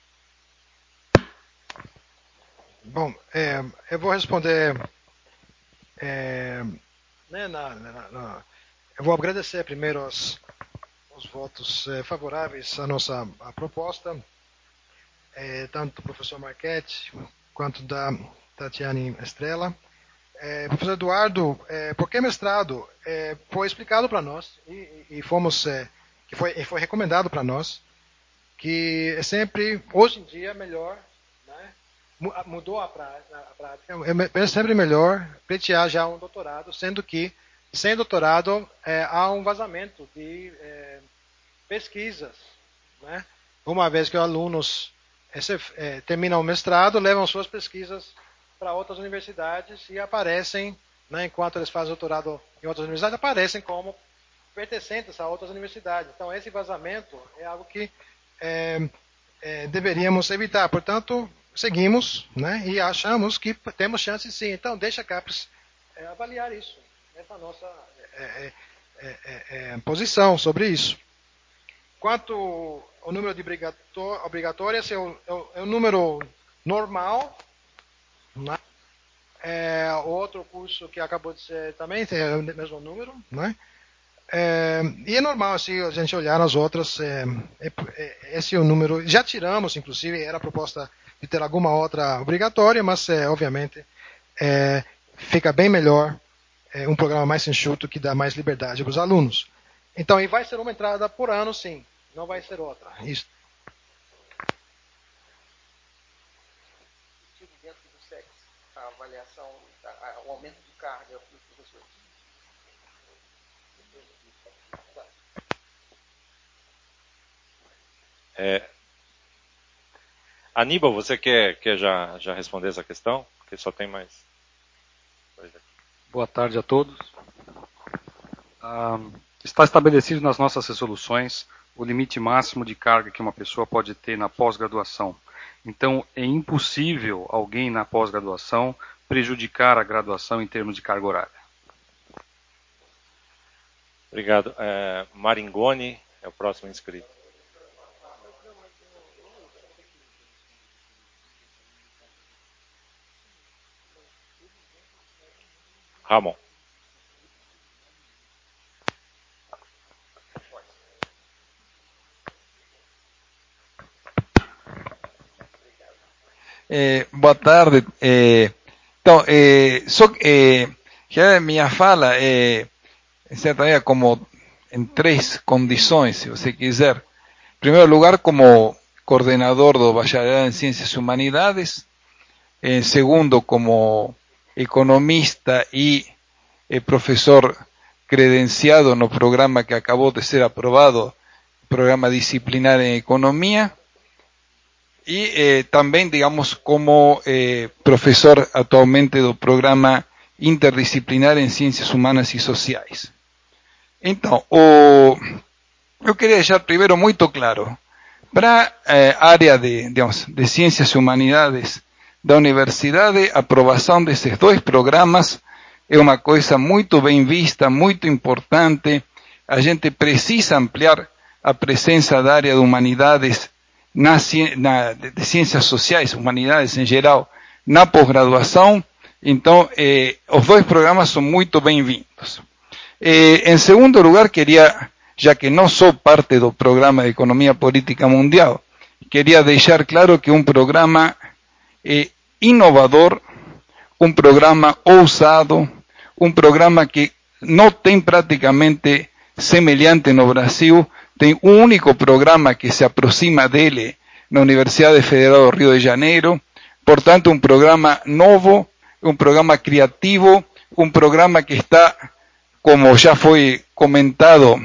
Bom, é, eu vou responder. É, né, na, na, na, eu vou agradecer primeiro os, os votos é, favoráveis à nossa à proposta, é, tanto do professor Marchetti quanto da Tatiane Estrela. É, professor Eduardo, é, por que mestrado? É, foi explicado para nós e, e fomos, é, que foi, foi recomendado para nós que é sempre, hoje em dia, melhor, né, mudou a prática, é, é sempre melhor pleitear já um doutorado, sendo que, sem doutorado, é, há um vazamento de é, pesquisas, né? Uma vez que os alunos é, terminam o mestrado, levam suas pesquisas para outras universidades e aparecem, né, enquanto eles fazem doutorado em outras universidades, aparecem como pertencentes a outras universidades. Então, esse vazamento é algo que é, é, deveríamos evitar. Portanto, seguimos, né, e achamos que temos chance sim. Então, deixa a CAPES é, avaliar isso. Essa é a nossa é, é, é, posição sobre isso. Quanto ao número de obrigatórias, é o, é o número normal. É, outro curso que acabou de ser também tem o mesmo número, né? É, e é normal assim, a gente olhar nas outras, é, é, é, esse é o número, já tiramos, inclusive, era a proposta de ter alguma outra obrigatória, mas é, obviamente é, fica bem melhor é, um programa mais enxuto que dá mais liberdade para os alunos. Então, e vai ser uma entrada por ano, sim, não vai ser outra. Isso. A avaliação, o aumento de carga dos professores. É, Aníbal, você quer, quer já, já responder essa questão? Porque só tem mais dois aqui. Boa tarde a todos. Ah, está estabelecido nas nossas resoluções o limite máximo de carga que uma pessoa pode ter na pós-graduação. Então, é impossível alguém na pós-graduação prejudicar a graduação em termos de carga horária. Obrigado. É, Maringoni é o próximo inscrito. Ramon. É, boa tarde. É, então, é, só, é, já minha fala é, certa como em três condições, se você quiser. Em primeiro lugar, como coordenador do Bacharelado em Ciências e Humanidades. En segundo, como economista y eh, profesor credenciado no programa que acabó de ser aprobado, programa disciplinar en economía. Y eh, también, digamos, como eh, profesor actualmente do programa interdisciplinar en Ciencias Humanas y Sociais. Então, o, eu queria deixar primeiro muito claro, para a área de, digamos, de Ciências e Humanidades da universidade, a aprovação desses dois programas é uma coisa muito bem vista, muito importante. A gente precisa ampliar a presença da área de humanidades, na, na, de ciências sociais, humanidades em geral, na pós-graduação. Então, eh, os dois programas são muito bem-vindos. Eh, em segundo lugar, queria, já que não sou parte do programa de Economia Política Mundial, queria deixar claro que um programa eh, inovador, um programa ousado, um programa que não tem praticamente semelhante no Brasil, tem um único programa que se aproxima dele na Universidade Federal do Rio de Janeiro, portanto um programa novo, um programa criativo, um programa que está, como já foi comentado,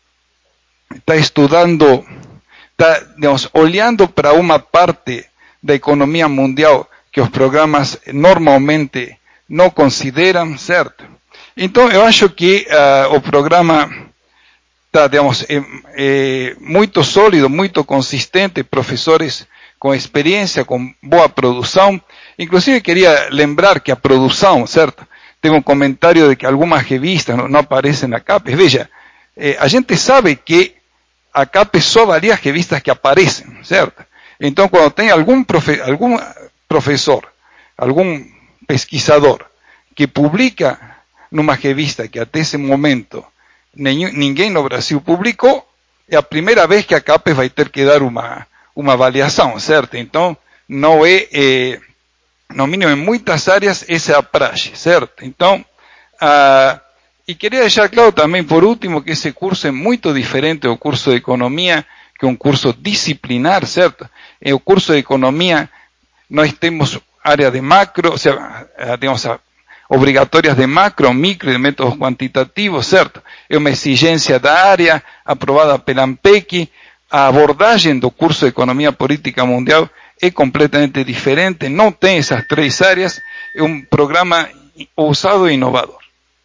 está estudando, está, digamos, olhando para uma parte da economia mundial que os programas normalmente não consideram, certo? Então, eu acho que uh, o programa está, digamos, é, é muito sólido, muito consistente, professores com experiência, com boa produção. Inclusive, queria lembrar que a produção, certo? Tem um comentário de que algumas revistas não, não aparecem na CAPES. Veja, eh, a gente sabe que a CAPES só avalia as revistas que aparecem, certo? Então, quando tem algum, profe, algum professor, algum pesquisador que publica numa revista que até esse momento nenhum, ninguém no Brasil publicou, é a primeira vez que a CAPES vai ter que dar uma, uma avaliação, certo? Então, não é, é, no mínimo em muitas áreas, essa é a praxe, certo? Então, ah, e queria deixar claro também, por último, que esse curso é muito diferente do curso de economia, que é um curso disciplinar, certo? Em o curso de economia, nós temos área de macro, ou seja, digamos, obrigatórias de macro, micro e de métodos quantitativos, certo? É uma exigência da área, aprovada pela ANPEC. A abordagem do curso de Economia Política Mundial é completamente diferente, não tem essas três áreas, é um programa ousado e inovador.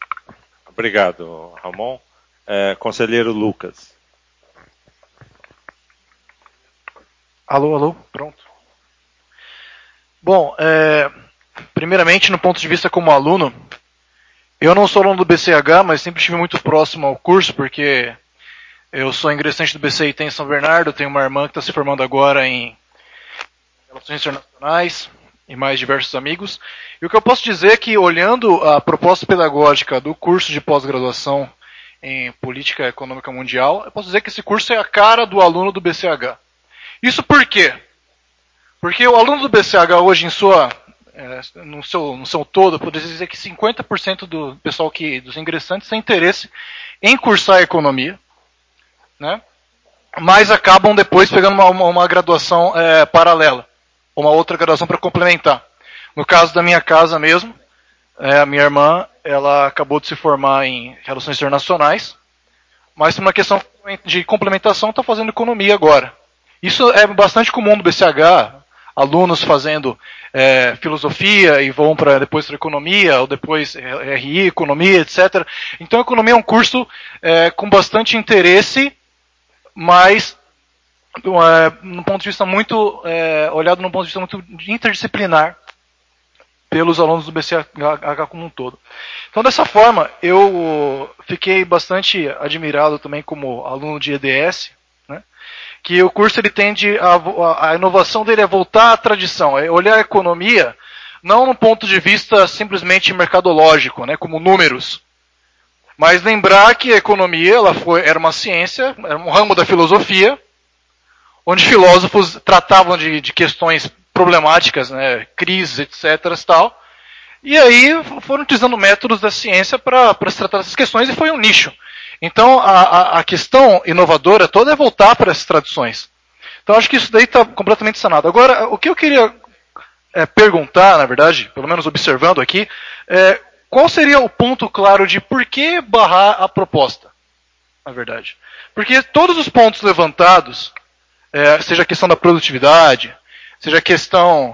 Obrigado, Ramon. É, conselheiro Lucas. Alô, alô, pronto. Bom, é, primeiramente, no ponto de vista como aluno, eu não sou aluno do B C H, mas sempre estive muito próximo ao curso, porque eu sou ingressante do B C I T em São Bernardo, tenho uma irmã que está se formando agora em Relações Internacionais e mais diversos amigos. E o que eu posso dizer é que, olhando a proposta pedagógica do curso de pós-graduação em política econômica mundial, eu posso dizer que esse curso é a cara do aluno do B C H. Isso por quê? Porque o aluno do B C H hoje, em sua, é, no, seu, no seu todo, poderia dizer que cinquenta por cento do pessoal que, dos ingressantes tem interesse em cursar economia, né? Mas acabam depois pegando uma, uma, uma graduação é, paralela, uma outra graduação para complementar. No caso da minha casa mesmo, é, a minha irmã, ela acabou de se formar em Relações Internacionais, mas por uma questão de complementação está fazendo economia agora. Isso é bastante comum no B C H, alunos fazendo é, filosofia e vão para depois para economia, ou depois R I, economia, etcétera. Então a economia é um curso é, com bastante interesse, mas é, num ponto de vista muito, é, olhado num ponto de vista muito interdisciplinar pelos alunos do B C H como um todo. Então dessa forma, eu fiquei bastante admirado também como aluno de E D S, né, que o curso ele tende a, a, a inovação dele é voltar à tradição, é olhar a economia não num ponto de vista simplesmente mercadológico, né, como números, mas lembrar que a economia ela foi, era uma ciência, era um ramo da filosofia, onde filósofos tratavam de, de questões problemáticas, né, crises, etcétera. Tal, e aí foram utilizando métodos da ciência para se tratar dessas questões e foi um nicho. Então a, a, a questão inovadora toda é voltar para essas tradições. Então acho que isso daí está completamente sanado. Agora, o que eu queria é, perguntar, na verdade, pelo menos observando aqui, é, qual seria o ponto claro de por que barrar a proposta, na verdade? Porque todos os pontos levantados, é, seja a questão da produtividade, seja a questão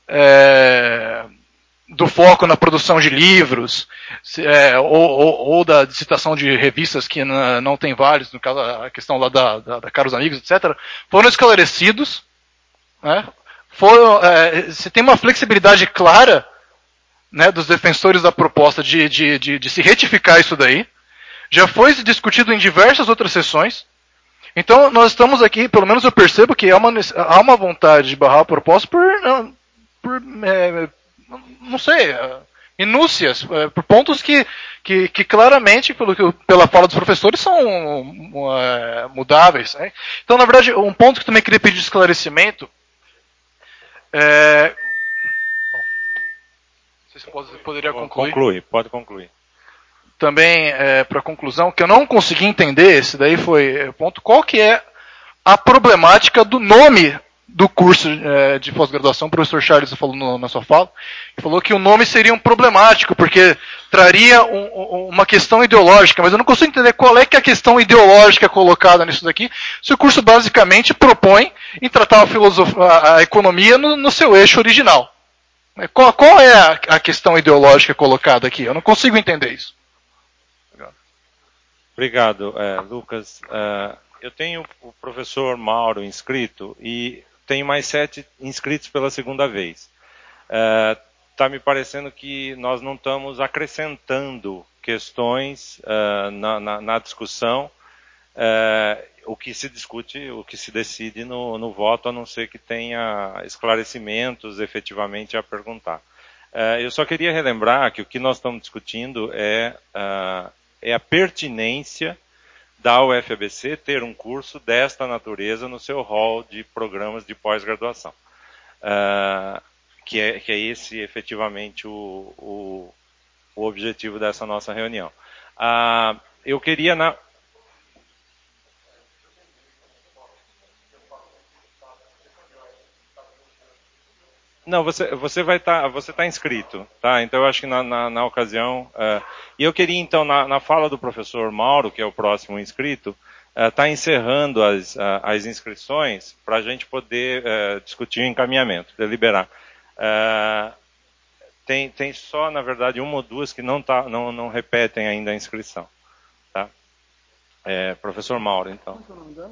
é, do foco na produção de livros, é, ou, ou, ou da citação de revistas que não, não tem vários, no caso a questão lá da, da, da Caros Amigos, etcétera, foram esclarecidos, né? Foram, é, se tem uma flexibilidade clara, né, dos defensores da proposta de, de, de, de se retificar isso daí, já foi discutido em diversas outras sessões. Então, nós estamos aqui, pelo menos eu percebo que há uma, há uma vontade de barrar a proposta por, por é, não sei, minúcias, por pontos que, que, que claramente, pelo que, pela fala dos professores, são é, mudáveis. Né? Então, na verdade, um ponto que eu também queria pedir de esclarecimento é... Bom, não sei se eu poderia concluir. Conclui, pode concluir. Também, é, para conclusão, que eu não consegui entender, esse daí foi o ponto, qual que é a problemática do nome do curso é, de pós-graduação. O professor Charles falou no, na sua fala, falou que o nome seria um problemático, porque traria um, um, uma questão ideológica, mas eu não consigo entender qual é que é a questão ideológica colocada nisso daqui, se o curso basicamente propõe em tratar a, filosofia, a, a economia no, no seu eixo original. Qual, qual é a, a questão ideológica colocada aqui? Eu não consigo entender isso. Obrigado, é, Lucas. É, eu tenho o professor Mauro inscrito e tenho mais sete inscritos pela segunda vez. Está é, me parecendo que nós não estamos acrescentando questões é, na, na, na discussão. É, o que se discute, o que se decide no, no voto, a não ser que tenha esclarecimentos efetivamente a perguntar. É, eu só queria relembrar que o que nós estamos discutindo é... é é a pertinência da U F A B C ter um curso desta natureza no seu hall de programas de pós-graduação. Uh, que, é, que é esse, efetivamente, o, o, o objetivo dessa nossa reunião. Uh, eu queria... Na... Não, você, você vai estar, tá, você está inscrito, tá? Então eu acho que na, na, na ocasião, uh, e eu queria então na, na fala do professor Mauro, que é o próximo inscrito, estar uh, tá encerrando as, uh, as inscrições para a gente poder uh, discutir o encaminhamento, deliberar. Uh, tem, tem só, na verdade, uma ou duas que não, tá, não, não repetem ainda a inscrição, tá? É, professor Mauro, então.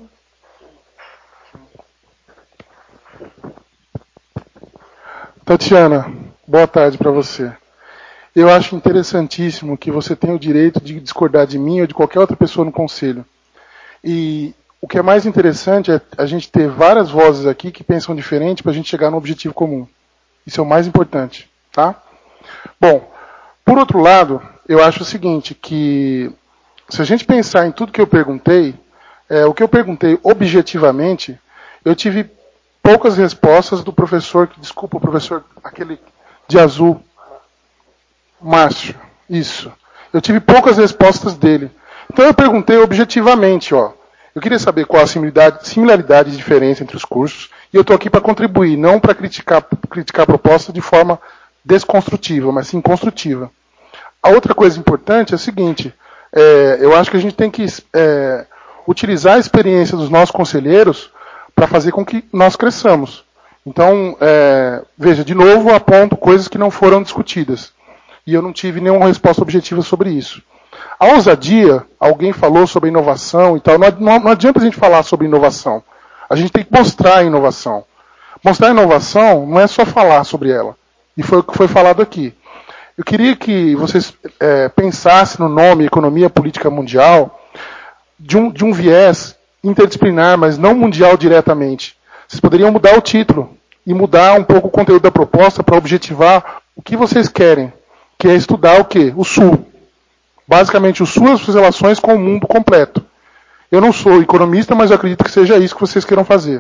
Tatiana, boa tarde para você. Eu acho interessantíssimo que você tenha o direito de discordar de mim ou de qualquer outra pessoa no conselho. E o que é mais interessante é a gente ter várias vozes aqui que pensam diferente para a gente chegar num objetivo comum. Isso é o mais importante, tá? Bom, por outro lado, eu acho o seguinte, que se a gente pensar em tudo que eu perguntei, é, o que eu perguntei objetivamente, eu tive poucas respostas do professor, desculpa, o professor, aquele de azul, Márcio, isso. Eu tive poucas respostas dele. Então eu perguntei objetivamente, ó. Eu queria saber qual a similaridade, similaridade e diferença entre os cursos, e eu estou aqui para contribuir, não para criticar, criticar a proposta de forma desconstrutiva, mas sim construtiva. A outra coisa importante é o seguinte, é, eu acho que a gente tem que é, utilizar a experiência dos nossos conselheiros para fazer com que nós cresçamos. Então, é, veja, de novo aponto coisas que não foram discutidas. E eu não tive nenhuma resposta objetiva sobre isso. A ousadia, alguém falou sobre inovação e tal, não, não, não adianta a gente falar sobre inovação. A gente tem que mostrar a inovação. Mostrar a inovação não é só falar sobre ela. E foi o que foi falado aqui. Eu queria que vocês é, pensassem no nome Economia Política Mundial de um, de um viés interdisciplinar, mas não mundial diretamente. Vocês poderiam mudar o título e mudar um pouco o conteúdo da proposta para objetivar o que vocês querem, que é estudar o quê? O Sul. Basicamente, o Sul e as suas relações com o mundo completo. Eu não sou economista, mas eu acredito que seja isso que vocês queiram fazer.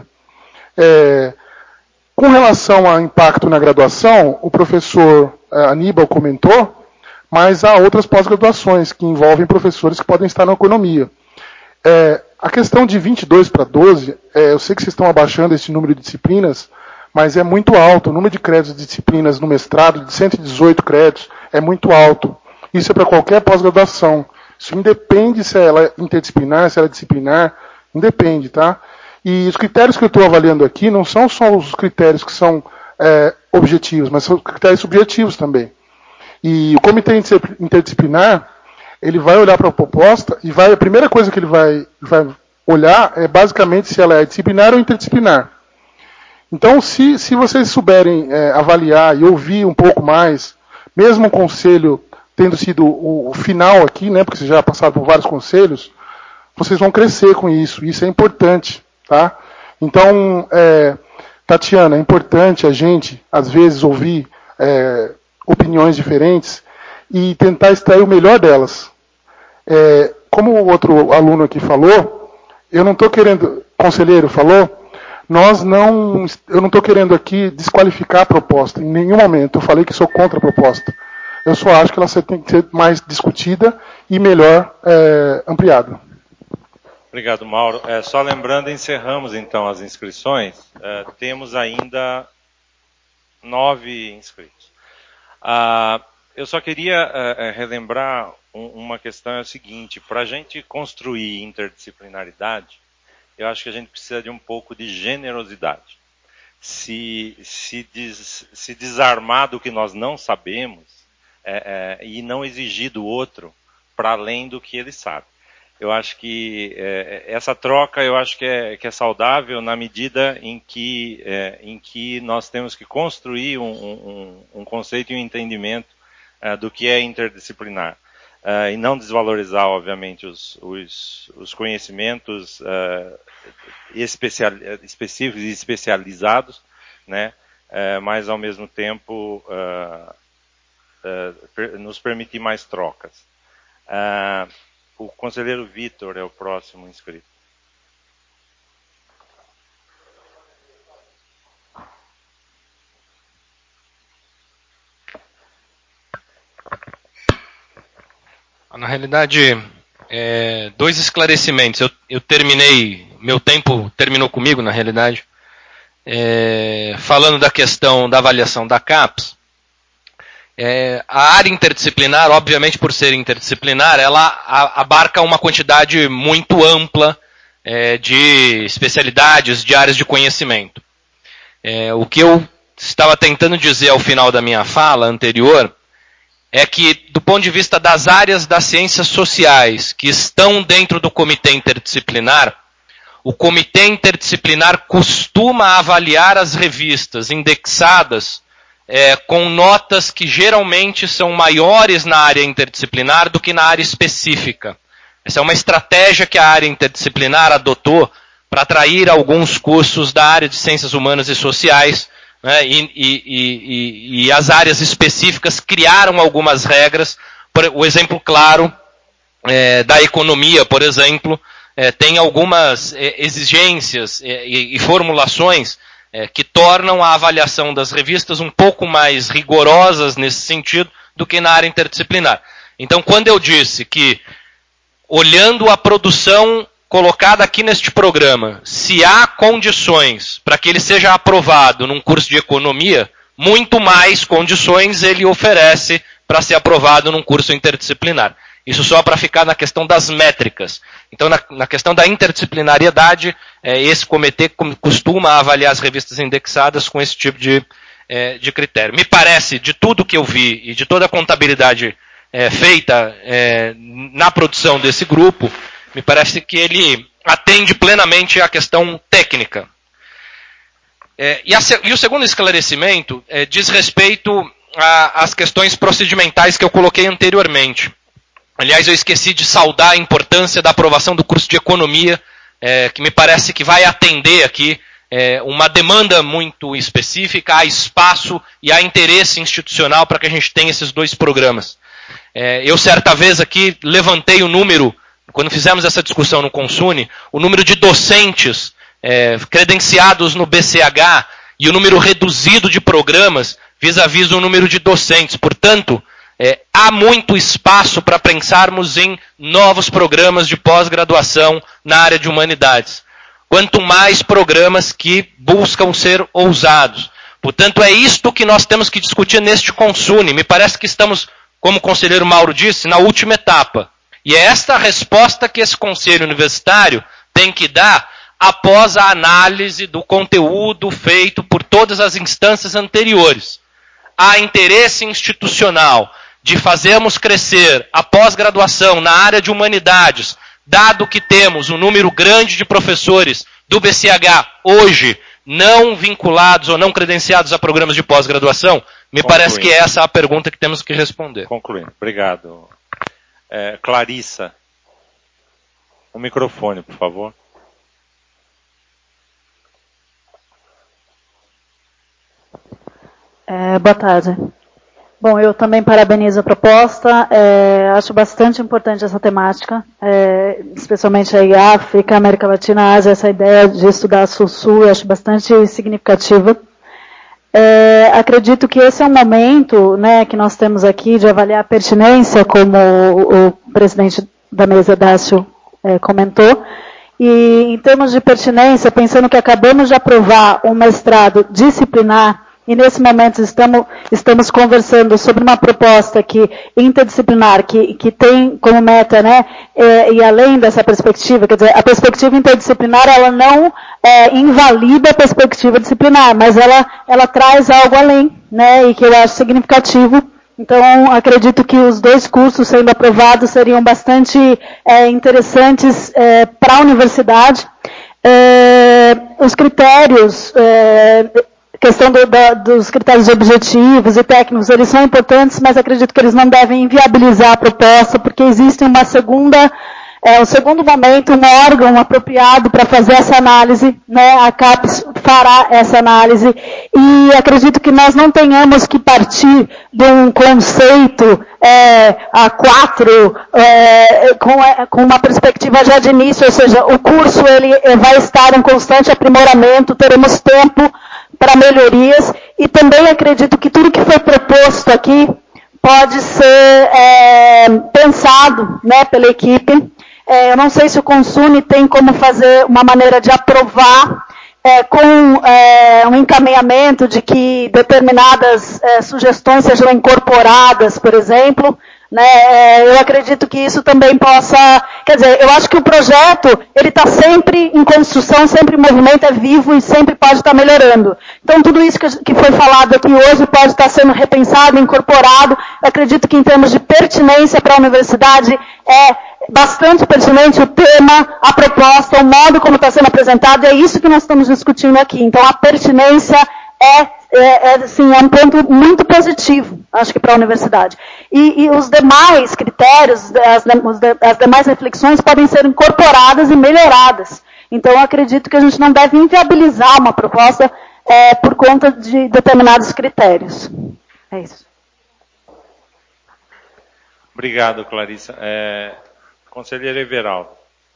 É, com relação ao impacto na graduação, o professor Aníbal comentou, mas há outras pós-graduações que envolvem professores que podem estar na economia. É, a questão de vinte e dois para doze, é, eu sei que vocês estão abaixando esse número de disciplinas, mas é muito alto. O número de créditos de disciplinas no mestrado, de cento e dezoito créditos, é muito alto. Isso é para qualquer pós-graduação. Isso independe se ela é interdisciplinar, se ela é disciplinar, independe, tá? E os critérios que eu estou avaliando aqui não são só os critérios que são é, objetivos, mas são critérios subjetivos também. E o comitê interdisciplinar, ele vai olhar para a proposta e vai, a primeira coisa que ele vai, vai olhar é basicamente se ela é disciplinar ou interdisciplinar. Então, se, se vocês souberem é, avaliar e ouvir um pouco mais, mesmo o conselho tendo sido o, o final aqui, né, porque vocês já passaram por vários conselhos, vocês vão crescer com isso. Isso é importante, tá? Então, é, Tatiana, é importante a gente, às vezes, ouvir é, opiniões diferentes e tentar extrair o melhor delas. É, como o outro aluno aqui falou, eu não estou querendo, conselheiro falou, nós não, eu não estou querendo aqui desqualificar a proposta, em nenhum momento. Eu falei que sou contra a proposta. Eu só acho que ela tem que ser mais discutida e melhor é, ampliada. Obrigado, Mauro. É, só lembrando, encerramos então as inscrições. É, temos ainda nove inscritos. Ah, eu só queria é, relembrar um, uma questão, é o seguinte, para a gente construir interdisciplinaridade, eu acho que a gente precisa de um pouco de generosidade. Se, se, des, se desarmar do que nós não sabemos, É, é, e não exigir do outro para além do que ele sabe. Eu acho que é, essa troca eu acho que é, que é saudável na medida em que, é, em que nós temos que construir um, um, um conceito e um entendimento é, do que é interdisciplinar. É, e não desvalorizar, obviamente, os, os, os conhecimentos é, especial, específicos e especializados, né? É, mas ao mesmo tempo é, Uh, nos permitir mais trocas. Uh, o conselheiro Vitor é o próximo inscrito. Na realidade, é, dois esclarecimentos. Eu, eu terminei, meu tempo terminou comigo, na realidade, é, falando da questão da avaliação da CAPES. É, a área interdisciplinar, obviamente por ser interdisciplinar, ela a, abarca uma quantidade muito ampla é, de especialidades, de áreas de conhecimento. É, o que eu estava tentando dizer ao final da minha fala anterior é que, do ponto de vista das áreas das ciências sociais que estão dentro do comitê interdisciplinar, o comitê interdisciplinar costuma avaliar as revistas indexadas É, com notas que geralmente são maiores na área interdisciplinar do que na área específica. Essa é uma estratégia que a área interdisciplinar adotou para atrair alguns cursos da área de ciências humanas e sociais, né, e, e, e, e as áreas específicas criaram algumas regras. Por, o exemplo claro é, da economia, por exemplo, é, tem algumas é, exigências é, e, e formulações é, que tornam a avaliação das revistas um pouco mais rigorosas nesse sentido do que na área interdisciplinar. Então, quando eu disse que, olhando a produção colocada aqui neste programa, se há condições para que ele seja aprovado num curso de economia, muito mais condições ele oferece para ser aprovado num curso interdisciplinar. Isso só para ficar na questão das métricas. Então, na, na questão da interdisciplinariedade, é, esse comitê costuma avaliar as revistas indexadas com esse tipo de, é, de critério. Me parece, de tudo que eu vi e de toda a contabilidade é, feita é, na produção desse grupo, me parece que ele atende plenamente à questão técnica. É, e, a, e o segundo esclarecimento é, diz respeito às questões procedimentais que eu coloquei anteriormente. Aliás, eu esqueci de saudar a importância da aprovação do curso de economia, é, que me parece que vai atender aqui é, uma demanda muito específica, há espaço e há interesse institucional para que a gente tenha esses dois programas. É, eu, certa vez aqui, levantei o número, quando fizemos essa discussão no Consune, o número de docentes é, credenciados no B C H e o número reduzido de programas vis-à-vis o número de docentes. Portanto, é, há muito espaço para pensarmos em novos programas de pós-graduação na área de humanidades. Quanto mais programas que buscam ser ousados. Portanto, é isto que nós temos que discutir neste Consune. Me parece que estamos, como o conselheiro Mauro disse, na última etapa. E é esta a resposta que esse conselho universitário tem que dar após a análise do conteúdo feito por todas as instâncias anteriores. Há interesse institucional de fazermos crescer a pós-graduação na área de humanidades, dado que temos um número grande de professores do B C H hoje não vinculados ou não credenciados a programas de pós-graduação, me Concluindo. Parece que essa é a pergunta que temos que responder. Concluindo. Obrigado. É, Clarissa, o microfone, por favor. É, boa tarde. Bom, eu também parabenizo a proposta, é, acho bastante importante essa temática, é, especialmente aí África, América Latina, Ásia, essa ideia de estudar Sul-Sul, eu acho bastante significativa. É, acredito que esse é um momento, né, que nós temos aqui de avaliar a pertinência, como o, o presidente da mesa, Dácio, é, comentou, e em termos de pertinência, pensando que acabamos de aprovar um mestrado disciplinar, e nesse momento estamos, estamos conversando sobre uma proposta que, interdisciplinar, que, que tem como meta, né, é, e além dessa perspectiva, quer dizer, a perspectiva interdisciplinar, ela não é, invalida a perspectiva disciplinar, mas ela, ela traz algo além, né, e que eu acho significativo. Então, acredito que os dois cursos sendo aprovados seriam bastante é, interessantes é, para a universidade. É, os critérios... É, questão do, da, dos critérios objetivos e técnicos, eles são importantes, mas acredito que eles não devem inviabilizar a proposta, porque existe uma segunda, é, um segundo momento, um órgão apropriado para fazer essa análise, né, a CAPES fará essa análise, e acredito que nós não tenhamos que partir de um conceito é, a quatro, é, com, com uma perspectiva já de início, ou seja, o curso ele vai estar em constante aprimoramento, teremos tempo para melhorias, e também acredito que tudo que foi proposto aqui pode ser é, pensado, né, pela equipe. É, eu não sei se o Consune tem como fazer uma maneira de aprovar é, com é, um encaminhamento de que determinadas é, sugestões sejam incorporadas, por exemplo. Né, eu acredito que isso também possa, quer dizer, eu acho que o projeto, ele está sempre em construção, sempre em movimento, é vivo e sempre pode estar melhorando. Então tudo isso que, que foi falado aqui hoje pode estar sendo repensado, incorporado. Eu acredito que em termos de pertinência para a universidade é bastante pertinente o tema, a proposta, o modo como está sendo apresentado, e é isso que nós estamos discutindo aqui. Então a pertinência é É, é, assim, é um ponto muito positivo, acho que para a universidade. E, e os demais critérios, as, as demais reflexões podem ser incorporadas e melhoradas. Então, eu acredito que a gente não deve inviabilizar uma proposta é, por conta de determinados critérios. É isso. Obrigado, Clarissa. É, Conselheiro Everaldo.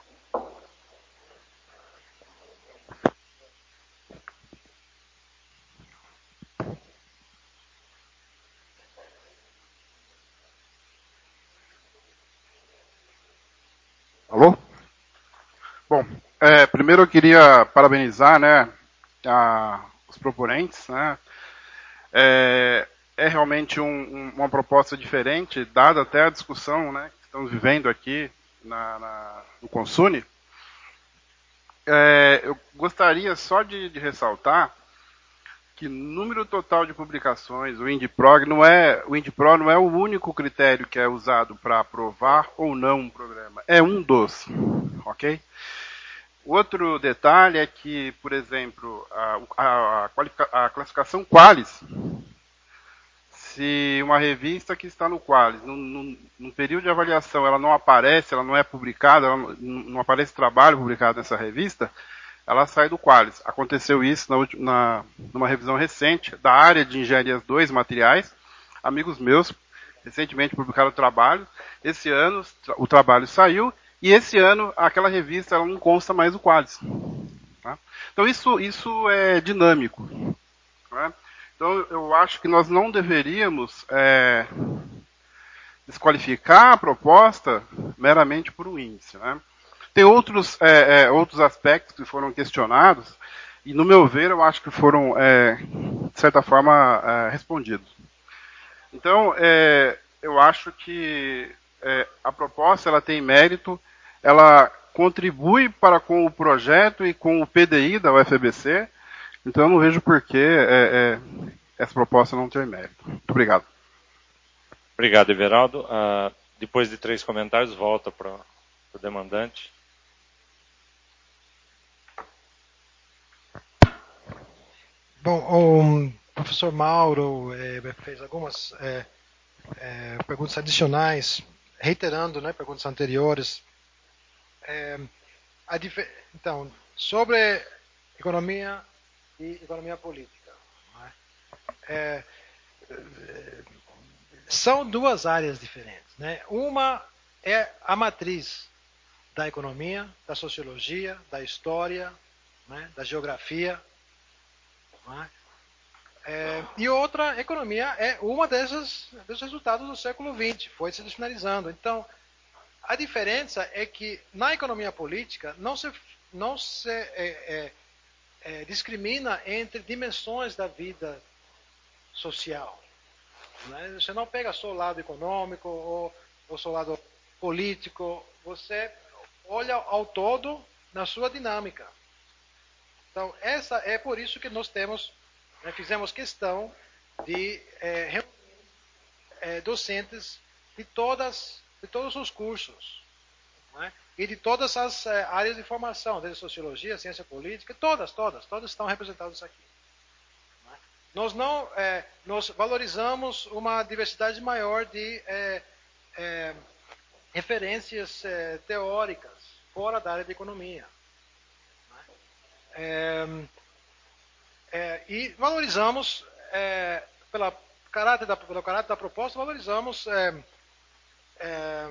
Alô? Bom, é, primeiro eu queria parabenizar, né, a, os proponentes, né. É, é realmente um, um, uma proposta diferente, dada até a discussão, né, que estamos vivendo aqui na, na, no Consune. É, eu gostaria só de, de ressaltar que número total de publicações, o INDIPRO não é, o INDIPRO não é o único critério que é usado para aprovar ou não um programa. É um dos, ok? Outro detalhe é que, por exemplo, a, a, a, a classificação Qualis, se uma revista que está no Qualis, no, no, no período de avaliação, ela não aparece, ela não é publicada, ela não, não aparece trabalho publicado nessa revista, ela sai do Qualis. Aconteceu isso na, na, numa revisão recente da área de Engenharias dois Materiais. Amigos meus recentemente publicaram o trabalho. Esse ano o trabalho saiu e esse ano aquela revista ela não consta mais no Qualis. Tá? Então isso, isso é dinâmico. Tá? Então eu acho que nós não deveríamos é, desqualificar a proposta meramente por um índice. Né? Tem outros, é, é, outros aspectos que foram questionados, e no meu ver, eu acho que foram, é, de certa forma, é, respondidos. Então, é, eu acho que é, a proposta ela tem mérito, ela contribui para com o projeto e com o P D I da U F A B C, então eu não vejo por que é, é, essa proposta não ter mérito. Muito obrigado. Obrigado, Everaldo. Uh, depois de três comentários, volta para o demandante. Bom, o professor Mauro eh, fez algumas eh, eh, perguntas adicionais, reiterando, né, perguntas anteriores. Eh, a então, sobre economia e economia política. Né? Eh, são duas áreas diferentes. Né? Uma é a matriz da economia, da sociologia, da história, né, da geografia. É, e outra economia é uma dessas dos resultados do século vinte, foi se finalizando. Então, a diferença é que na economia política não se, não se é, é, é, discrimina entre dimensões da vida social. Né? Você não pega só o lado econômico ou, ou só o lado político, você olha ao todo na sua dinâmica. Então, essa é por isso que nós temos Nós fizemos questão de é, reunir é, docentes de, todas, de todos os cursos, né? E de todas as é, áreas de formação, desde sociologia, ciência política, todas, todas, todas estão representadas aqui. Né? Nós não, é, nós valorizamos uma diversidade maior de é, é, referências é, teóricas fora da área de economia. Né? É, É, e valorizamos, é, pela caráter da, pelo caráter da proposta, valorizamos é, é,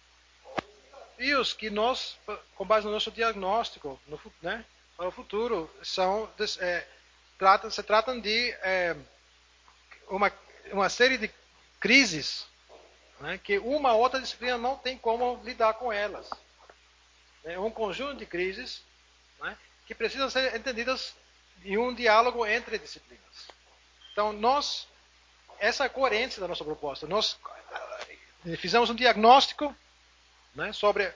desafios que nós, com base no nosso diagnóstico no, né, para o futuro, são, é, tratam, se tratam de é, uma, uma série de crises, né, que uma ou outra disciplina não tem como lidar com elas. É um conjunto de crises, né, que precisam ser entendidas e um diálogo entre disciplinas. Então, nós, essa é a coerência da nossa proposta. Nós fizemos um diagnóstico, né, sobre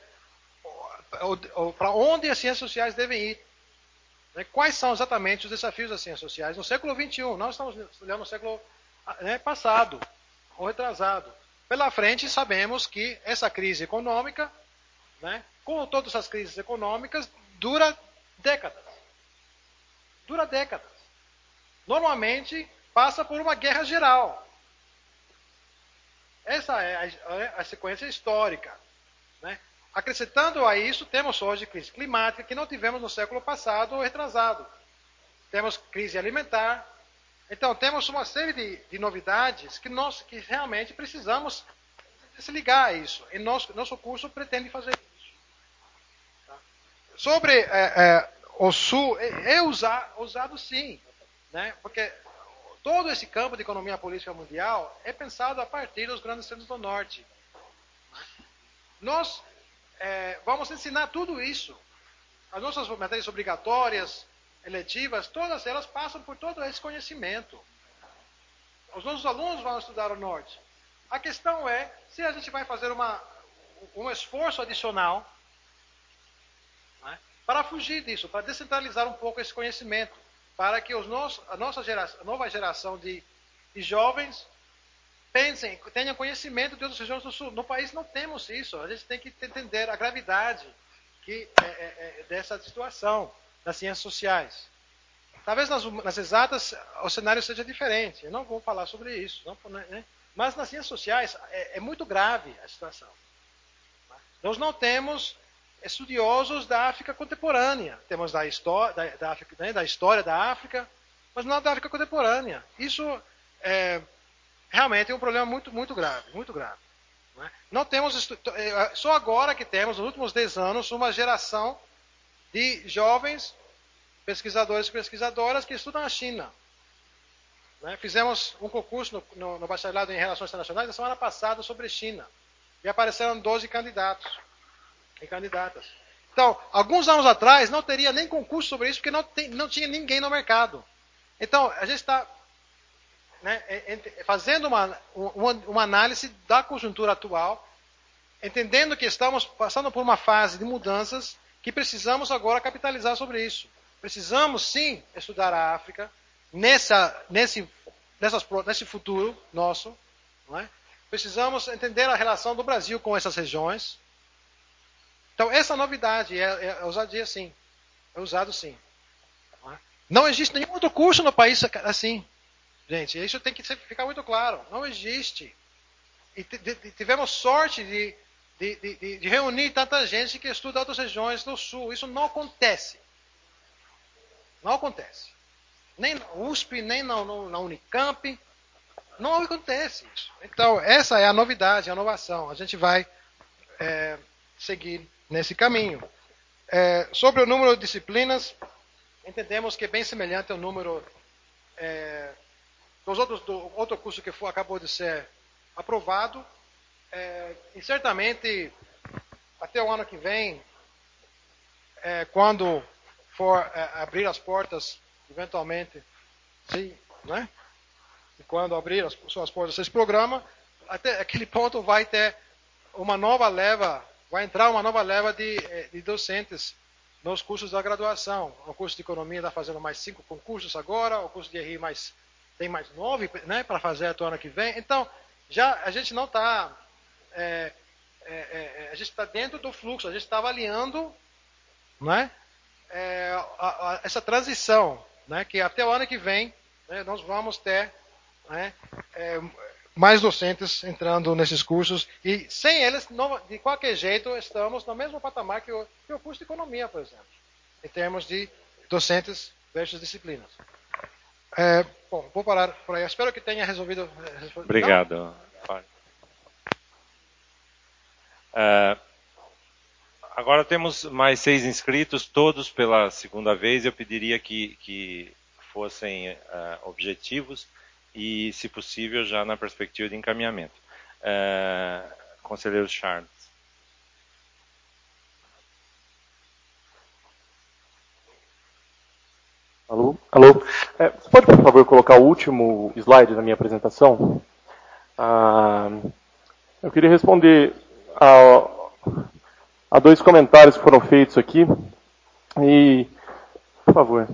para onde as ciências sociais devem ir. Né, quais são exatamente os desafios das ciências sociais no século vinte e um. Nós estamos olhando no século, né, passado, ou retrasado. Pela frente, sabemos que essa crise econômica, né, como todas as crises econômicas, dura décadas. Dura décadas. Normalmente, passa por uma guerra geral. Essa é a, a sequência histórica. Né? Acrescentando a isso, temos hoje crise climática, que não tivemos no século passado ou retrasado. Temos crise alimentar. Então, temos uma série de, de novidades que nós que realmente precisamos se ligar a isso. E nosso, nosso curso pretende fazer isso. Tá? Sobre é, é, o Sul, é, é usar, usado sim, né? Porque todo esse campo de economia política mundial é pensado a partir dos grandes centros do Norte. Nós é, vamos ensinar tudo isso. As nossas matérias obrigatórias, eletivas, todas elas passam por todo esse conhecimento. Os nossos alunos vão estudar o Norte. A questão é se a gente vai fazer uma, um esforço adicional, né, para fugir disso, para descentralizar um pouco esse conhecimento, para que os nossos, a nossa geração, a nova geração de, de jovens pensem, tenham conhecimento de outras regiões do Sul. No país não temos isso. A gente tem que entender a gravidade que, é, é, é, dessa situação das ciências sociais. Talvez nas, nas exatas o cenário seja diferente. Eu não vou falar sobre isso. Não, né? Mas nas ciências sociais é, é muito grave a situação. Nós não temos estudiosos da África contemporânea. Temos da, histó da, da, África, né, da história da África, mas não da África contemporânea. Isso é, realmente é um problema muito, muito grave. Muito grave. Não, é? Não temos, só agora que temos, nos últimos dez anos, uma geração de jovens pesquisadores e pesquisadoras que estudam na China. Né? Fizemos um concurso no, no, no bacharelado em Relações Internacionais na semana passada sobre China. E apareceram doze candidatos e candidatas. Então, alguns anos atrás, não teria nem concurso sobre isso, porque não, tem, não tinha ninguém no mercado. Então, a gente está né, fazendo uma, uma, uma análise da conjuntura atual, entendendo que estamos passando por uma fase de mudanças que precisamos agora capitalizar sobre isso. Precisamos, sim, estudar a África nessa, nesse, nessas, nesse futuro nosso. Não é? Precisamos entender a relação do Brasil com essas regiões. Então, essa novidade é, é ousadia, sim. É usado, sim. Não, é? Não existe nenhum outro curso no país assim. Gente, isso tem que ficar muito claro. Não existe. E tivemos sorte de, de, de, de reunir tanta gente que estuda outras regiões do Sul. Isso não acontece. Não acontece. Nem na U S P, nem na, na Unicamp. Não acontece isso. Então, essa é a novidade, a inovação. A gente vai é, seguir nesse caminho. É, sobre o número de disciplinas, entendemos que é bem semelhante ao número é, dos outros, do outro curso que foi, acabou de ser aprovado. É, e certamente, até o ano que vem, é, quando for é, abrir as portas, eventualmente, sim, né? E quando abrir as suas portas esse programa, até aquele ponto vai ter uma nova leva, vai entrar uma nova leva de, de docentes nos cursos da graduação. O curso de economia está fazendo mais cinco concursos agora, o curso de R I mais, tem mais nove, né, para fazer até o ano que vem. Então, já a gente não está, é, é, é, a gente está dentro do fluxo, a gente está avaliando, né? É, a, a, essa transição, né, que até o ano que vem, né, nós vamos ter, né, é, mais docentes entrando nesses cursos e sem eles, não, de qualquer jeito, estamos no mesmo patamar que o, que o curso de economia, por exemplo, em termos de docentes versus disciplinas. É, bom, vou parar por aí. Espero que tenha resolvido. Obrigado. Uh, agora temos mais seis inscritos, todos pela segunda vez. Eu pediria que, que fossem uh, objetivos e, se possível, já na perspectiva de encaminhamento. Uh, Conselheiro Charles. Alô? Alô? É, você pode, por favor, colocar o último slide da minha apresentação? Ah, eu queria responder a, a dois comentários que foram feitos aqui. E, por favor,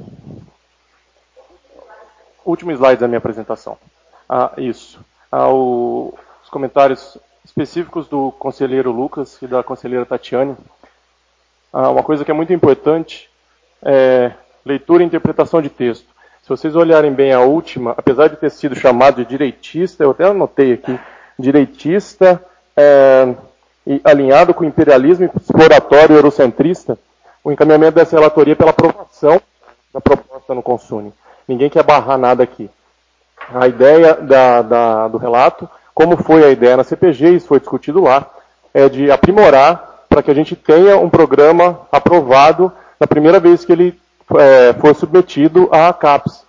último slide da minha apresentação. Ah, isso. Ah, o, os comentários específicos do conselheiro Lucas e da conselheira Tatiane. Ah, uma coisa que é muito importante é leitura e interpretação de texto. Se vocês olharem bem a última, apesar de ter sido chamado de direitista, eu até anotei aqui, direitista é, e alinhado com o imperialismo exploratório e eurocentrista, o encaminhamento dessa relatoria é pela aprovação da proposta no Consune. Ninguém quer barrar nada aqui. A ideia da, da, do relato como foi a ideia na C P G, isso foi discutido lá, é de aprimorar para que a gente tenha um programa aprovado na primeira vez que ele é, for submetido à CAPES.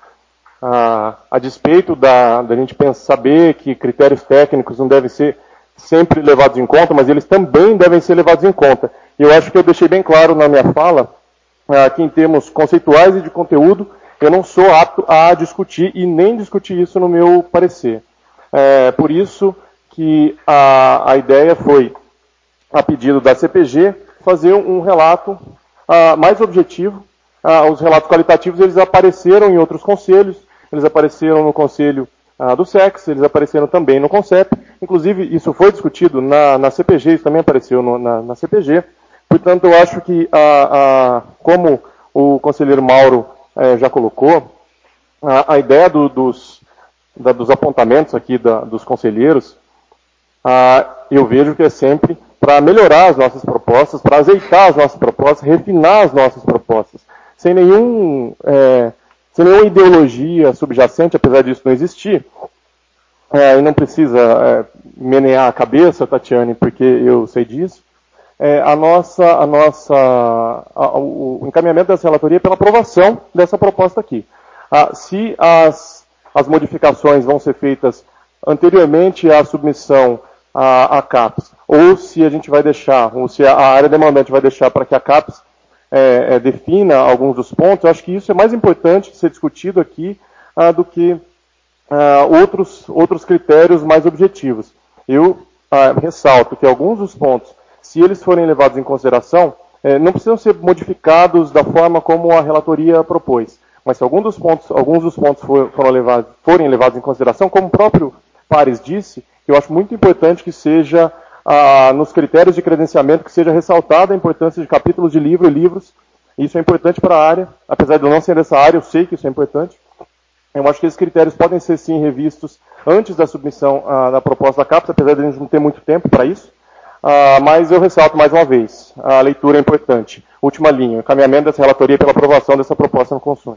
A, a despeito da, da gente pensar, saber que critérios técnicos não devem ser sempre levados em conta, mas eles também devem ser levados em conta. E eu acho que eu deixei bem claro na minha fala ah, que em termos conceituais e de conteúdo, eu não sou apto a discutir e nem discutir isso no meu parecer. É, por isso que a, a ideia foi, a pedido da C P G, fazer um relato ah, mais objetivo. Ah, os relatos qualitativos eles apareceram em outros conselhos, eles apareceram no conselho ah, do S E C, eles apareceram também no CONCEP, inclusive isso foi discutido na, na C P G, isso também apareceu no, na, na C P G, portanto eu acho que, ah, ah, como o conselheiro Mauro eh, já colocou, a, a ideia do, dos, da, dos apontamentos aqui da, dos conselheiros, ah, eu vejo que é sempre para melhorar as nossas propostas, para azeitar as nossas propostas, refinar as nossas propostas, sem nenhum... Eh, sem nenhuma ideologia subjacente, apesar disso não existir, é, e não precisa é, menear a cabeça, Tatiane, porque eu sei disso, é, a nossa, a nossa, a, o encaminhamento dessa relatoria é pela aprovação dessa proposta aqui. Ah, se as, as modificações vão ser feitas anteriormente à submissão à, à CAPES, ou se a gente vai deixar, ou se a área demandante vai deixar para que a CAPES É, é, defina alguns dos pontos, eu acho que isso é mais importante de ser discutido aqui ah, do que ah, outros, outros critérios mais objetivos. Eu ah, ressalto que alguns dos pontos, se eles forem levados em consideração, eh, não precisam ser modificados da forma como a relatoria propôs, mas se algum dos pontos, alguns dos pontos for, foram levados, forem levados em consideração, como o próprio Pares disse, eu acho muito importante que seja Ah, nos critérios de credenciamento, que seja ressaltada a importância de capítulos de livro e livros. Isso é importante para a área, apesar de eu não ser dessa área, eu sei que isso é importante. Eu acho que esses critérios podem ser, sim, revistos antes da submissão ah, da proposta da CAPES, apesar de a gente não ter muito tempo para isso. Ah, mas eu ressalto mais uma vez, a leitura é importante. Última linha, encaminhamento dessa relatoria pela aprovação dessa proposta no consumo.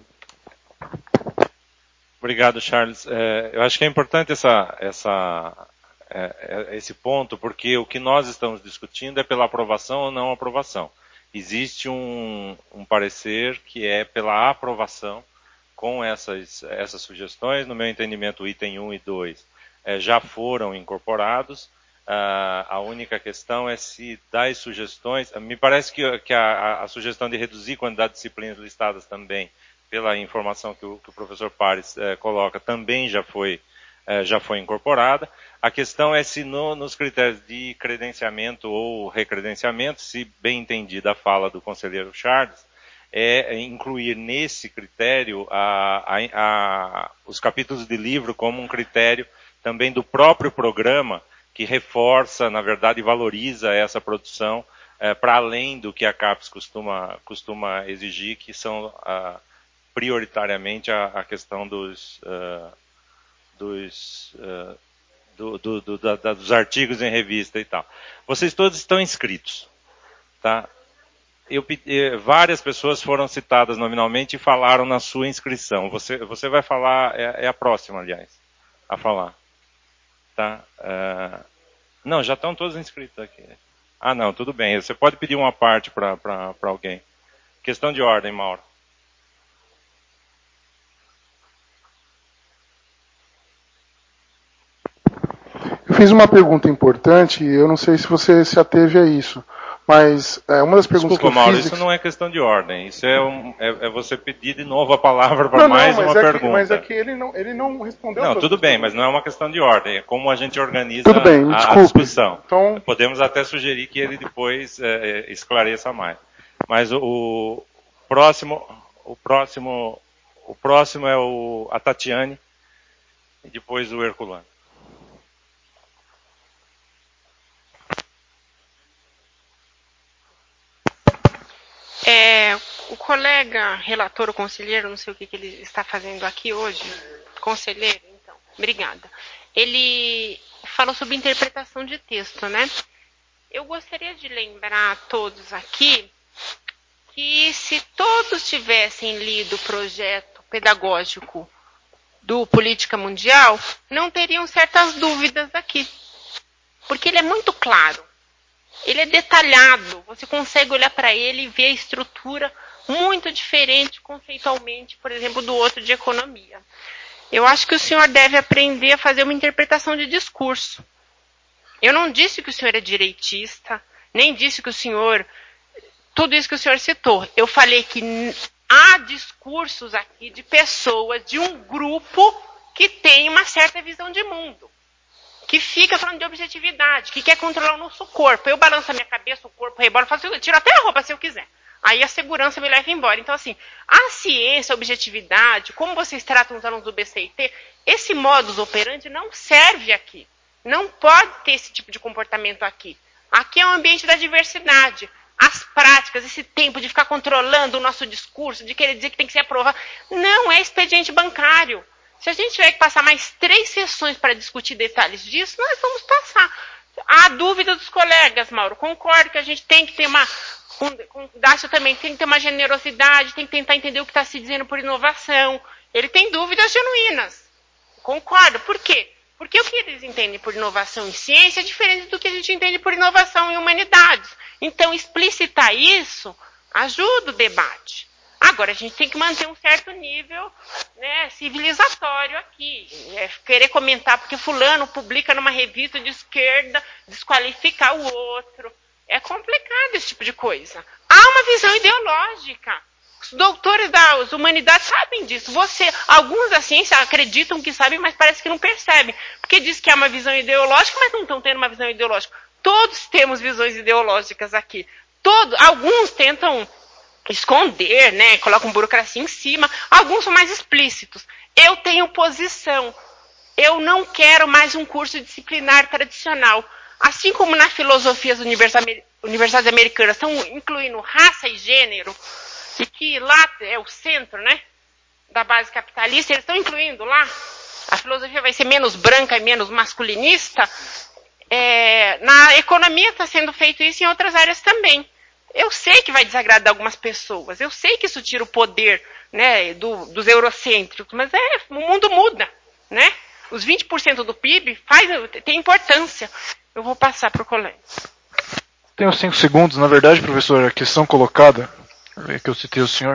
Obrigado, Charles. É, eu acho que é importante essa... essa... esse ponto, porque o que nós estamos discutindo é pela aprovação ou não aprovação. Existe um, um parecer que é pela aprovação com essas, essas sugestões. No meu entendimento, o item um e dois é, já foram incorporados. Ah, a única questão é se das sugestões... Me parece que, que a, a sugestão de reduzir a quantidade de disciplinas listadas também, pela informação que o, que o professor Pares eh, coloca, também já foi já foi incorporada. A questão é se no, nos critérios de credenciamento ou recredenciamento, se bem entendida a fala do conselheiro Charles, é incluir nesse critério a, a, a, os capítulos de livro como um critério também do próprio programa, que reforça, na verdade, e valoriza essa produção é, para além do que a CAPES costuma, costuma exigir, que são a, prioritariamente a, a questão dos... Uh, Dos, uh, do, do, do, da, dos artigos em revista e tal. Vocês todos estão inscritos. Tá? Eu, várias pessoas foram citadas nominalmente e falaram na sua inscrição. Você, você vai falar, é, é a próxima, aliás, a falar. Tá? Uh, não, já estão todos inscritos aqui. Ah, não, tudo bem. Você pode pedir uma parte para alguém. Questão de ordem, Mauro. Eu fiz uma pergunta importante, eu não sei se você se ateve a isso, mas é, uma das perguntas Desculpa, que eu Mauro, fiz... isso não é questão de ordem, isso é, um, é, é você pedir de novo a palavra para mais não, uma é pergunta. Que, mas é que ele não, ele não respondeu. Não, tudo bem, mas não é uma questão de ordem, é como a gente organiza tudo bem, me a, desculpe. a discussão. Então... Podemos até sugerir que ele depois é, esclareça mais. Mas o, o próximo, o próximo, o próximo é o, a Tatiane e depois o Herculano. É, o colega relator, o conselheiro, não sei o que, que ele está fazendo aqui hoje, conselheiro, então, obrigada. Ele falou sobre interpretação de texto, né? Eu gostaria de lembrar a todos aqui que se todos tivessem lido o projeto pedagógico do Política Mundial não teriam certas dúvidas aqui. Porque ele é muito claro. Ele é detalhado. Você consegue olhar para ele e ver a estrutura muito diferente conceitualmente, por exemplo, do outro de economia. Eu acho que o senhor deve aprender a fazer uma interpretação de discurso. Eu não disse que o senhor é direitista, nem disse que o senhor... Tudo isso que o senhor citou. Eu falei que há discursos aqui de pessoas, de um grupo que tem uma certa visão de mundo. Que fica falando de objetividade, que quer controlar o nosso corpo. Eu balanço a minha cabeça, o corpo rebola, eu faço, eu tiro até a roupa se eu quiser. Aí a segurança me leva embora. Então, assim, a ciência, a objetividade, como vocês tratam os alunos do B C I T, esse modus operandi não serve aqui. Não pode ter esse tipo de comportamento aqui. Aqui é um ambiente da diversidade. As práticas, esse tempo de ficar controlando o nosso discurso, de querer dizer que tem que ser aprovado, não é expediente bancário. Se a gente tiver que passar mais três sessões para discutir detalhes disso, nós vamos passar. Há dúvida dos colegas, Mauro. Concordo que a gente tem que ter uma... Com o Dácio também tem que ter uma generosidade, tem que tentar entender o que está se dizendo por inovação. Ele tem dúvidas genuínas. Concordo. Por quê? Porque o que eles entendem por inovação em ciência é diferente do que a gente entende por inovação em humanidades. Então, explicitar isso ajuda o debate. Agora, a gente tem que manter um certo nível, né, civilizatório aqui. É, querer comentar porque fulano publica numa revista de esquerda, desqualificar o outro. É complicado esse tipo de coisa. Há uma visão ideológica. Os doutores das humanidades sabem disso. Você, alguns da ciência acreditam que sabem, mas parece que não percebem. Porque diz que há uma visão ideológica, mas não estão tendo uma visão ideológica. Todos temos visões ideológicas aqui. Todo, alguns tentam esconder, né? Colocam burocracia em cima. Alguns são mais explícitos. Eu tenho posição. Eu não quero mais um curso disciplinar tradicional. Assim como na filosofia as universidades americanas estão incluindo raça e gênero, e que lá é o centro, né, da base capitalista, eles estão incluindo lá, a filosofia vai ser menos branca e menos masculinista, é, na economia está sendo feito isso em outras áreas também. Eu sei que vai desagradar algumas pessoas, eu sei que isso tira o poder, né, do, dos eurocêntricos, mas é, o mundo muda, né? Os vinte por cento do P I B faz, tem importância. Eu vou passar para o colega. Tenho cinco segundos. Na verdade, professor, a questão colocada, que eu citei o senhor,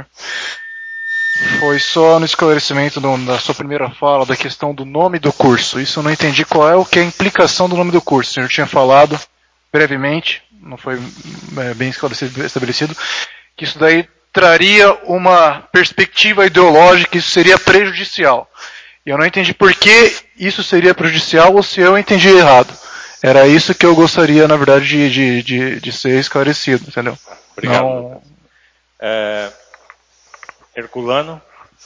foi só no esclarecimento do, da sua primeira fala, da questão do nome do curso. Isso eu não entendi qual é o que é a implicação do nome do curso. O senhor tinha falado brevemente, não foi é, bem estabelecido, que isso daí traria uma perspectiva ideológica, isso seria prejudicial. E eu não entendi por que isso seria prejudicial ou se eu entendi errado. Era isso que eu gostaria, na verdade, de, de, de, de ser esclarecido, entendeu? Obrigado. Não... É... Herculano.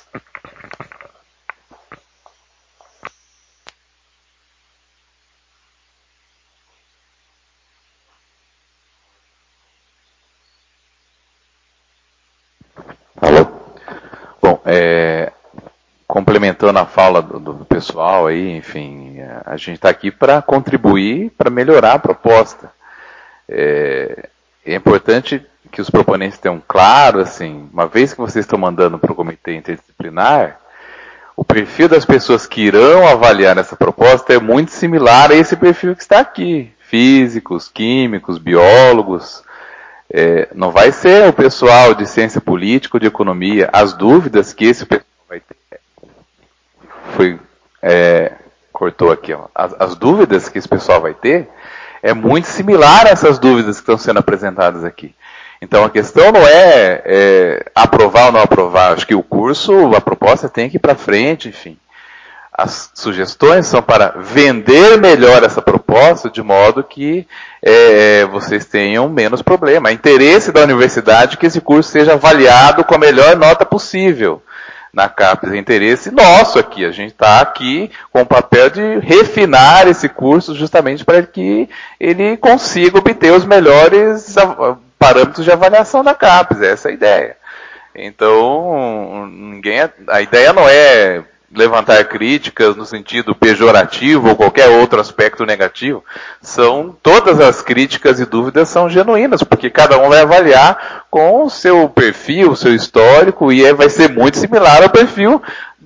Alô? Bom, é... complementando a fala do, do pessoal aí, enfim, a gente está aqui para contribuir, para melhorar a proposta. É, é importante que os proponentes tenham claro, assim, uma vez que vocês estão mandando para o comitê interdisciplinar, o perfil das pessoas que irão avaliar essa proposta é muito similar a esse perfil que está aqui. Físicos, químicos, biólogos. É, não vai ser o pessoal de ciência política ou de economia. As dúvidas que esse pessoal vai ter... Foi, é, cortou aqui, ó. As, as dúvidas que esse pessoal vai ter é muito similar a essas dúvidas que estão sendo apresentadas aqui. Então a questão não é, é aprovar ou não aprovar. Acho que o curso, a proposta tem que ir para frente, enfim. As sugestões são para vender melhor essa proposta de modo que é, vocês tenham menos problema. É interesse da universidade que esse curso seja avaliado com a melhor nota possível. Na CAPES é interesse nosso aqui. A gente está aqui com o papel de refinar esse curso justamente para que ele consiga obter os melhores parâmetros de avaliação da CAPES. Essa é a ideia. Então, ninguém, a ideia não é levantar críticas no sentido pejorativo ou qualquer outro aspecto negativo. São, todas as críticas e dúvidas são genuínas, porque cada um vai avaliar com o seu perfil, o seu histórico, e é, vai ser muito similar ao perfil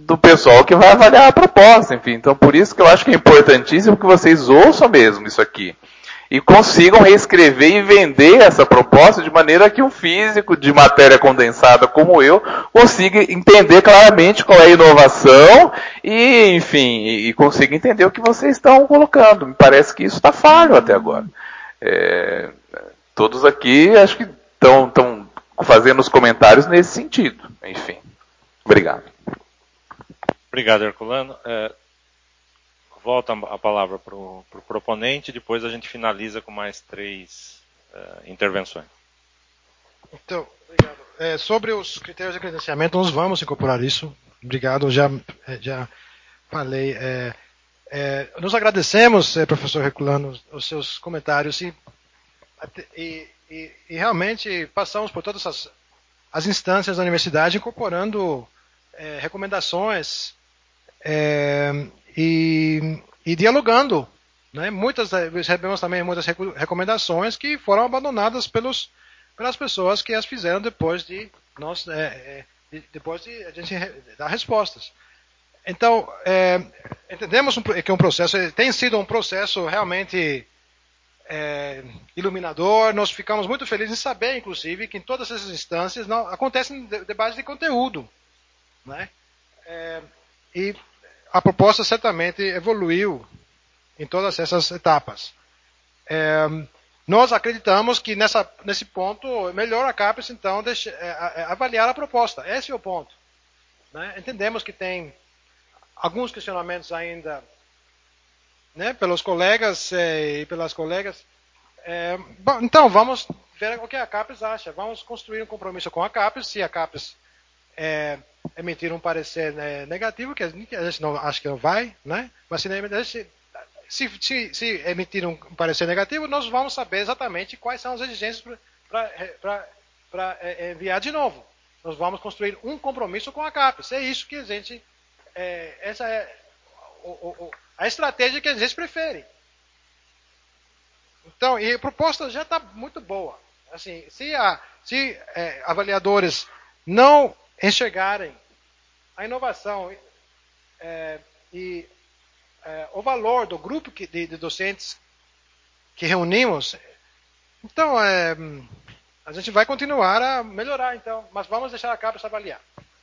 do pessoal que vai avaliar a proposta, enfim. Então, por isso que eu acho que é importantíssimo que vocês ouçam mesmo isso aqui. E consigam reescrever e vender essa proposta de maneira que um físico de matéria condensada como eu consiga entender claramente qual é a inovação e, enfim, e, e consiga entender o que vocês estão colocando. Me parece que isso está falho até agora. É, todos aqui acho que estão estão fazendo os comentários nesse sentido. Enfim, obrigado. Obrigado, Herculano. É, volta a palavra para o pro proponente, depois a gente finaliza com mais três uh, intervenções. Então, obrigado. É, sobre os critérios de credenciamento, nós vamos incorporar isso. Obrigado, já, já falei. É, é, nos agradecemos, é, professor Herculano, os seus comentários e, e, e, e realmente passamos por todas as, as instâncias da universidade incorporando é, recomendações é, e, e dialogando. Né? Muitas, recebemos também muitas recomendações que foram abandonadas pelos, pelas pessoas que as fizeram depois de nós, é, é, depois de a gente dar respostas. Então, é, entendemos que um processo tem sido um processo realmente é, iluminador. Nós ficamos muito felizes em saber, inclusive, que em todas essas instâncias não acontecem debates de conteúdo, né? É, e a proposta certamente evoluiu em todas essas etapas. É, nós acreditamos que nessa, nesse ponto, melhor a CAPES, então, deixe, é, avaliar a proposta. Esse é o ponto. Né? Entendemos que tem alguns questionamentos ainda, né, pelos colegas é, e pelas colegas. É, bom, então, vamos ver o que a CAPES acha. Vamos construir um compromisso com a CAPES. Se a CAPES é, emitir um parecer é, negativo, que a gente não, acho que não vai, né? Mas se, se, se, se emitir um parecer negativo, nós vamos saber exatamente quais são as exigências para é, enviar de novo. Nós vamos construir um compromisso com a CAPES. É isso que a gente... É, essa é o, o, a estratégia que a gente prefere. Então, e a proposta já está muito boa. Assim, se a, se, é, avaliadores não enxergarem a inovação é, e é, o valor do grupo que, de, de docentes que reunimos, então é, a gente vai continuar a melhorar, então, mas vamos deixar a CAPES avaliar.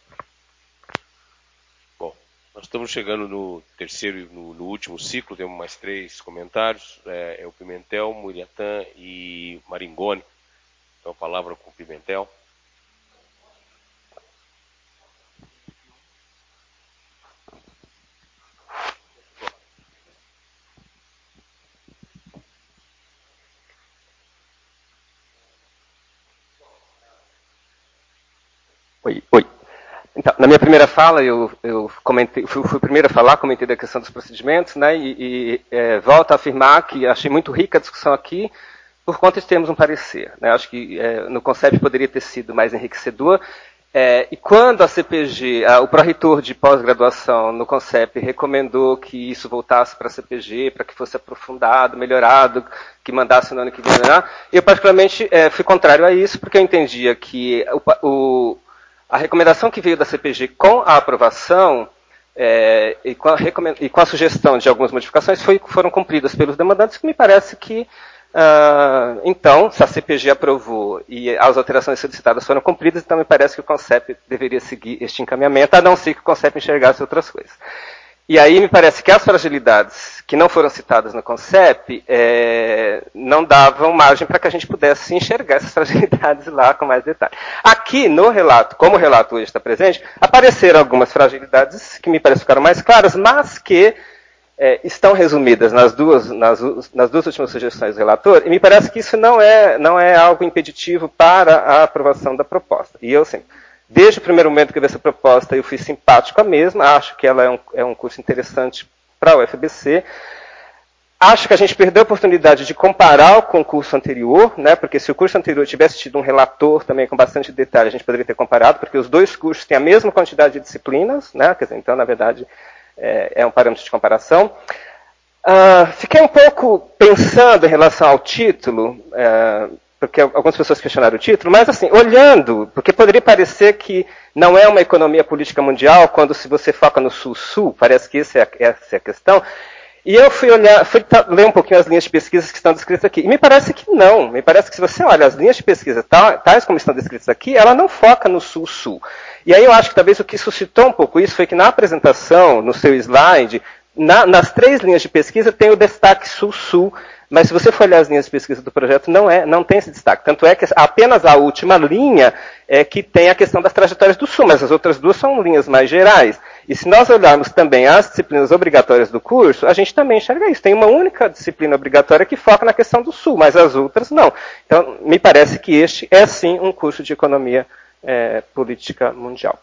Bom, nós estamos chegando no terceiro e no, no último ciclo, temos mais três comentários, é, é o Pimentel, Muriatã e Maringoni. Então, a palavra com o Pimentel. Oi, oi. Então, na minha primeira fala, eu, eu comentei, fui, fui o primeiro a falar, comentei da questão dos procedimentos, né, e, e é, volto a afirmar que achei muito rica a discussão aqui, por conta de termos um parecer. Né, acho que é, no conceito poderia ter sido mais enriquecedor. É, e quando a C P G, a, o pró-reitor de pós-graduação no CONCEP recomendou que isso voltasse para a C P G, para que fosse aprofundado, melhorado, que mandasse no ano que vem, né, eu particularmente é, fui contrário a isso, porque eu entendia que o, o a recomendação que veio da C P G com a aprovação é, e, com a e com a sugestão de algumas modificações foi, foram cumpridas pelos demandantes, que me parece que, uh, então, se a C P G aprovou e as alterações solicitadas foram cumpridas, então me parece que o CONCEP deveria seguir este encaminhamento, a não ser que o CONCEP enxergasse outras coisas. E aí me parece que as fragilidades que não foram citadas no CONCEP é, não davam margem para que a gente pudesse enxergar essas fragilidades lá com mais detalhe. Aqui no relato, como o relato hoje está presente, apareceram algumas fragilidades que me parecem ficaram mais claras, mas que é, estão resumidas nas duas, nas, nas duas últimas sugestões do relator, e me parece que isso não é, não é algo impeditivo para a aprovação da proposta. E eu sempre... Desde o primeiro momento que eu vi essa proposta, eu fui simpático à mesma, acho que ela é um, é um curso interessante para a U F A B C. Acho que a gente perdeu a oportunidade de comparar com o curso anterior, né, porque se o curso anterior tivesse tido um relator também com bastante detalhe, a gente poderia ter comparado, porque os dois cursos têm a mesma quantidade de disciplinas, né, quer dizer, então, na verdade, é, é um parâmetro de comparação. Uh, fiquei um pouco pensando em relação ao título, uh, porque algumas pessoas questionaram o título, mas assim, olhando, porque poderia parecer que não é uma economia política mundial, quando se você foca no Sul-Sul, parece que essa é a, essa é a questão. E eu fui olhar, fui ler um pouquinho as linhas de pesquisa que estão descritas aqui, e me parece que não, me parece que se você olha as linhas de pesquisa tais como estão descritas aqui, ela não foca no Sul-Sul. E aí eu acho que talvez o que suscitou um pouco isso foi que na apresentação, no seu slide, na, nas três linhas de pesquisa tem o destaque Sul-Sul, mas se você for olhar as linhas de pesquisa do projeto, não, é, não tem esse destaque. Tanto é que apenas a última linha é que tem a questão das trajetórias do Sul, mas as outras duas são linhas mais gerais. E se nós olharmos também as disciplinas obrigatórias do curso, a gente também enxerga isso. Tem uma única disciplina obrigatória que foca na questão do Sul, mas as outras não. Então, me parece que este é sim um curso de economia é, política mundial.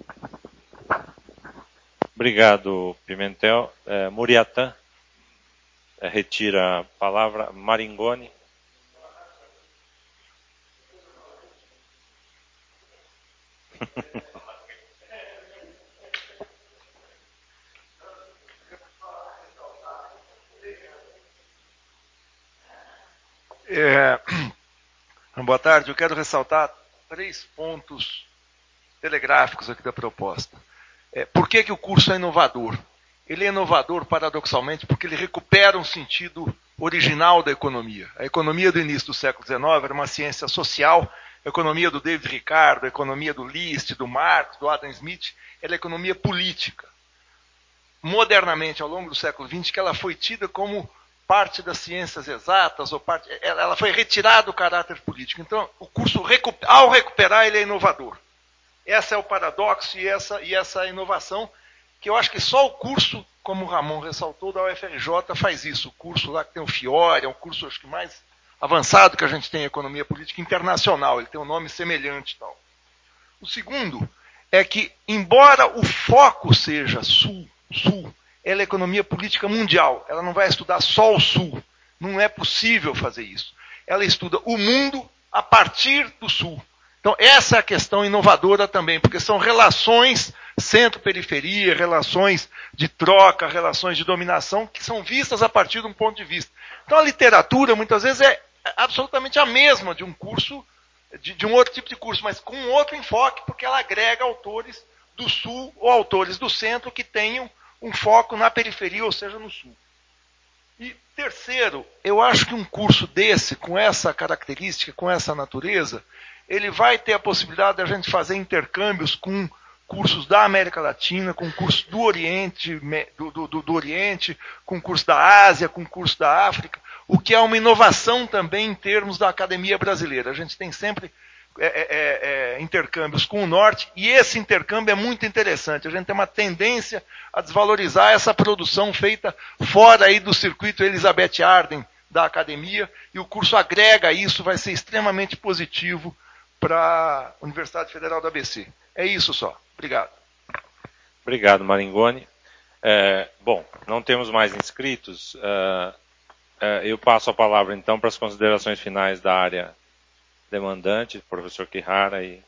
Obrigado, Pimentel. É, Muriatã. Retira a palavra. Maringoni. É, boa tarde, eu quero ressaltar três pontos telegráficos aqui da proposta. É, por que que o curso é inovador? Ele é inovador, paradoxalmente, porque ele recupera um sentido original da economia. A economia do início do século dezenove era uma ciência social, a economia do David Ricardo, a economia do List, do Marx, do Adam Smith, ela é economia política. Modernamente, ao longo do século vinte, que ela foi tida como parte das ciências exatas, ou parte, ela foi retirada do caráter político. Então, o curso, ao recuperar, ele é inovador. Esse é o paradoxo e essa, e essa inovação, que eu acho que só o curso, como o Ramon ressaltou, da U F R J faz isso. O curso lá que tem o Fiore, é um curso acho que mais avançado que a gente tem em economia política internacional. Ele tem um nome semelhante e tal. O segundo é que, embora o foco seja Sul, Sul, ela é economia política mundial. Ela não vai estudar só o Sul. Não é possível fazer isso. Ela estuda o mundo a partir do Sul. Então, essa é a questão inovadora também, porque são relações centro-periferia, relações de troca, relações de dominação, que são vistas a partir de um ponto de vista. Então, a literatura, muitas vezes, é absolutamente a mesma de um curso, de, de um outro tipo de curso, mas com um outro enfoque, porque ela agrega autores do Sul ou autores do Centro que tenham um foco na periferia, ou seja, no Sul. E, terceiro, eu acho que um curso desse, com essa característica, com essa natureza, ele vai ter a possibilidade de a gente fazer intercâmbios com cursos da América Latina, com cursos do Oriente, do, do, do Oriente, com cursos da Ásia, com cursos da África, o que é uma inovação também em termos da academia brasileira. A gente tem sempre é, é, é, intercâmbios com o Norte, e esse intercâmbio é muito interessante. A gente tem uma tendência a desvalorizar essa produção feita fora aí do circuito Elizabeth Arden da academia, e o curso agrega isso, vai ser extremamente positivo para a Universidade Federal do A B C. É isso só. Obrigado. Obrigado, Maringoni. É, bom, não temos mais inscritos. Uh, uh, eu passo a palavra, então, para as considerações finais da área demandante, professor Kihara. E...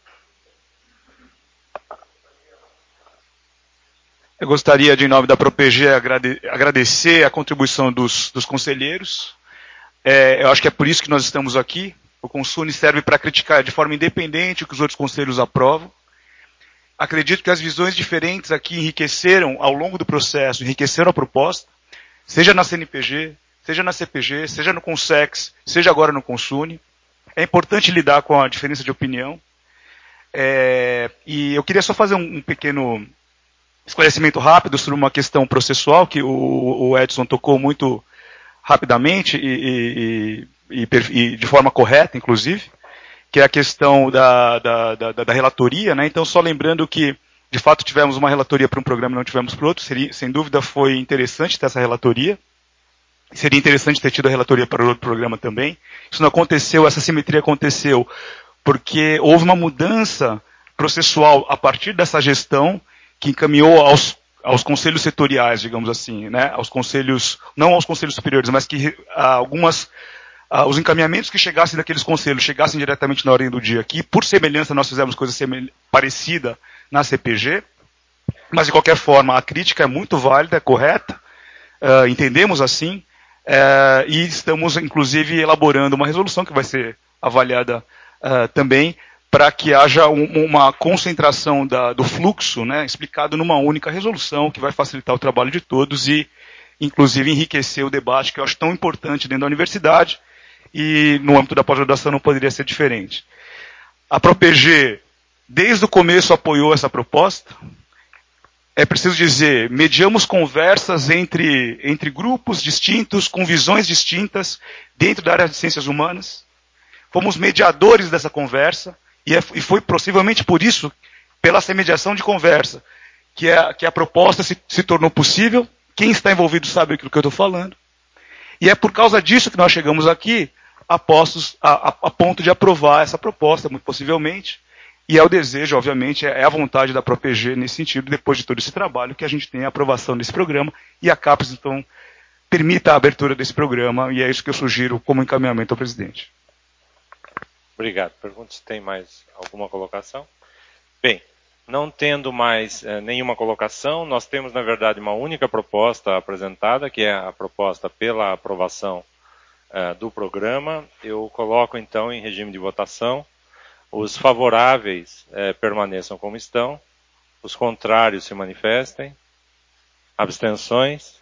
Eu gostaria, de em nome da ProPG, agrade agradecer a contribuição dos, dos conselheiros. É, eu acho que é por isso que nós estamos aqui. O Consune serve para criticar de forma independente o que os outros conselheiros aprovam. Acredito que as visões diferentes aqui enriqueceram ao longo do processo, enriqueceram a proposta, seja na C N P G, seja na C P G, seja no Consex, seja agora no Consune. É importante lidar com a diferença de opinião. É, e eu queria só fazer um, um pequeno esclarecimento rápido sobre uma questão processual que o, o Edson tocou muito rapidamente e, e, e, e de forma correta, inclusive, que é a questão da, da, da, da relatoria, né? Então, só lembrando que, de fato, tivemos uma relatoria para um programa e não tivemos para outro. Seria, sem dúvida, foi interessante ter essa relatoria. Seria interessante ter tido a relatoria para outro programa também. Isso não aconteceu, essa simetria aconteceu porque houve uma mudança processual a partir dessa gestão que encaminhou aos, aos conselhos setoriais, digamos assim, né? Aos conselhos, não aos conselhos superiores, mas que ah, algumas... Uh, os encaminhamentos que chegassem daqueles conselhos chegassem diretamente na ordem do dia aqui. Por semelhança, nós fizemos coisa parecida na C P G, mas de qualquer forma a crítica é muito válida, é correta, uh, entendemos assim, uh, e estamos inclusive elaborando uma resolução que vai ser avaliada uh, também, para que haja um, uma concentração da, do fluxo, né, explicado numa única resolução, que vai facilitar o trabalho de todos e, inclusive, enriquecer o debate, que eu acho tão importante dentro da universidade, e no âmbito da pós-graduação não poderia ser diferente. A ProPG, desde o começo, apoiou essa proposta. É preciso dizer, mediamos conversas entre, entre grupos distintos, com visões distintas, dentro da área de ciências humanas. Fomos mediadores dessa conversa, e, é, e foi possivelmente por isso, pela essa mediação de conversa, que, é, que a proposta se, se tornou possível. Quem está envolvido sabe aquilo que eu estou falando. E é por causa disso que nós chegamos aqui, a, postos, a, a, a ponto de aprovar essa proposta, muito possivelmente. E é o desejo, obviamente, é a vontade da ProPG nesse sentido, depois de todo esse trabalho, que a gente tenha a aprovação desse programa e a CAPES, então, permita a abertura desse programa, e é isso que eu sugiro como encaminhamento ao presidente. Obrigado. Pergunto se tem mais alguma colocação. Bem, não tendo mais eh, nenhuma colocação, nós temos, na verdade, uma única proposta apresentada, que é a proposta pela aprovação eh, do programa. Eu coloco, então, em regime de votação. Os favoráveis eh, permaneçam como estão, os contrários se manifestem, abstenções,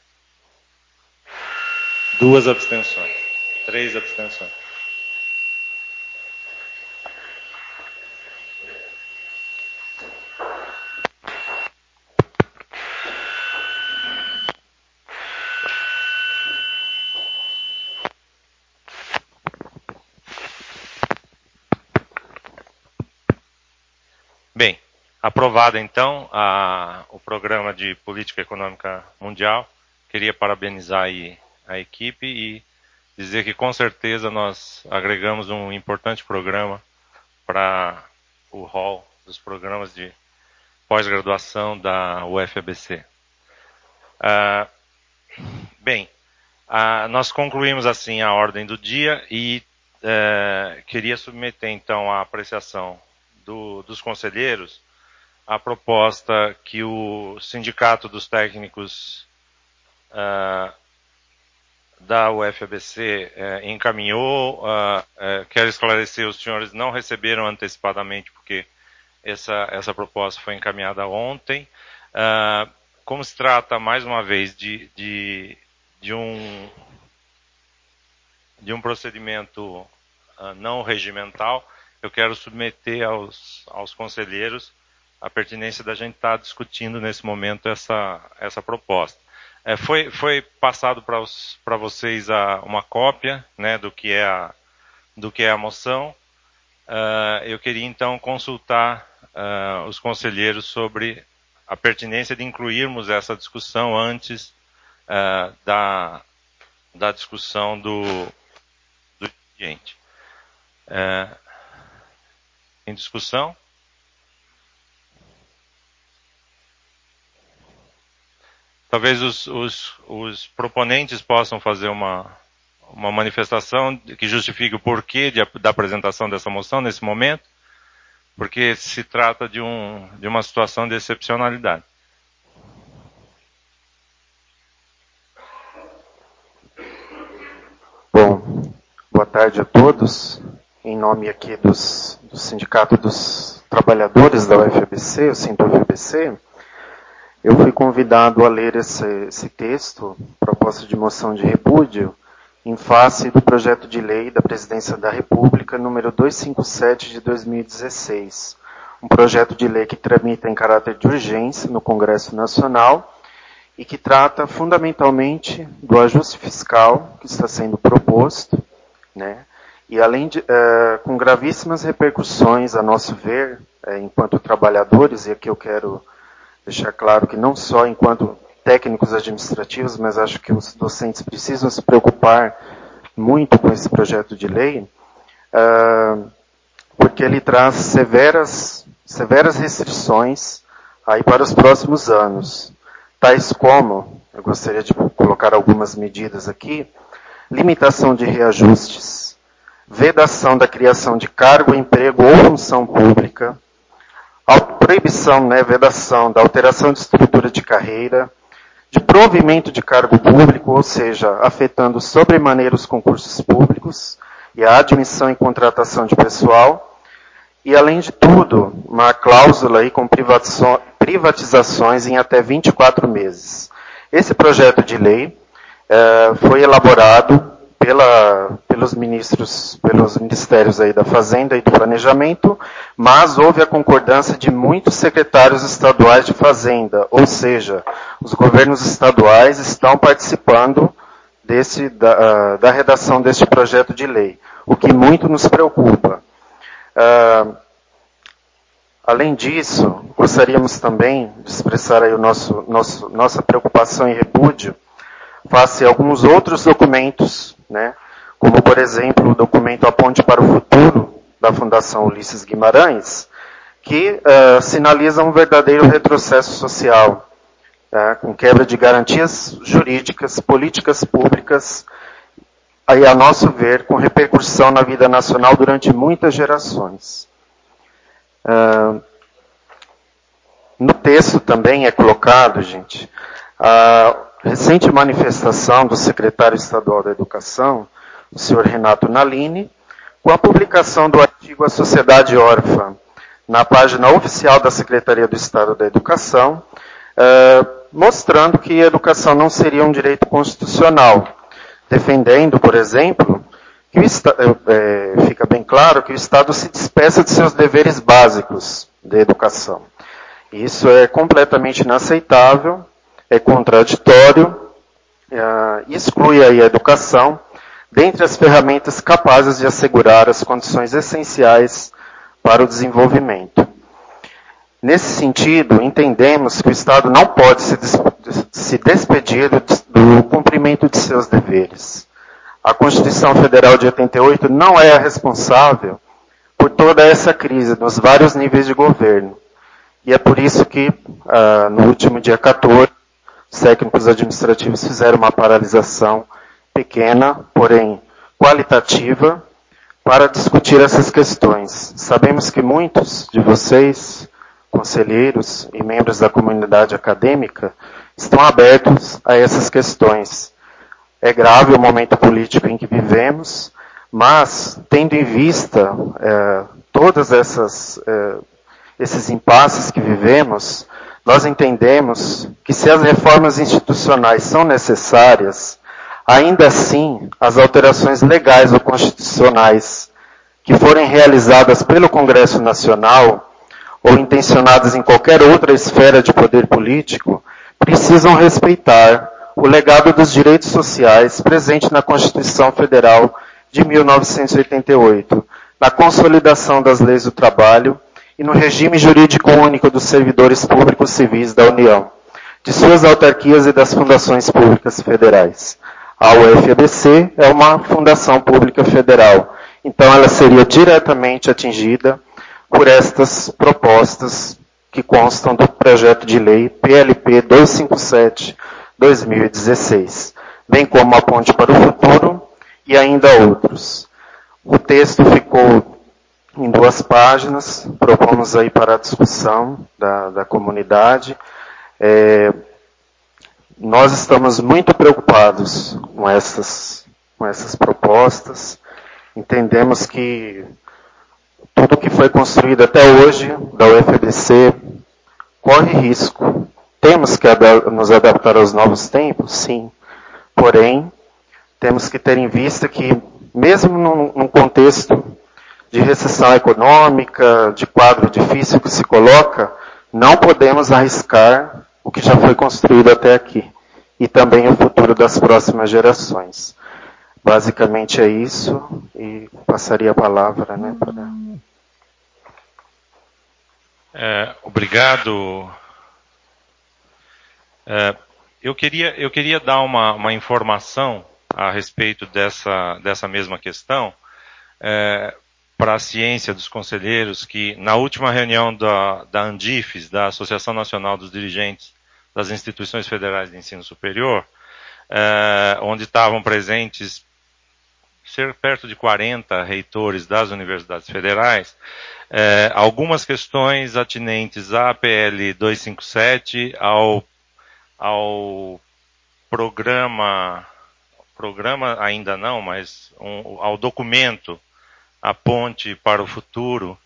duas abstenções, três abstenções. Bem, aprovado então a, o programa de política econômica mundial. Queria parabenizar aí a equipe e dizer que com certeza nós agregamos um importante programa para o hall dos programas de pós-graduação da U F A B C. Ah, bem, ah, nós concluímos assim a ordem do dia e eh, queria submeter então à apreciação Do, dos conselheiros, a proposta que o Sindicato dos Técnicos uh, da U F A B C uh, encaminhou. Uh, uh, quero esclarecer, os senhores não receberam antecipadamente, porque essa, essa proposta foi encaminhada ontem. Uh, como se trata, mais uma vez, de, de, de, um, de um procedimento uh, não regimental, eu quero submeter aos, aos conselheiros a pertinência da gente estar discutindo nesse momento essa, essa proposta. É, foi, foi passado para vocês a, uma cópia, né, do, que é a, do que é a moção. Uh, eu queria então consultar uh, os conselheiros sobre a pertinência de incluirmos essa discussão antes uh, da, da discussão do, do expediente. Uh, Em discussão? Talvez os, os, os proponentes possam fazer uma, uma manifestação que justifique o porquê de, da apresentação dessa moção nesse momento, porque se trata de, um, de uma situação de excepcionalidade. Bom, boa tarde a todos. Em nome aqui dos, do Sindicato dos Trabalhadores da U F A B C, o Sinto U F A B C, eu fui convidado a ler esse, esse texto, proposta de moção de repúdio, em face do projeto de lei da Presidência da República, número duzentos e cinquenta e sete de dois mil e dezesseis. Um projeto de lei que tramita em caráter de urgência no Congresso Nacional e que trata fundamentalmente do ajuste fiscal que está sendo proposto, né? E além de, uh, com gravíssimas repercussões, a nosso ver, uh, enquanto trabalhadores, e aqui eu quero deixar claro que não só enquanto técnicos administrativos, mas acho que os docentes precisam se preocupar muito com esse projeto de lei, uh, porque ele traz severas, severas restrições aí para os próximos anos, tais como, eu gostaria de colocar algumas medidas aqui, limitação de reajustes, vedação da criação de cargo, emprego ou função pública, a proibição, né, vedação da alteração de estrutura de carreira, de provimento de cargo público, ou seja, afetando sobremaneira os concursos públicos, e a admissão e contratação de pessoal, e, além de tudo, uma cláusula aí com privatizações em até vinte e quatro meses. Esse projeto de lei eh, foi elaborado pela, pelos ministros, pelos ministérios aí da Fazenda e do Planejamento, mas houve a concordância de muitos secretários estaduais de Fazenda, ou seja, os governos estaduais estão participando desse, da, da redação deste projeto de lei, o que muito nos preocupa. Uh, além disso, gostaríamos também de expressar aí o nosso, nosso, nossa preocupação e repúdio face a alguns outros documentos, né, como, por exemplo, o documento A Ponte para o Futuro, da Fundação Ulisses Guimarães, que uh, sinaliza um verdadeiro retrocesso social, tá, com quebra de garantias jurídicas, políticas públicas, aí, a nosso ver, com repercussão na vida nacional durante muitas gerações. Uh, no texto também é colocado, gente, a recente manifestação do secretário estadual da Educação, o senhor Renato Nalini, com a publicação do artigo A Sociedade Órfã na página oficial da Secretaria do Estado da Educação, uh, mostrando que a educação não seria um direito constitucional, defendendo, por exemplo, que o é, fica bem claro que o Estado se despeça de seus deveres básicos de educação. Isso é completamente inaceitável, é contraditório, é, exclui aí a educação dentre as ferramentas capazes de assegurar as condições essenciais para o desenvolvimento. Nesse sentido, entendemos que o Estado não pode se, des se despedir do, do cumprimento de seus deveres. A Constituição Federal de oitenta e oito não é a responsável por toda essa crise nos vários níveis de governo. E é por isso que, uh, no último dia quatorze, os técnicos administrativos fizeram uma paralisação pequena, porém qualitativa, para discutir essas questões. Sabemos que muitos de vocês, conselheiros e membros da comunidade acadêmica, estão abertos a essas questões. É grave o momento político em que vivemos, mas, tendo em vista é, todas essas é, esses impasses que vivemos, nós entendemos que se as reformas institucionais são necessárias, ainda assim, as alterações legais ou constitucionais que forem realizadas pelo Congresso Nacional ou intencionadas em qualquer outra esfera de poder político, precisam respeitar o legado dos direitos sociais presente na Constituição Federal de mil novecentos e oitenta e oito, na consolidação das leis do trabalho e no regime jurídico único dos servidores públicos civis da União, de suas autarquias e das fundações públicas federais. A U F A B C é uma fundação pública federal, então ela seria diretamente atingida por estas propostas que constam do projeto de lei P L P duzentos e cinquenta e sete barra dois mil e dezesseis, bem como a Ponte para o Futuro e ainda outros. O texto ficou em duas páginas, propomos aí para a discussão da, da comunidade. É, nós estamos muito preocupados com essas, com essas propostas, entendemos que tudo que foi construído até hoje da U F A B C corre risco. Temos que nos adaptar aos novos tempos? Sim. Porém, temos que ter em vista que, mesmo num, num contexto de recessão econômica, de quadro difícil que se coloca, não podemos arriscar o que já foi construído até aqui. E também o futuro das próximas gerações. Basicamente é isso, e passaria a palavra, né, para... É, obrigado. É, eu, queria, eu queria dar uma, uma informação a respeito dessa, dessa mesma questão é, para a ciência dos conselheiros, que na última reunião da, da ANDIFES, da Associação Nacional dos Dirigentes das Instituições Federais de Ensino Superior, é, onde estavam presentes ser perto de quarenta reitores das universidades federais, é, algumas questões atinentes à P L duzentos e cinquenta e sete, ao, ao programa, programa ainda não, mas um, ao documento A Ponte para o Futuro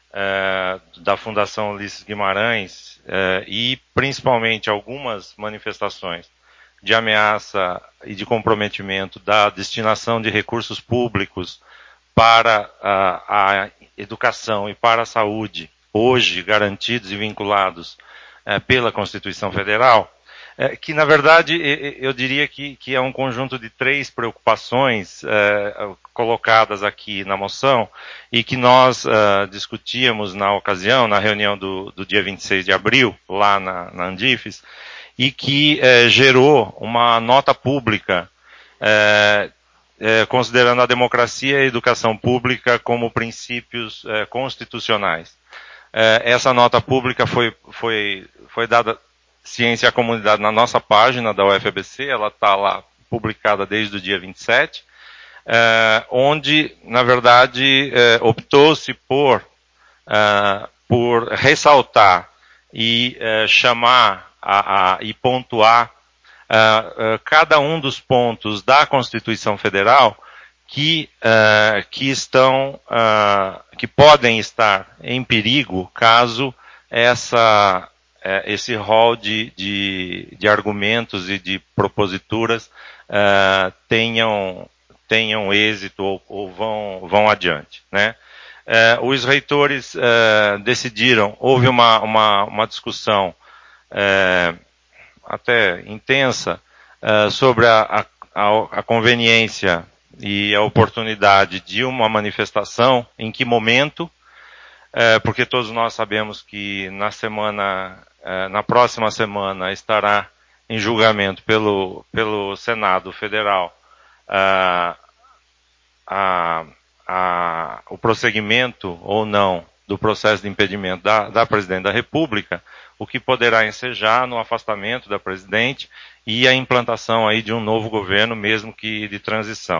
é, da Fundação Ulisses Guimarães é, e principalmente algumas manifestações de ameaça e de comprometimento da destinação de recursos públicos para a, a educação e para a saúde, hoje garantidos e vinculados é, pela Constituição Federal, é, que na verdade eu diria que, que é um conjunto de três preocupações é, colocadas aqui na moção e que nós é, discutíamos na ocasião, na reunião do, do dia vinte e seis de abril, lá na, na Andifes, e que é, gerou uma nota pública é, é, considerando a democracia e a educação pública como princípios é, constitucionais. É, essa nota pública foi, foi, foi dada ciência à comunidade na nossa página da U F A B C, ela está lá publicada desde o dia vinte e sete, é, onde, na verdade, é, optou-se por, é, por ressaltar e é, chamar a, a, e pontuar uh, uh, cada um dos pontos da Constituição Federal que, uh, que estão, uh, que podem estar em perigo caso essa, uh, esse rol de, de, de argumentos e de proposituras uh, tenham, tenham êxito ou, ou vão, vão adiante, né? Uh, os reitores uh, decidiram, houve uma, uma, uma discussão É, até intensa é, sobre a, a, a conveniência e a oportunidade de uma manifestação, em que momento, é, porque todos nós sabemos que na semana, é, na próxima semana estará em julgamento pelo, pelo Senado Federal é, a, a, o prosseguimento ou não do processo de impedimento da, da Presidente da República, o que poderá ensejar no afastamento da Presidente e a implantação aí de um novo governo, mesmo que de transição.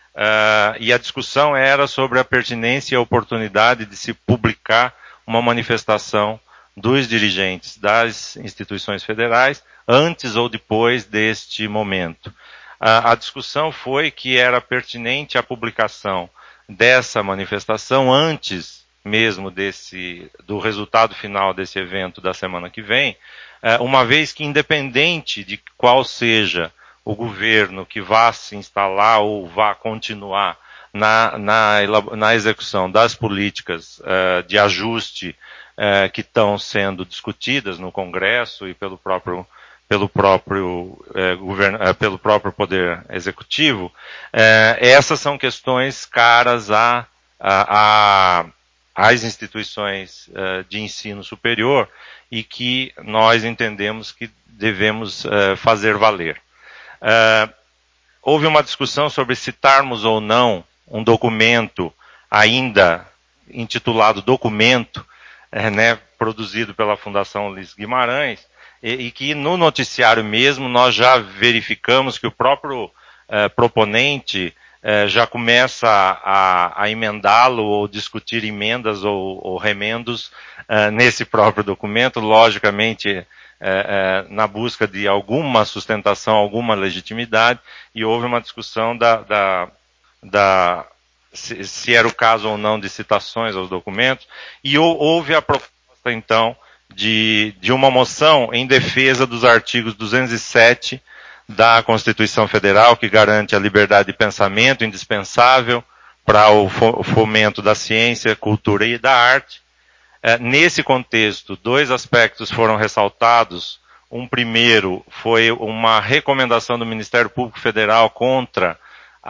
Uh, e a discussão era sobre a pertinência e a oportunidade de se publicar uma manifestação dos dirigentes das instituições federais antes ou depois deste momento. Uh, a discussão foi que era pertinente a publicação dessa manifestação antes mesmo desse, do resultado final desse evento da semana que vem, uma vez que independente de qual seja o governo que vá se instalar ou vá continuar na, na, na execução das políticas uh, de ajuste uh, que estão sendo discutidas no Congresso e pelo próprio, pelo próprio, uh, governo, uh, pelo próprio Poder Executivo, uh, essas são questões caras a, a, a às instituições uh, de ensino superior e que nós entendemos que devemos uh, fazer valer. Uh, houve uma discussão sobre citarmos ou não um documento ainda intitulado documento, uh, né, produzido pela Fundação Ulisses Guimarães, e, e que no noticiário mesmo nós já verificamos que o próprio uh, proponente É, já começa a, a emendá-lo ou discutir emendas ou, ou remendos é, nesse próprio documento, logicamente é, é, na busca de alguma sustentação, alguma legitimidade, e houve uma discussão da, da, da se, se era o caso ou não de citações aos documentos, e houve a proposta então de, de uma moção em defesa dos artigos duzentos e sete da Constituição Federal, que garante a liberdade de pensamento, indispensável para o fomento da ciência, cultura e da arte. É, nesse contexto, dois aspectos foram ressaltados. Um primeiro foi uma recomendação do Ministério Público Federal contra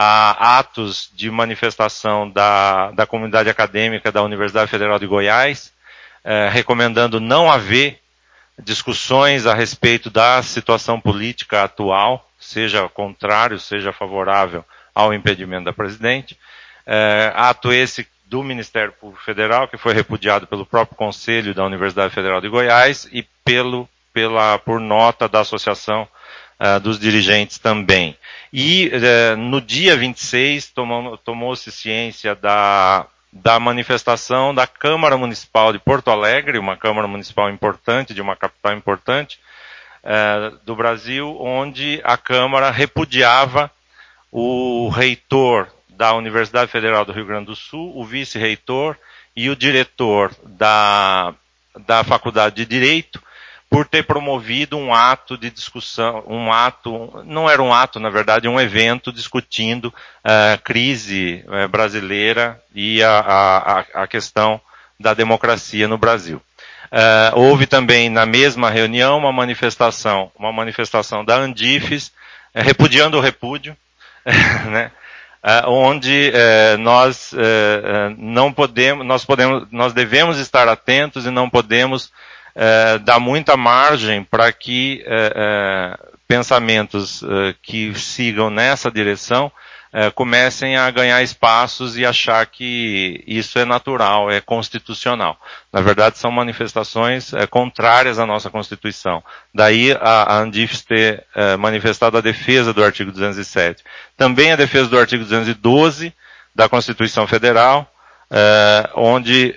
a atos de manifestação da, da comunidade acadêmica da Universidade Federal de Goiás, é, recomendando não haver discussões a respeito da situação política atual, seja contrário, seja favorável ao impedimento da Presidente. É, ato esse do Ministério Público Federal, que foi repudiado pelo próprio Conselho da Universidade Federal de Goiás e pelo, pela, por nota da Associação uh, dos Dirigentes também. E uh, no dia vinte e seis tomou, tomou-se ciência da da manifestação da Câmara Municipal de Porto Alegre, uma Câmara Municipal importante, de uma capital importante eh, do Brasil, onde a Câmara repudiava o reitor da Universidade Federal do Rio Grande do Sul, o vice-reitor e o diretor da, da Faculdade de Direito, por ter promovido um ato de discussão, um ato, não era um ato, na verdade, um evento discutindo a uh, crise uh, brasileira e a, a, a questão da democracia no Brasil. Uh, houve também, na mesma reunião, uma manifestação, uma manifestação da Andifes, uh, repudiando o repúdio, né? Uh, onde uh, nós uh, não podemos, nós podemos, nós devemos estar atentos e não podemos Uh, dá muita margem para que uh, uh, pensamentos uh, que sigam nessa direção uh, comecem a ganhar espaços e achar que isso é natural, é constitucional. Na verdade, são manifestações uh, contrárias à nossa Constituição. Daí a, a Andifes ter uh, manifestado a defesa do artigo duzentos e sete. Também a defesa do artigo duzentos e doze da Constituição Federal, uh, onde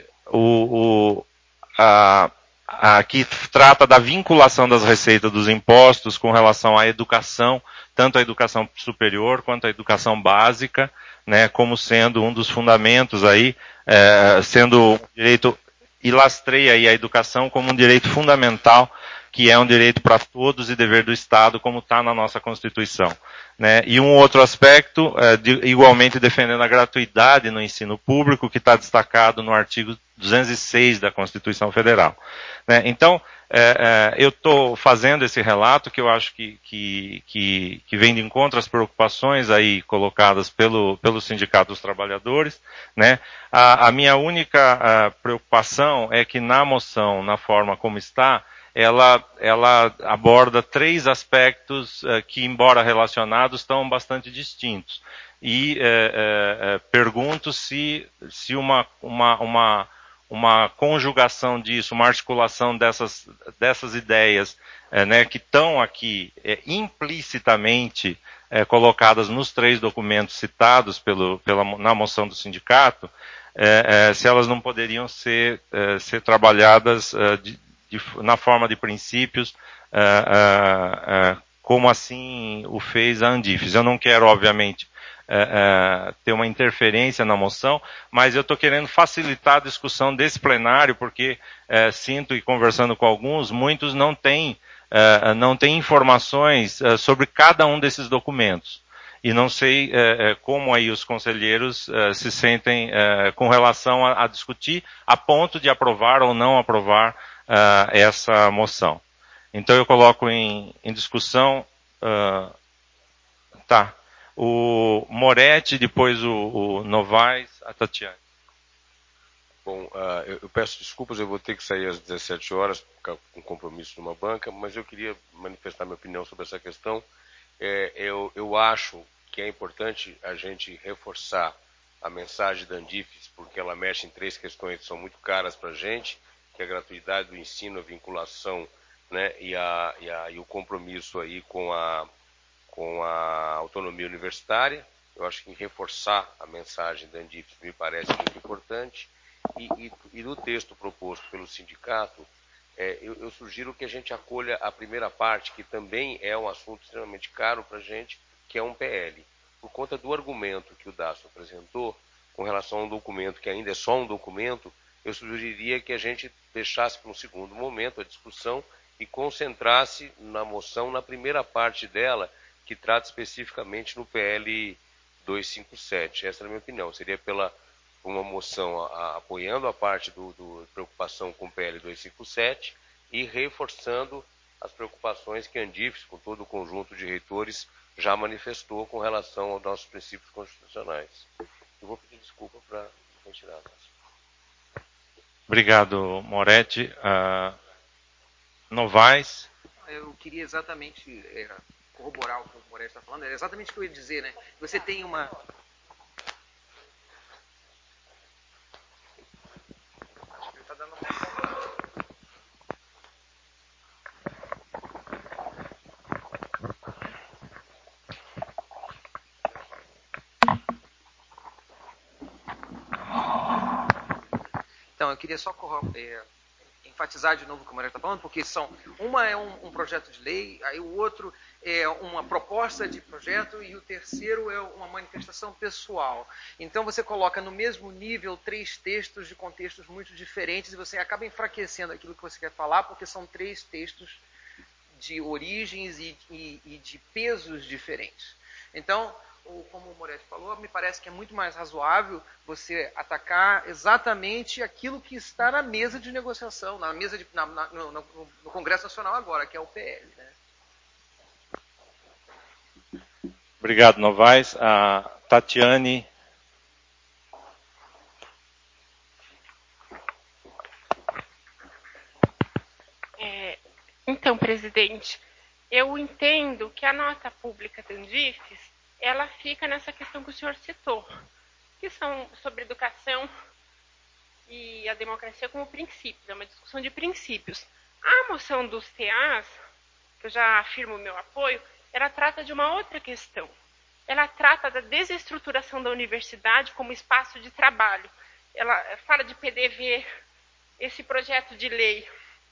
o, o a Aqui trata da vinculação das receitas dos impostos com relação à educação, tanto a educação superior quanto a educação básica, né, como sendo um dos fundamentos aí, é, sendo um direito, e lastreia aí a educação como um direito fundamental, que é um direito para todos e dever do Estado, como está na nossa Constituição. Né? E um outro aspecto, é, de, igualmente defendendo a gratuidade no ensino público, que está destacado no artigo duzentos e seis da Constituição Federal. Né? Então, é, é, eu estou fazendo esse relato que eu acho que, que, que, que vem de encontro às preocupações aí colocadas pelo, pelo Sindicato dos Trabalhadores. Né? A, a minha única a, preocupação é que na moção, na forma como está, ela, ela aborda três aspectos uh, que, embora relacionados, estão bastante distintos. E uh, uh, uh, pergunto se, se uma, uma, uma, uma conjugação disso, uma articulação dessas, dessas ideias uh, né, que estão aqui uh, implicitamente uh, colocadas nos três documentos citados pelo, pela, na moção do sindicato, uh, uh, se elas não poderiam ser, uh, ser trabalhadas uh, de, De, na forma de princípios, uh, uh, uh, como assim o fez a Andifes. Eu não quero, obviamente, uh, uh, ter uma interferência na moção, mas eu estou querendo facilitar a discussão desse plenário, porque uh, sinto, e conversando com alguns, muitos não têm, uh, não têm informações uh, sobre cada um desses documentos. E não sei uh, como aí os conselheiros uh, se sentem uh, com relação a, a discutir, a ponto de aprovar ou não aprovar Uh, essa moção. Então eu coloco em, em discussão, uh, tá, o Moretti, depois o, o Novaes, a Tatiane. Bom, uh, eu, eu peço desculpas, eu vou ter que sair às dezessete horas, com um compromisso numa banca, mas eu queria manifestar minha opinião sobre essa questão. É, eu, eu acho que é importante a gente reforçar a mensagem da Andifes, porque ela mexe em três questões que são muito caras para a gente, que é a gratuidade do ensino, a vinculação, né, e, a, e, a, e o compromisso aí com a, com a autonomia universitária. Eu acho que reforçar a mensagem da Andifes me parece muito importante. E, e, e no texto proposto pelo sindicato, é, eu, eu sugiro que a gente acolha a primeira parte, que também é um assunto extremamente caro para a gente, que é um P L. Por conta do argumento que o Daço apresentou, com relação a um documento que ainda é só um documento, eu sugeriria que a gente deixasse para um segundo momento a discussão e concentrasse na moção, na primeira parte dela, que trata especificamente no P L duzentos e cinquenta e sete. Essa é a minha opinião. Seria pela uma moção a, a, apoiando a parte do, do preocupação com o P L duzentos e cinquenta e sete e reforçando as preocupações que a Andifes, com todo o conjunto de reitores, já manifestou com relação aos nossos princípios constitucionais. Eu vou pedir desculpa para retirar. Obrigado, Moretti. Uh, Novaes. Eu queria exatamente é, corroborar o que o Moretti está falando. É exatamente o que eu ia dizer, né? Você tem uma... Ele está dando uma... Então, eu queria só é, enfatizar de novo o que o Moreira está falando, porque são, uma é um, um projeto de lei, aí o outro é uma proposta de projeto e o terceiro é uma manifestação pessoal. Então você coloca no mesmo nível três textos de contextos muito diferentes e você acaba enfraquecendo aquilo que você quer falar, porque são três textos de origens e, e, e de pesos diferentes. Então, como o Moretti falou, me parece que é muito mais razoável você atacar exatamente aquilo que está na mesa de negociação, na mesa de, na, na, no, no, no Congresso Nacional agora, que é o P L. Né? Obrigado, Novaes. A Tatiane. É, então, presidente, eu entendo que a nota pública da Andifes ela fica nessa questão que o senhor citou, que são sobre educação e a democracia como princípios, é uma discussão de princípios. A moção dos T As, que eu já afirmo o meu apoio, ela trata de uma outra questão. Ela trata da desestruturação da universidade como espaço de trabalho. Ela fala de P D V, esse projeto de lei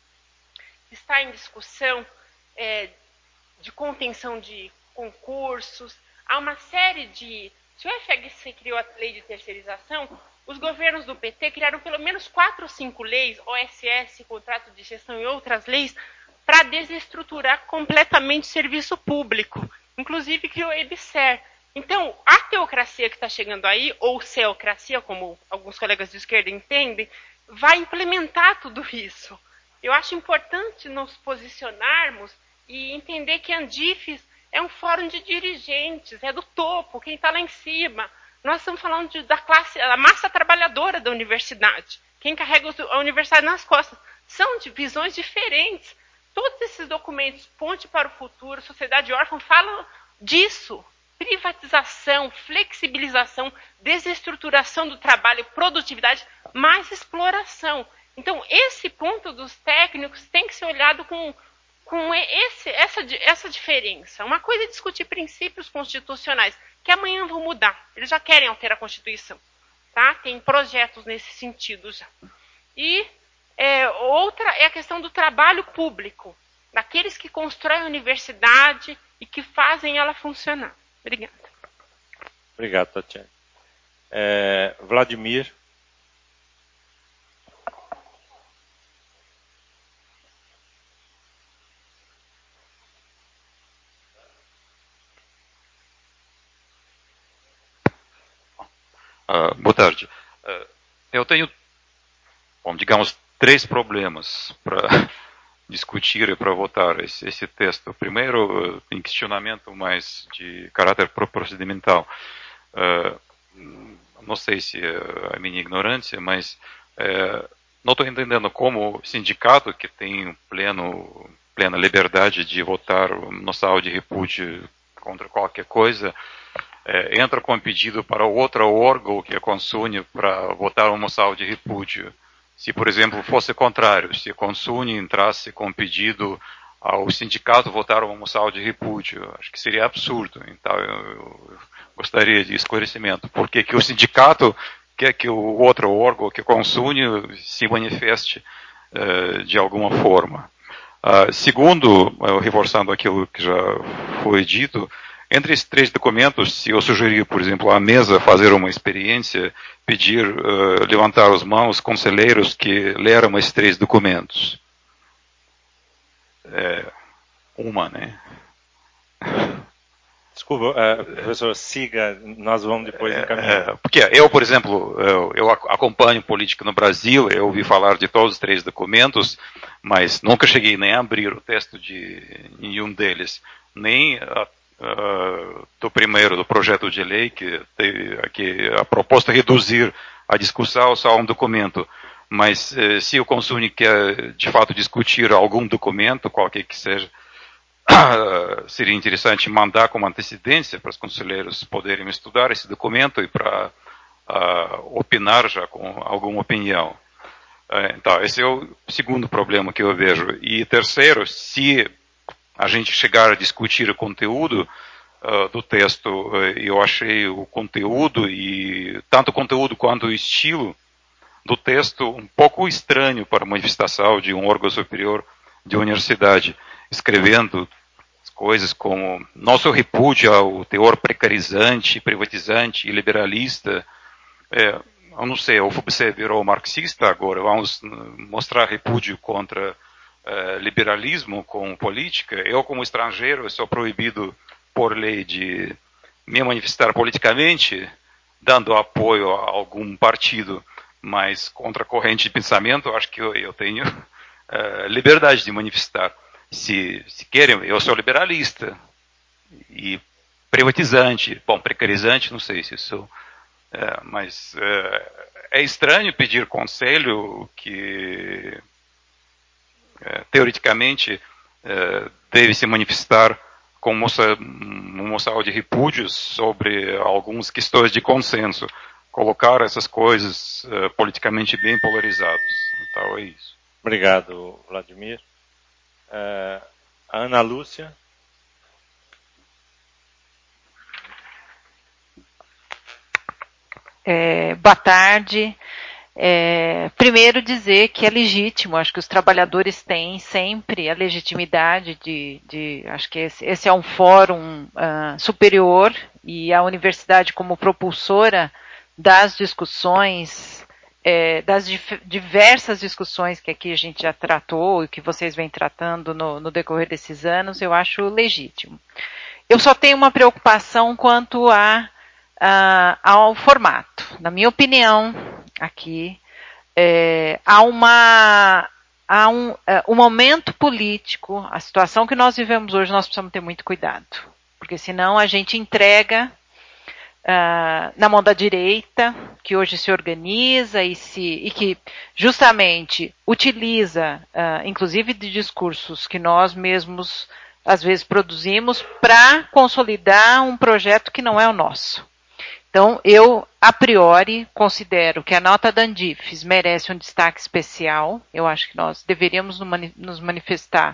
está em discussão é, de contenção de concursos. Há uma série de... Se o F H C criou a lei de terceirização, os governos do P T criaram pelo menos quatro ou cinco leis, O S S, contrato de gestão e outras leis, para desestruturar completamente o serviço público. Inclusive criou o EBSER. Então, a teocracia que está chegando aí, ou ceocracia, como alguns colegas de esquerda entendem, vai implementar tudo isso. Eu acho importante nos posicionarmos e entender que a Andifes é um fórum de dirigentes, é do topo, quem está lá em cima. Nós estamos falando de, da classe, da massa trabalhadora da universidade. Quem carrega a universidade nas costas. São de visões diferentes. Todos esses documentos, Ponte para o Futuro, Sociedade Órfã, falam disso. Privatização, flexibilização, desestruturação do trabalho, produtividade, mais exploração. Então, esse ponto dos técnicos tem que ser olhado com... com esse, essa, essa diferença. Uma coisa é discutir princípios constitucionais, que amanhã vão mudar. Eles já querem alterar a Constituição. Tá? Tem projetos nesse sentido já. E é, outra é a questão do trabalho público, daqueles que constroem a universidade e que fazem ela funcionar. Obrigada. Obrigado, Tatiana. É, Vladimir. Uh, boa tarde. Uh, eu tenho, bom, digamos, três problemas para discutir e para votar esse, esse texto. Primeiro, uh, tem questionamento mais de caráter procedimental. Uh, não sei se é a minha ignorância, mas uh, não estou entendendo como o sindicato, que tem pleno, plena liberdade de votar no saldo de repúdio contra qualquer coisa, É, entra com um pedido para outro órgão que é Consune para votar uma moção de repúdio. Se, por exemplo, fosse contrário, se a Consune entrasse com um pedido ao sindicato votar uma moção de repúdio, acho que seria absurdo. Então, eu, eu gostaria de esclarecimento. Por que que o sindicato quer que o outro órgão, que a Consune, se manifeste uh, de alguma forma? Uh, segundo, uh, reforçando aquilo que já foi dito, entre esses três documentos, se eu sugerir, por exemplo, à mesa fazer uma experiência, pedir, uh, levantar as mãos, conselheiros que leram esses três documentos. É, uma, né? Desculpa, uh, professor, siga, nós vamos depois encaminhar. É, porque eu, por exemplo, eu, eu acompanho política no Brasil, eu ouvi falar de todos os três documentos, mas nunca cheguei nem a abrir o texto de nenhum deles, nem a Uh, do primeiro, do projeto de lei, que, que a proposta é reduzir a discussão só a um documento. Mas uh, se o Consune quer, de fato, discutir algum documento, qualquer que seja, uh, seria interessante mandar como antecedência para os conselheiros poderem estudar esse documento e para uh, opinar já com alguma opinião. Uh, então, esse é o segundo problema que eu vejo. E terceiro, se a gente chegar a discutir o conteúdo uh, do texto, uh, eu achei o conteúdo, e tanto o conteúdo quanto o estilo do texto um pouco estranho para a manifestação de um órgão superior de universidade, escrevendo coisas como nosso repúdio ao teor precarizante, privatizante e liberalista. É, eu não sei, a U F B C virou marxista agora, vamos mostrar repúdio contra é, liberalismo com política. Eu, como estrangeiro, sou proibido por lei de me manifestar politicamente, dando apoio a algum partido, mas contra a corrente de pensamento, acho que eu, eu tenho uh, liberdade de manifestar. Se, se querem, eu sou liberalista e privatizante, bom, precarizante, não sei se sou, uh, mas uh, é estranho pedir conselho que, uh, teoreticamente, uh, deve se manifestar com uma moção de repúdio sobre algumas questões de consenso, colocar essas coisas uh, politicamente bem polarizadas. Então é isso. Obrigado, Vladimir. Uh, Ana Lúcia. É, boa tarde. É, primeiro dizer que é legítimo, acho que os trabalhadores têm sempre a legitimidade de, de acho que esse, esse é um fórum uh, superior e a universidade como propulsora das discussões, é, das dif- diversas discussões que aqui a gente já tratou e que vocês vêm tratando no, no decorrer desses anos, eu acho legítimo. Eu só tenho uma preocupação quanto a, a, ao formato. Na minha opinião, aqui, é, há uma, há um, é, um momento político, a situação que nós vivemos hoje, nós precisamos ter muito cuidado, porque senão a gente entrega uh, na mão da direita, que hoje se organiza e, se, e que justamente utiliza, uh, inclusive de discursos que nós mesmos às vezes produzimos para consolidar um projeto que não é o nosso. Então, eu, a priori, considero que a nota da Andifes merece um destaque especial. Eu acho que nós deveríamos nos manifestar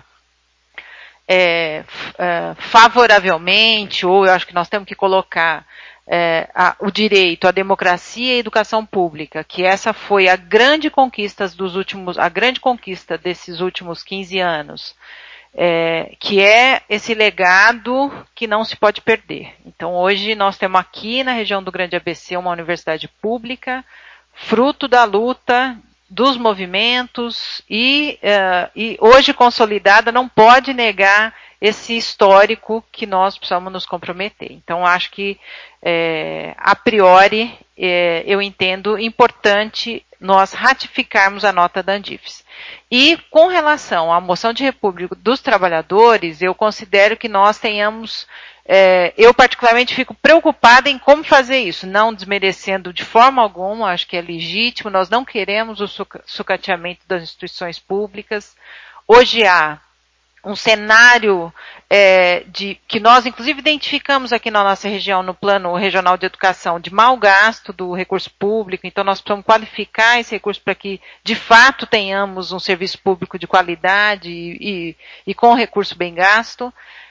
é, é, favoravelmente, ou eu acho que nós temos que colocar é, a, o direito à democracia e à educação pública, que essa foi a grande conquista dos últimos, a grande conquista desses últimos quinze anos. É, que é esse legado que não se pode perder. Então, hoje nós temos aqui na região do Grande A B C uma universidade pública, fruto da luta dos movimentos e, uh, e hoje consolidada, não pode negar esse histórico que nós precisamos nos comprometer. Então, acho que, é, a priori, é, eu entendo importante nós ratificarmos a nota da Andifes. E, com relação à moção de repúdio dos trabalhadores, eu considero que nós tenhamos, é, eu particularmente fico preocupada em como fazer isso, não desmerecendo de forma alguma, acho que é legítimo, nós não queremos o sucateamento das instituições públicas. Hoje há um cenário é, de, que nós, inclusive, identificamos aqui na nossa região, no Plano Regional de Educação, de mau gasto do recurso público, então nós precisamos qualificar esse recurso para que, de fato, tenhamos um serviço público de qualidade e, e, e com recurso bem gasto,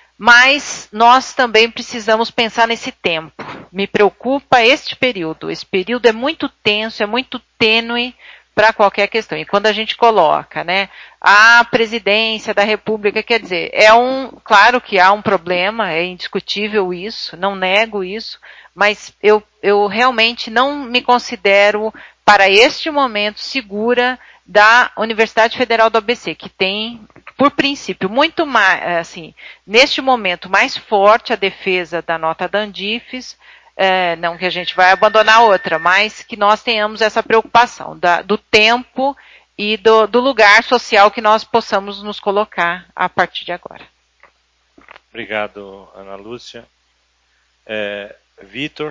mas nós também precisamos pensar nesse tempo. Me preocupa este período, esse período é muito tenso, é muito tênue, para qualquer questão. E quando a gente coloca, né, a presidência da República, quer dizer, é um, claro que há um problema, é indiscutível isso, não nego isso, mas eu, eu realmente não me considero, para este momento, segura da Universidade Federal do A B C, que tem, por princípio, muito mais, assim, neste momento, mais forte a defesa da nota da Andifes. É, não que a gente vai abandonar outra, mas que nós tenhamos essa preocupação da, do tempo e do, do lugar social que nós possamos nos colocar a partir de agora. Obrigado, Ana Lúcia. É, Vitor?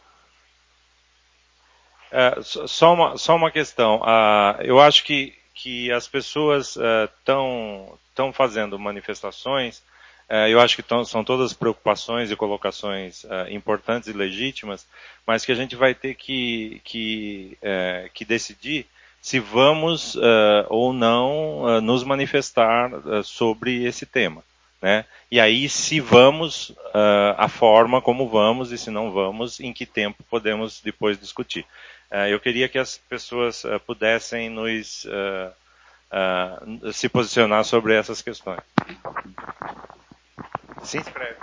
É, só, uma, só uma questão. Uh, eu acho que, que as pessoas estão uh, fazendo manifestações. Uh, eu acho que tão, são todas preocupações e colocações uh, importantes e legítimas, mas que a gente vai ter que, que, uh, que decidir se vamos uh, ou não uh, nos manifestar uh, sobre esse tema, né? E aí, se vamos, uh, a forma como vamos, e se não vamos, em que tempo podemos depois discutir. Uh, eu queria que as pessoas uh, pudessem nos uh, uh, se posicionar sobre essas questões. Se inscreve.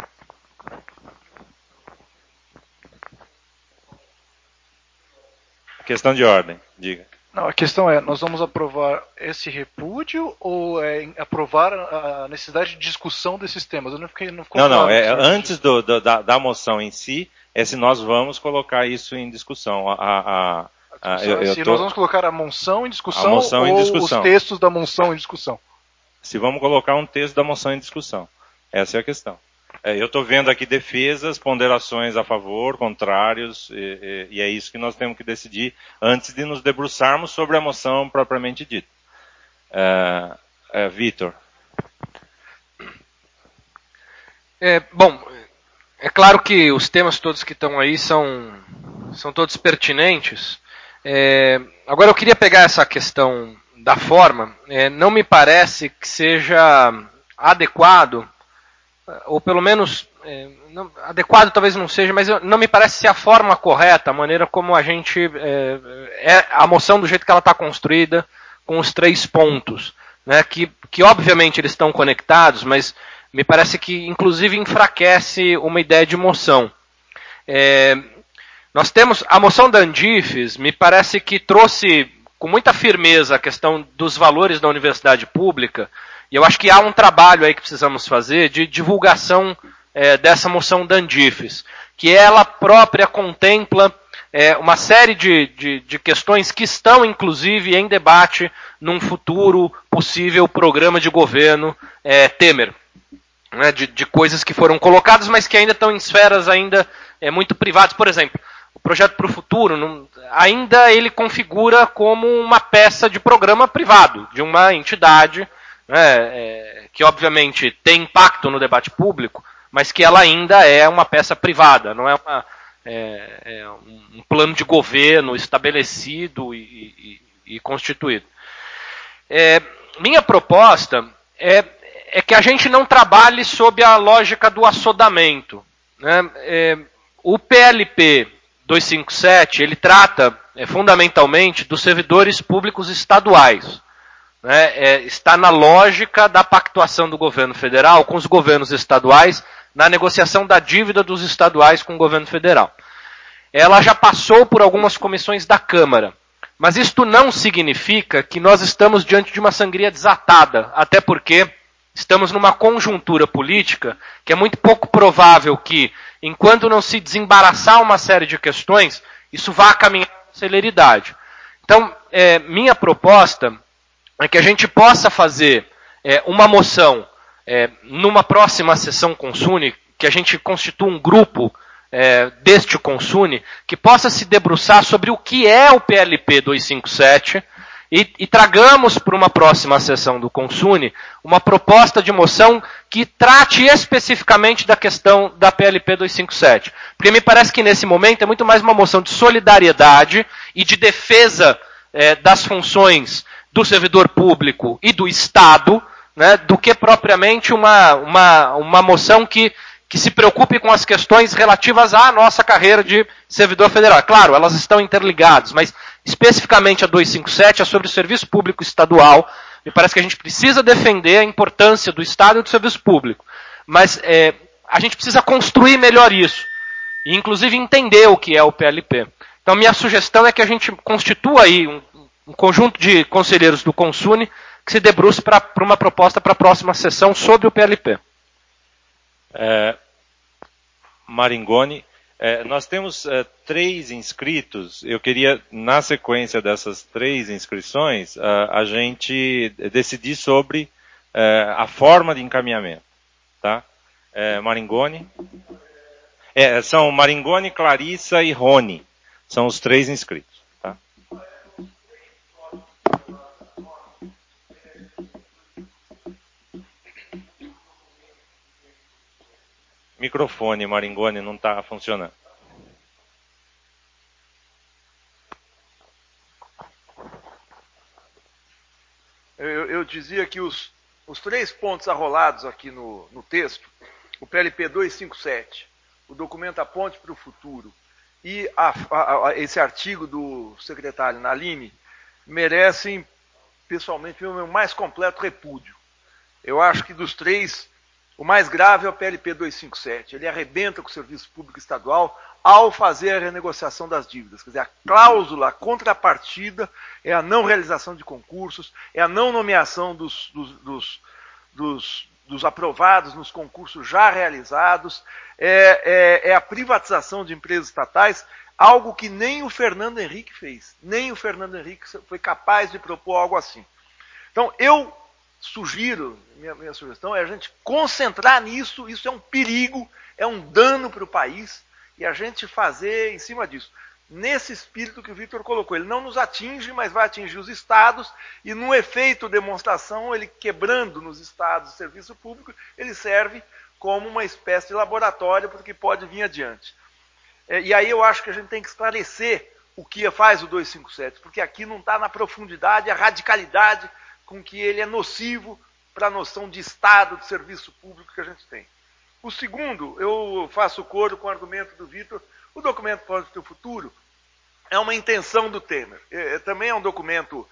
Questão de ordem, diga. Não, a questão é, nós vamos aprovar esse repúdio ou é aprovar a necessidade de discussão desses temas? Eu não fiquei, não ficou Não, claro não, é, isso. antes do, do, da, da moção em si, é se nós vamos colocar isso em discussão. A, a, a, a, eu, eu se tô... nós vamos colocar a moção em discussão, moção ou em discussão. os textos da moção em discussão? Se vamos colocar um texto da moção em discussão. Essa é a questão. É, eu estou vendo aqui defesas, ponderações a favor, contrários, e, e, e é isso que nós temos que decidir antes de nos debruçarmos sobre a moção propriamente dita. É, é, Vitor. É, bom, é claro que os temas todos que estão aí são, são todos pertinentes. É, agora eu queria pegar essa questão da forma. É, não me parece que seja adequado, ou pelo menos, é, não, adequado talvez não seja, mas não me parece ser a forma correta, a maneira como a gente, é, é a moção do jeito que ela está construída, com os três pontos, né, que, que obviamente eles estão conectados, mas me parece que inclusive enfraquece uma ideia de moção. É, nós temos, a moção da Andifes me parece que trouxe com muita firmeza a questão dos valores da universidade pública. E eu acho que há um trabalho aí que precisamos fazer de divulgação é, dessa moção da Andifes, que ela própria contempla é, uma série de, de, de questões que estão, inclusive, em debate num futuro possível programa de governo é, Temer. Né, de, de coisas que foram colocadas, mas que ainda estão em esferas ainda é, muito privadas. Por exemplo, o projeto para o futuro, não, ainda ele configura como uma peça de programa privado, de uma entidade, né, é, que obviamente tem impacto no debate público, mas que ela ainda é uma peça privada, não é, uma, é, é um plano de governo estabelecido e, e, e constituído. É, minha proposta é, é que a gente não trabalhe sob a lógica do assodamento. Né? É, o P L P duzentos e cinquenta e sete, ele trata é, fundamentalmente dos servidores públicos estaduais. Né, é, está na lógica da pactuação do governo federal com os governos estaduais na negociação da dívida dos estaduais com o governo federal. Ela já passou por algumas comissões da Câmara, mas isto não significa que nós estamos diante de uma sangria desatada, até porque estamos numa conjuntura política que é muito pouco provável que, enquanto não se desembaraçar uma série de questões, isso vá caminhar com celeridade. Então, é, minha proposta é que a gente possa fazer é, uma moção é, numa próxima sessão Consune, que a gente constitua um grupo é, deste Consune, que possa se debruçar sobre o que é o P L P duzentos e cinquenta e sete e, e tragamos para uma próxima sessão do Consune uma proposta de moção que trate especificamente da questão da P L P duzentos e cinquenta e sete. Porque me parece que nesse momento é muito mais uma moção de solidariedade e de defesa é, das funções do servidor público e do Estado, né, do que propriamente uma, uma, uma moção que, que se preocupe com as questões relativas à nossa carreira de servidor federal. Claro, elas estão interligadas, mas especificamente a duzentos e cinquenta e sete é sobre o serviço público estadual. Me parece que a gente precisa defender a importância do Estado e do serviço público. Mas é, a gente precisa construir melhor isso. E inclusive entender o que é o P L P. Então minha sugestão é que a gente constitua aí um um conjunto de conselheiros do Consune que se debruce para uma proposta para a próxima sessão sobre o P L P. É, Maringoni, é, nós temos é, três inscritos. Eu queria, na sequência dessas três inscrições, a, a gente decidir sobre é, a forma de encaminhamento. Tá? É, Maringoni. É, são Maringoni, Clarissa e Rony. São os três inscritos. Microfone, Maringoni, não está funcionando. Eu, eu dizia que os, os três pontos arrolados aqui no, no texto, o P L P duzentos e cinquenta e sete, o documento A Ponte para o Futuro e a, a, a, esse artigo do secretário Nalini merecem, pessoalmente, o meu mais completo repúdio. Eu acho que dos três, o mais grave é o P L P duzentos e cinquenta e sete. Ele arrebenta com o serviço público estadual ao fazer a renegociação das dívidas. Quer dizer, a cláusula, a contrapartida é a não realização de concursos, é a não nomeação dos, dos, dos, dos, dos aprovados nos concursos já realizados, é, é, é a privatização de empresas estatais, algo que nem o Fernando Henrique fez. Nem o Fernando Henrique foi capaz de propor algo assim. Então, eu sugiro, minha, minha sugestão é a gente concentrar nisso, isso é um perigo, é um dano para o país, e a gente fazer em cima disso. Nesse espírito que o Vitor colocou, ele não nos atinge, mas vai atingir os estados, e no efeito demonstração, ele quebrando nos estados o serviço público, ele serve como uma espécie de laboratório para o que pode vir adiante. É, e aí eu acho que a gente tem que esclarecer o que faz o duzentos e cinquenta e sete, porque aqui não está na profundidade, a radicalidade com que ele é nocivo para a noção de Estado, de serviço público que a gente tem. O segundo, eu faço coro com o argumento do Vitor, o documento Pode Ter Futuro é uma intenção do Temer. É, é, também é um documento,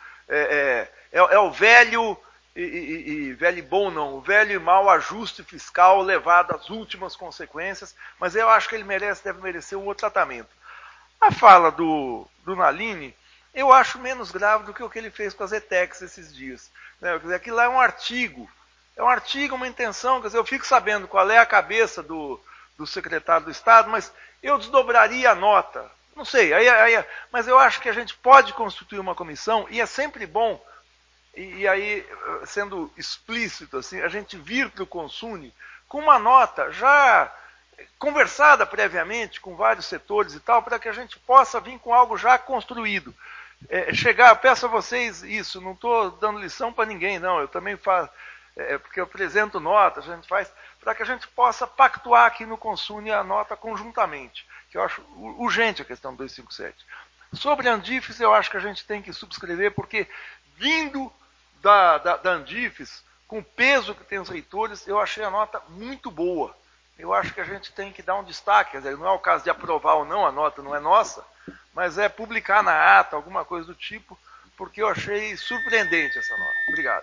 é, é, é, é o velho, e, e, e velho e bom não, o velho e mau ajuste fiscal levado às últimas consequências, mas eu acho que ele merece, deve merecer um outro tratamento. A fala do, do Nalini, eu acho menos grave do que o que ele fez com as E T E Cs esses dias. Né? Quer dizer, aquilo lá é um artigo, é um artigo, uma intenção, quer dizer, eu fico sabendo qual é a cabeça do, do secretário do Estado, mas eu desdobraria a nota, não sei, aí, aí, mas eu acho que a gente pode constituir uma comissão, e é sempre bom, e, e aí, sendo explícito, assim, a gente vir para o Consune com uma nota já conversada previamente com vários setores e tal, para que a gente possa vir com algo já construído. É, chegar, peço a vocês isso, não estou dando lição para ninguém, não, eu também faço, é, porque eu apresento notas, a gente faz, para que a gente possa pactuar aqui no Consune a nota conjuntamente, que eu acho urgente a questão do duzentos e cinquenta e sete. Sobre a Andifes, eu acho que a gente tem que subscrever, porque vindo da, da, da Andifes, com o peso que tem os reitores, eu achei a nota muito boa. Eu acho que a gente tem que dar um destaque, quer dizer, não é o caso de aprovar ou não, a nota não é nossa, mas é publicar na ata, alguma coisa do tipo, porque eu achei surpreendente essa nota. Obrigado.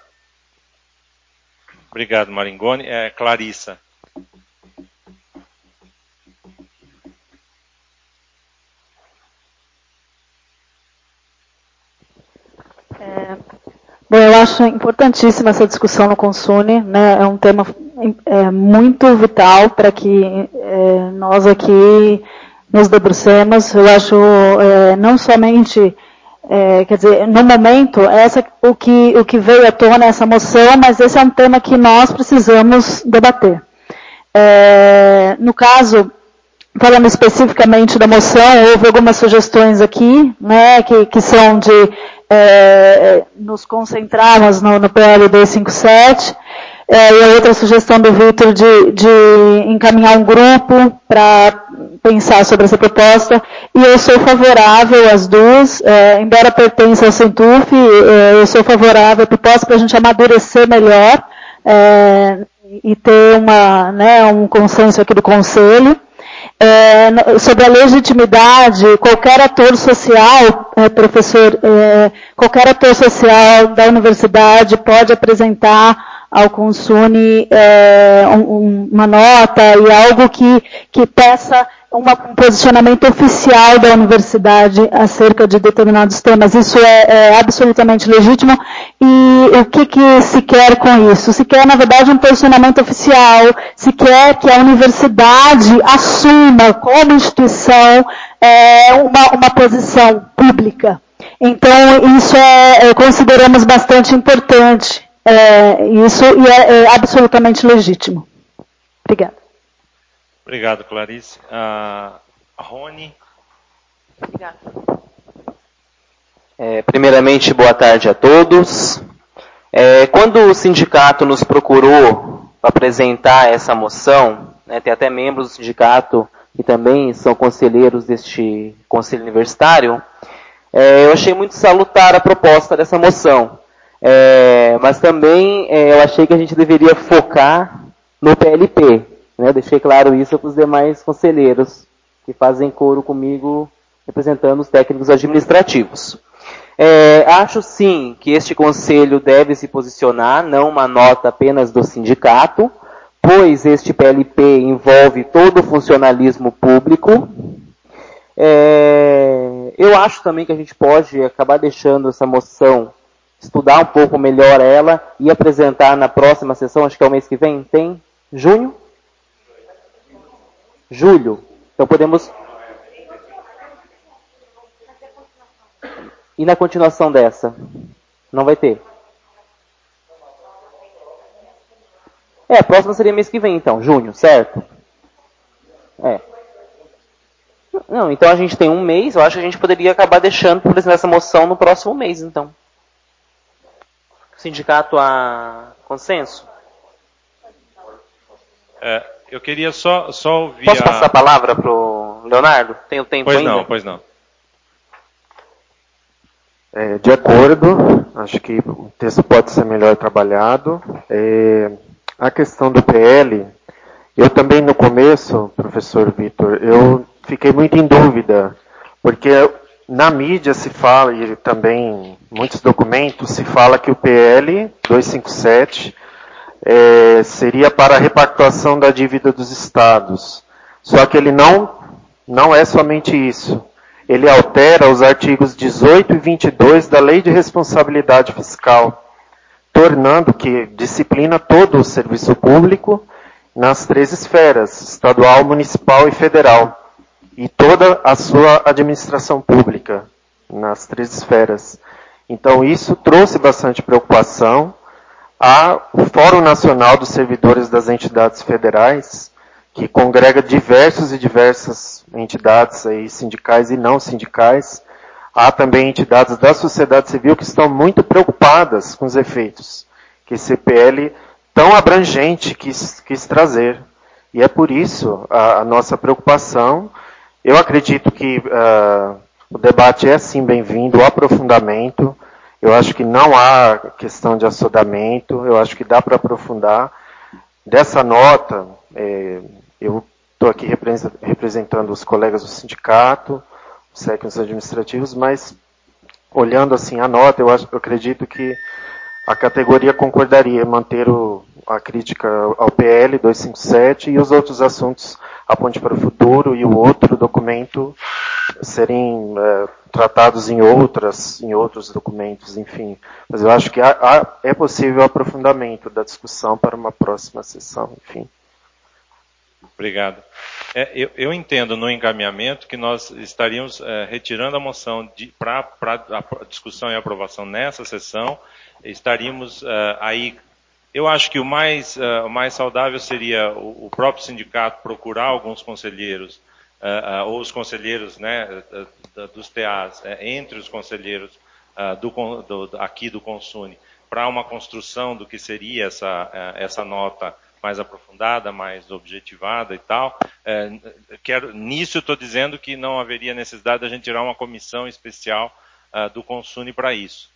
Obrigado, Maringoni. É, Clarissa. É, bom, eu acho importantíssima essa discussão no Consune, né? É um tema é, muito vital para que é, nós aqui nos debrucemos. Eu acho é, não somente, é, quer dizer, no momento, essa, o, que, o que veio à tona é essa moção, mas esse é um tema que nós precisamos debater. É, no caso, falando especificamente da moção, houve algumas sugestões aqui, né, que, que são de é, nos concentrarmos no, no P L duzentos e cinquenta e sete, é, e a outra sugestão do Vitor de, de encaminhar um grupo para pensar sobre essa proposta, e eu sou favorável às duas, é, embora pertença ao Centuf, é, eu sou favorável à proposta para a gente amadurecer melhor é, e ter uma, né, um consenso aqui do Conselho. É, sobre a legitimidade, qualquer ator social, é, professor, é, qualquer ator social da universidade pode apresentar ao Consune é, um, uma nota e algo que, que peça uma, um posicionamento oficial da universidade acerca de determinados temas. Isso é, é absolutamente legítimo. E o que, que se quer com isso? Se quer, na verdade, um posicionamento oficial, se quer que a universidade assuma como instituição é, uma, uma posição pública. Então, isso é, consideramos bastante importante. É, isso e é, é absolutamente legítimo. Obrigada. Obrigado, Clarice. Uh, Rony. Obrigada. É, primeiramente, boa tarde a todos. É, quando o sindicato nos procurou para apresentar essa moção, né, tem até membros do sindicato que também são conselheiros deste conselho universitário, é, eu achei muito salutar a proposta dessa moção. É, mas também é, eu achei que a gente deveria focar no P L P. Né? Deixei claro isso para os demais conselheiros. que fazem coro comigo representando os técnicos administrativos. É, acho sim que este conselho deve se posicionar, não uma nota apenas do sindicato, pois este P L P envolve todo o funcionalismo público. É, eu acho também que a gente pode acabar deixando essa moção, estudar um pouco melhor ela e apresentar na próxima sessão, acho que é o mês que vem, tem? Junho? Julho. Então podemos... E na continuação dessa? Não vai ter? É, a próxima seria mês que vem, então, junho, certo? É. Não, então a gente tem um mês, eu acho que a gente poderia acabar deixando por exemplo, essa moção no próximo mês, então. Sindicato a consenso? É, eu queria só, só ouvir. Posso a... passar a palavra para o Leonardo? Tem o tempo pois ainda? Pois não, pois não. É, de acordo, acho que o texto pode ser melhor trabalhado. É, a questão do P L, eu também no começo, professor Vitor, eu fiquei muito em dúvida, porque na mídia se fala, e também em muitos documentos, se fala que o P L duzentos e cinquenta e sete é, seria para a repactuação da dívida dos estados. Só que ele não, não é somente isso. Ele altera os artigos dezoito e vinte e dois da Lei de Responsabilidade Fiscal, tornando que disciplina todo o serviço público nas três esferas, estadual, municipal e federal, e toda a sua administração pública nas três esferas. Então isso trouxe bastante preocupação ao Fórum Nacional dos Servidores das Entidades Federais, que congrega diversos e diversas entidades aí, sindicais e não sindicais. Há também entidades da sociedade civil que estão muito preocupadas com os efeitos que esse P L tão abrangente quis, quis trazer. E é por isso a, a nossa preocupação. Eu acredito que uh, o debate é sim bem-vindo, o aprofundamento. Eu acho que não há questão de assodamento, eu acho que dá para aprofundar. Dessa nota, é, eu estou aqui representando os colegas do sindicato, os técnicos administrativos, mas olhando assim a nota, eu, acho, eu acredito que a categoria concordaria em manter o, a crítica ao P L duzentos e cinquenta e sete e os outros assuntos, a ponte para o futuro e o outro documento, serem é, tratados em outras, em outros documentos, enfim. Mas eu acho que há, há, é possível aprofundamento da discussão para uma próxima sessão, enfim. Obrigado. É, eu, eu entendo no encaminhamento que nós estaríamos é, retirando a moção para a discussão e aprovação nessa sessão, estaríamos é, aí. Eu acho que o mais, uh, o mais saudável seria o, o próprio sindicato procurar alguns conselheiros, uh, uh, ou os conselheiros né, uh, dos T As, uh, entre os conselheiros uh, do, do, aqui do Consune, para uma construção do que seria essa, uh, essa nota mais aprofundada, mais objetivada e tal. Uh, quero, nisso eu estou dizendo que não haveria necessidade de a gente tirar uma comissão especial uh, do Consune para isso.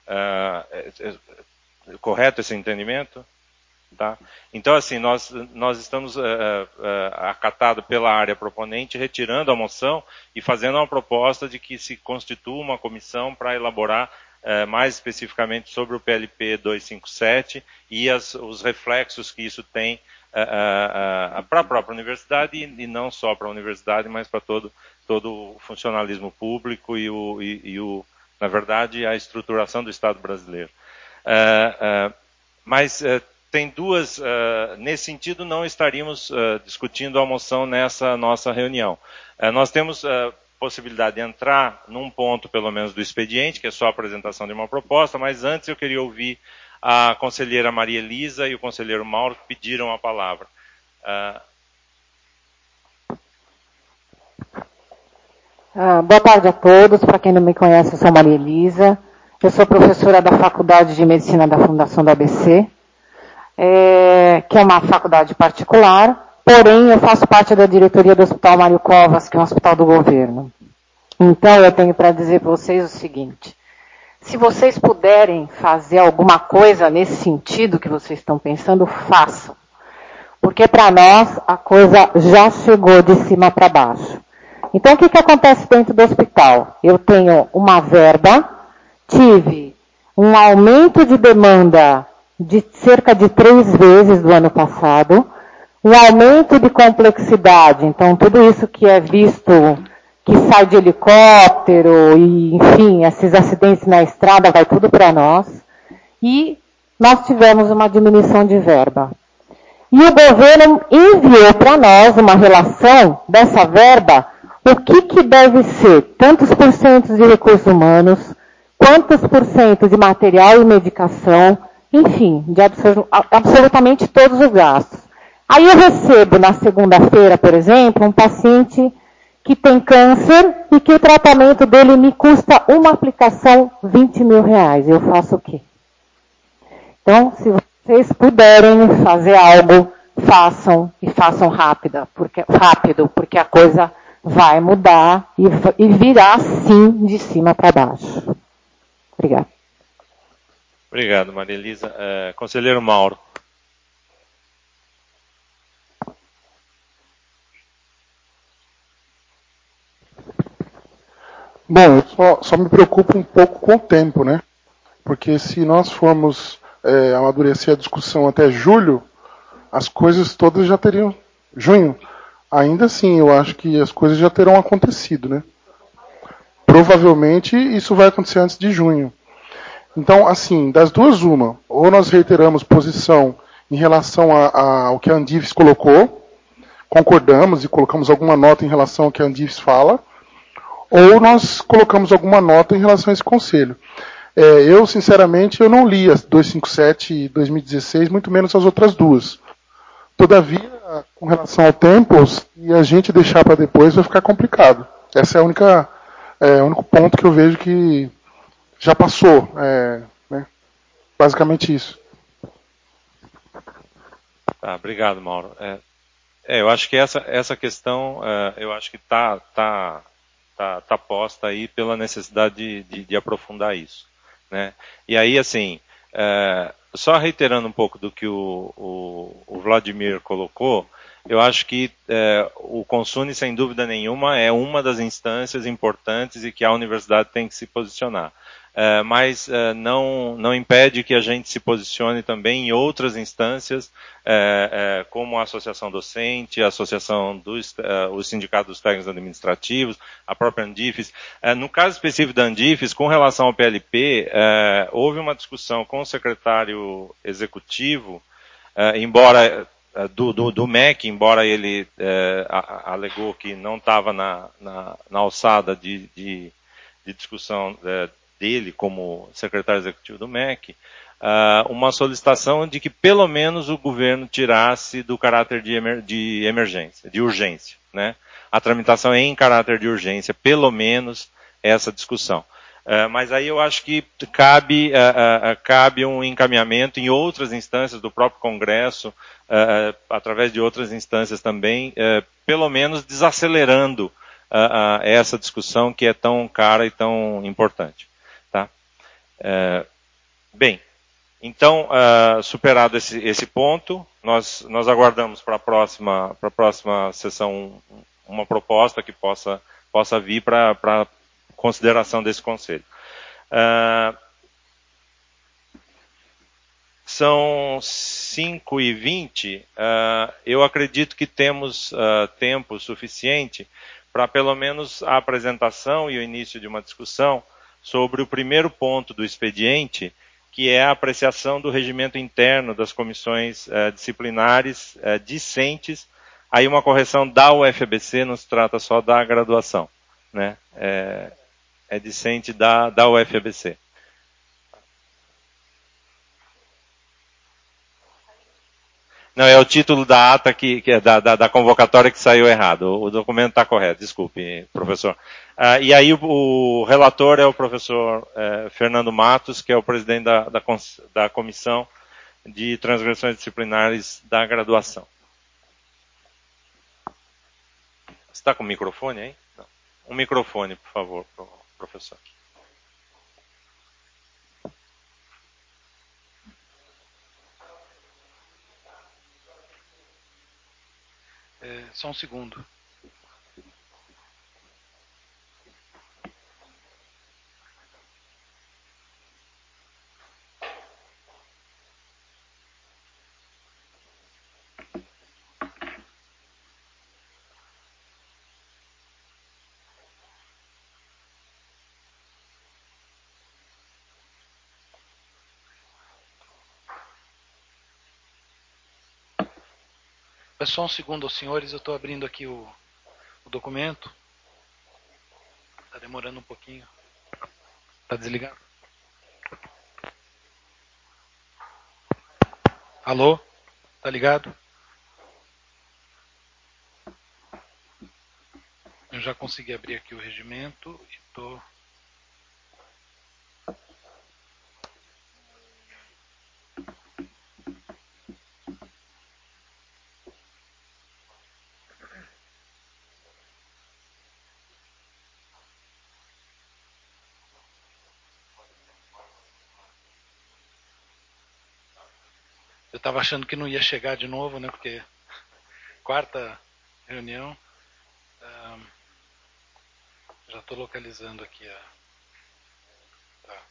Uh, uh, Correto esse entendimento? Tá? Então, assim, nós, nós estamos uh, uh, acatado pela área proponente, retirando a moção e fazendo uma proposta de que se constitua uma comissão para elaborar uh, mais especificamente sobre o P L P duzentos e cinquenta e sete e as, os reflexos que isso tem uh, uh, uh, para a própria universidade e, e não só para a universidade, mas para todo, todo o funcionalismo público e, o, e, e o, na verdade, a estruturação do Estado brasileiro. Uh, uh, mas uh, tem duas, uh, nesse sentido não estaríamos uh, discutindo a moção nessa nossa reunião. Uh, nós temos uh, possibilidade de entrar num ponto pelo menos do expediente, que é só a apresentação de uma proposta, mas antes eu queria ouvir a conselheira Maria Elisa e o conselheiro Mauro que pediram a palavra. Uh... Uh, boa tarde a todos, para quem não me conhece eu sou Maria Elisa. Eu sou professora da Faculdade de Medicina da Fundação do A B C, é, que é uma faculdade particular, porém eu faço parte da diretoria do Hospital Mário Covas, que é um hospital do governo. Então eu tenho para dizer para vocês o seguinte, se vocês puderem fazer alguma coisa nesse sentido que vocês estão pensando, façam. Porque para nós a coisa já chegou de cima para baixo. Então, o que, que acontece dentro do hospital? Eu tenho uma verba, tive um aumento de demanda de cerca de três vezes do ano passado, um aumento de complexidade, então tudo isso que é visto, que sai de helicóptero, e enfim, esses acidentes na estrada, vai tudo para nós, e nós tivemos uma diminuição de verba. E o governo enviou para nós uma relação dessa verba, o que, que deve ser, tantos por cento de recursos humanos, quantos por cento de material e medicação, enfim, de absol- absolutamente todos os gastos. Aí eu recebo na segunda-feira, por exemplo, um paciente que tem câncer e que o tratamento dele me custa uma aplicação vinte mil reais. Eu faço o quê? Então, se vocês puderem fazer algo, façam e façam rápida, porque, rápido, porque a coisa vai mudar e, e virá sim de cima para baixo. Obrigada. Obrigado, Maria Elisa. É, conselheiro Mauro. Bom, eu só, só me preocupo um pouco com o tempo, né? Porque se nós formos é, amadurecer a discussão até julho, as coisas todas já teriam... Junho. Ainda assim, eu acho que as coisas já terão acontecido, né? Provavelmente isso vai acontecer antes de junho. Então, assim, das duas uma, ou nós reiteramos posição em relação a, a, ao que a Andives colocou, concordamos e colocamos alguma nota em relação ao que a Andives fala, ou nós colocamos alguma nota em relação a esse conselho. É, eu, sinceramente, eu não li as duzentos e cinquenta e sete e dois mil e dezesseis, muito menos as outras duas. Todavia, com relação ao tempo, se a gente deixar para depois, vai ficar complicado. Esse é, a única, é o único ponto que eu vejo que já passou. É, né? Basicamente isso. Tá, obrigado, Mauro. É, é, eu acho que essa, essa questão, é, eu acho que está tá, tá, tá posta aí pela necessidade de, de, de aprofundar isso. Né? E aí, assim, é, só reiterando um pouco do que o, o, o Vladimir colocou, eu acho que é, o Consune, sem dúvida nenhuma, é uma das instâncias importantes e que a universidade tem que se posicionar. É, mas é, não, não impede que a gente se posicione também em outras instâncias, é, é, como a Associação Docente, a Associação dos é, os Sindicatos dos Técnicos Administrativos, a própria Andifes. É, no caso específico da Andifes, com relação ao P L P, é, houve uma discussão com o secretário executivo, é, embora do, do, do M E C, embora ele é, a, alegou que não estava na, na, na alçada de, de, de discussão é, dele como secretário executivo do M E C, uh, uma solicitação de que pelo menos o governo tirasse do caráter de, emer, de emergência, de urgência. Né? A tramitação é em caráter de urgência, pelo menos essa discussão. Uh, mas aí eu acho que cabe, uh, uh, cabe um encaminhamento em outras instâncias do próprio Congresso, uh, uh, através de outras instâncias também, uh, pelo menos desacelerando uh, uh, essa discussão que é tão cara e tão importante. Tá? Uh, bem, então, uh, superado esse, esse ponto, nós, nós aguardamos para a próxima, para a próxima sessão uma proposta que possa, possa vir para consideração desse conselho. Uh, são cinco e vinte, uh, eu acredito que temos uh, tempo suficiente para pelo menos a apresentação e o início de uma discussão sobre o primeiro ponto do expediente, que é a apreciação do regimento interno das comissões uh, disciplinares uh, discentes. Aí uma correção da U F A B C, não se trata só da graduação, né? É, é discente da, da U F A B C. Não, é o título da ata que, que é da, da, da convocatória que saiu errado. O, o documento está correto, desculpe, professor. Ah, e aí o, o relator é o professor eh, Fernando Matos, que é o presidente da, da, da Comissão de Transgressões Disciplinares da Graduação. Você está com o microfone aí? Não. Um microfone, por favor, professor. É, só um segundo. É só um segundo, senhores, eu estou abrindo aqui o, o documento. Está demorando um pouquinho. Está desligado? Alô? Está ligado? Eu já consegui abrir aqui o regimento e estou... Eu estava achando que não ia chegar de novo, né? Porque quarta reunião. Um, já estou localizando aqui a. Tá.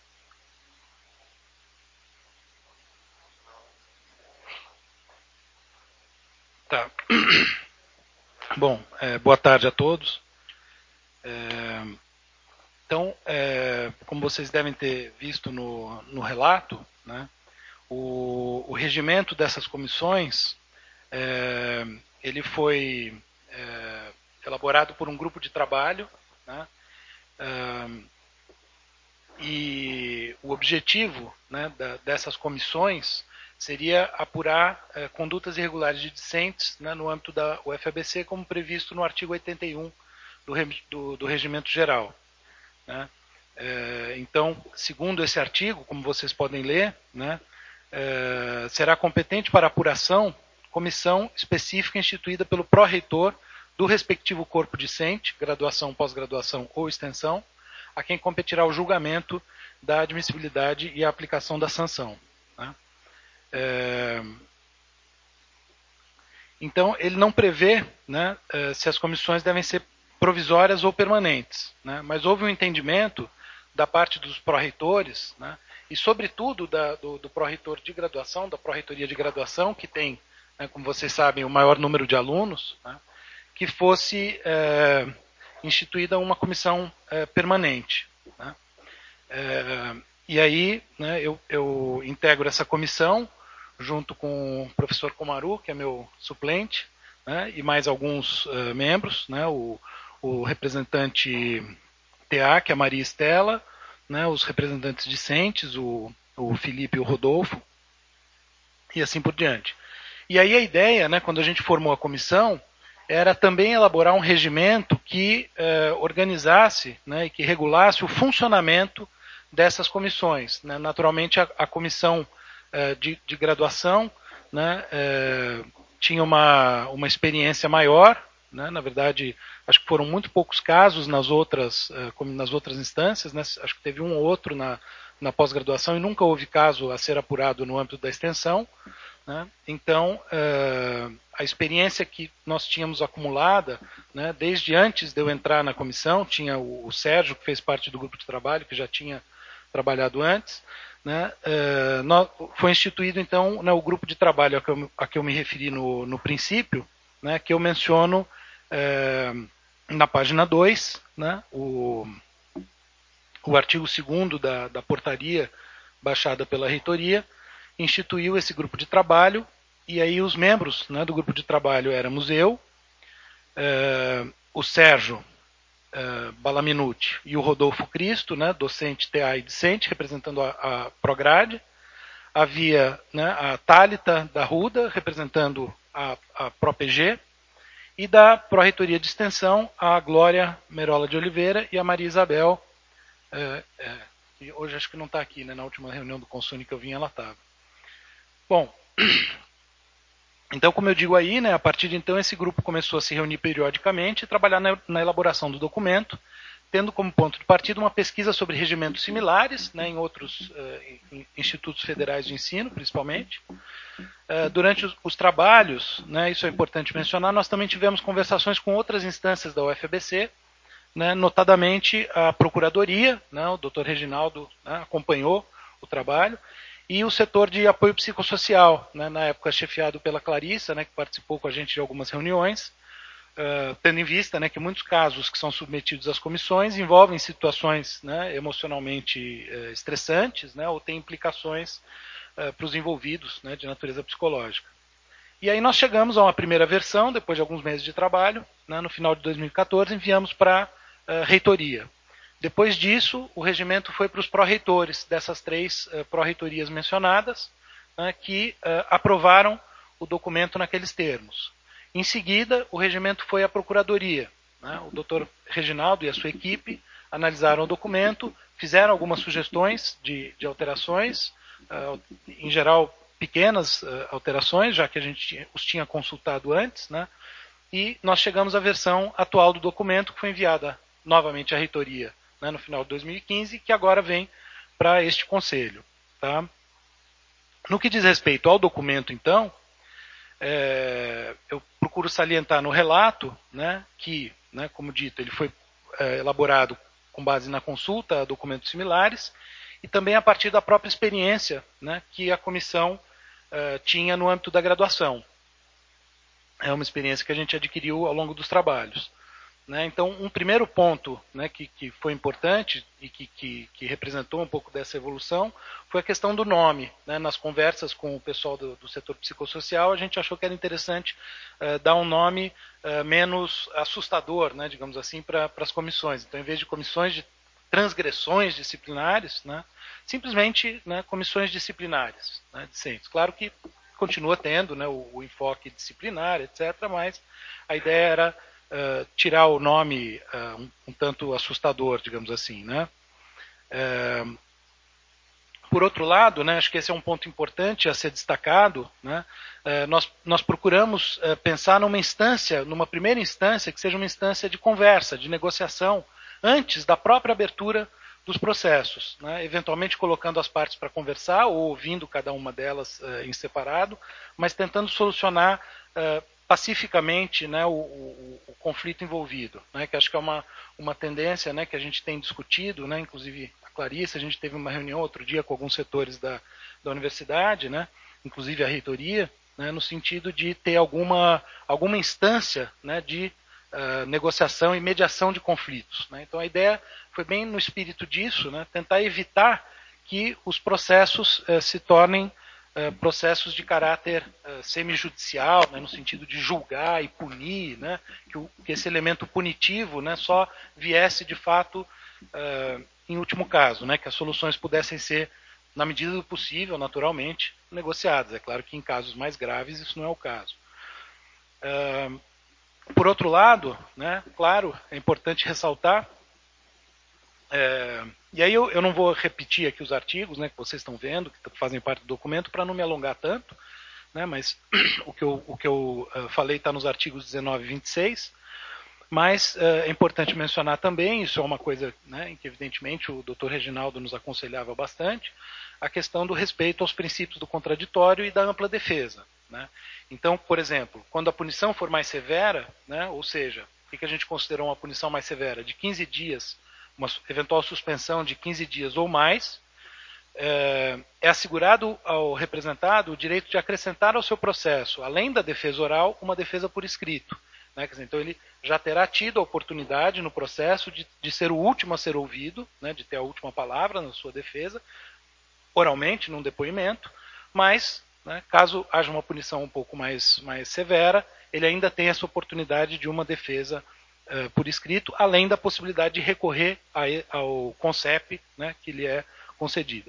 Tá. Bom, é, boa tarde a todos. É, então, é, como vocês devem ter visto no, no relato, né? O, o regimento dessas comissões, é, ele foi é, elaborado por um grupo de trabalho, né, é, e o objetivo, né, da, dessas comissões seria apurar é, condutas irregulares de discentes, né, no âmbito da U F A B C, como previsto no artigo oitenta e um do, do, do Regimento Geral. Né. É, então, segundo esse artigo, como vocês podem ler, né, Uh, será competente para apuração comissão específica instituída pelo pró-reitor do respectivo corpo discente, graduação, pós-graduação ou extensão, a quem competirá o julgamento da admissibilidade e a aplicação da sanção. Né? Uh, então, ele não prevê, né, uh, se as comissões devem ser provisórias ou permanentes, né? Mas houve um entendimento da parte dos pró-reitores, né, e sobretudo da, do, do pró-reitor de graduação, da pró-reitoria de graduação, que tem, né, como vocês sabem, o maior número de alunos, né, que fosse é, instituída uma comissão é, permanente. Né. É, e aí, né, eu, eu integro essa comissão, junto com o professor Komaru, que é meu suplente, né, e mais alguns uh, membros, né, o, o representante T A, que é a Maria Estela, né, os representantes discentes, o, o Felipe e o Rodolfo, e assim por diante. E aí a ideia, né, quando a gente formou a comissão, era também elaborar um regimento que eh, organizasse, né, e que regulasse o funcionamento dessas comissões. Né? Naturalmente, a, a comissão eh, de, de graduação, né, eh, tinha uma, uma experiência maior, né? Na verdade, acho que foram muito poucos casos nas outras, uh, nas outras instâncias, né? Acho que teve um ou outro na, na pós-graduação e nunca houve caso a ser apurado no âmbito da extensão. Né? Então, uh, a experiência que nós tínhamos acumulada, né, desde antes de eu entrar na comissão, tinha o, o Sérgio, que fez parte do grupo de trabalho, que já tinha trabalhado antes, né, uh, nós, foi instituído, então, né, o grupo de trabalho a que eu, a que eu me referi no, no princípio, né, que eu menciono é, na página dois, né, o, o artigo segundo da, da portaria baixada pela reitoria, instituiu esse grupo de trabalho, e aí os membros, né, do grupo de trabalho éramos eu, é, o Sérgio é, Balaminuti e o Rodolfo Cristo, né, docente T A e discente, representando a, a Prograde. Havia, né, a Thalita da Ruda, representando a, a ProPG, e da Pró-Reitoria de Extensão, a Glória Merola de Oliveira e a Maria Isabel, é, é, que hoje acho que não está aqui, né, na última reunião do Consune que eu vim, ela estava. Bom, então, como eu digo aí, né, a partir de então esse grupo começou a se reunir periodicamente e trabalhar na, na elaboração do documento, tendo como ponto de partida uma pesquisa sobre regimentos similares, né, em outros uh, em institutos federais de ensino, principalmente. Uh, durante os, os trabalhos, né, isso é importante mencionar, nós também tivemos conversações com outras instâncias da U F A B C, né, notadamente a Procuradoria, né, o doutor Reginaldo, né, acompanhou o trabalho, e o setor de apoio psicossocial, né, na época chefiado pela Clarissa, né, que participou com a gente de algumas reuniões, Uh, tendo em vista, né, que muitos casos que são submetidos às comissões envolvem situações, né, emocionalmente uh, estressantes, né, ou têm implicações uh, para os envolvidos, né, de natureza psicológica. E aí nós chegamos a uma primeira versão, depois de alguns meses de trabalho, né, no final de dois mil e quatorze, enviamos para a uh, reitoria. Depois disso, o regimento foi para os pró-reitores dessas três uh, pró-reitorias mencionadas, né, que uh, aprovaram o documento naqueles termos. Em seguida, o regimento foi à procuradoria. Né, o doutor Reginaldo e a sua equipe analisaram o documento, fizeram algumas sugestões de, de alterações, uh, em geral pequenas uh, alterações, já que a gente os tinha consultado antes, né, e nós chegamos à versão atual do documento, que foi enviada novamente à reitoria, né, no final de dois mil e quinze, que agora vem para este conselho. Tá? No que diz respeito ao documento, então, é, eu procuro salientar no relato, né, que, né, como dito, ele foi é, elaborado com base na consulta a documentos similares e também a partir da própria experiência, né, que a comissão é, tinha no âmbito da graduação. É uma experiência que a gente adquiriu ao longo dos trabalhos. Né? Então, um primeiro ponto, né, que, que foi importante e que, que, que representou um pouco dessa evolução foi a questão do nome. Né? Nas conversas com o pessoal do, do setor psicossocial, a gente achou que era interessante uh, dar um nome uh, menos assustador, né, digamos assim, para as comissões. Então, em vez de comissões de transgressões disciplinares, né, simplesmente, né, comissões disciplinares, né, discentes. Claro que continua tendo, né, o, o enfoque disciplinar, etcétera, mas a ideia era Uh, tirar o nome uh, um, um tanto assustador, digamos assim, né? Uh, por outro lado, né, acho que esse é um ponto importante a ser destacado, né? Uh, nós, nós procuramos uh, pensar numa instância, numa primeira instância, que seja uma instância de conversa, de negociação, antes da própria abertura dos processos, né? Eventualmente colocando as partes para conversar, ou ouvindo cada uma delas uh, em separado, mas tentando solucionar uh, pacificamente, né, o, o, o conflito envolvido, né, que acho que é uma, uma tendência, né, que a gente tem discutido, né, inclusive a Clarice, a gente teve uma reunião outro dia com alguns setores da, da universidade, né, inclusive a reitoria, né, no sentido de ter alguma, alguma instância, né, de uh, negociação e mediação de conflitos. Né. Então a ideia foi bem no espírito disso, né, tentar evitar que os processos uh, se tornem Uh, processos de caráter uh, semijudicial, né, no sentido de julgar e punir, né, que, o, que esse elemento punitivo, né, só viesse de fato uh, em último caso, né, que as soluções pudessem ser, na medida do possível, naturalmente, negociadas. É claro que em casos mais graves isso não é o caso. Uh, por outro lado, né, claro, é importante ressaltar, É, e aí eu, eu não vou repetir aqui os artigos, né, que vocês estão vendo, que fazem parte do documento, para não me alongar tanto, né, mas o que eu, o que eu uh, falei está nos artigos dezenove e vinte e seis, mas uh, é importante mencionar também, isso é uma coisa, né, em que evidentemente o doutor Reginaldo nos aconselhava bastante, a questão do respeito aos princípios do contraditório e da ampla defesa. Né. Então, por exemplo, quando a punição for mais severa, né, ou seja, o que a gente considerou uma punição mais severa? De quinze dias, uma eventual suspensão de quinze dias ou mais, é, é assegurado ao representado o direito de acrescentar ao seu processo, além da defesa oral, uma defesa por escrito. Né? Quer dizer, então ele já terá tido a oportunidade no processo de, de ser o último a ser ouvido, né? De ter a última palavra na sua defesa, oralmente, num depoimento, mas, né, caso haja uma punição um pouco mais, mais severa, ele ainda tem essa oportunidade de uma defesa Uh, por escrito, além da possibilidade de recorrer a, ao CONCEP, né, que lhe é concedida.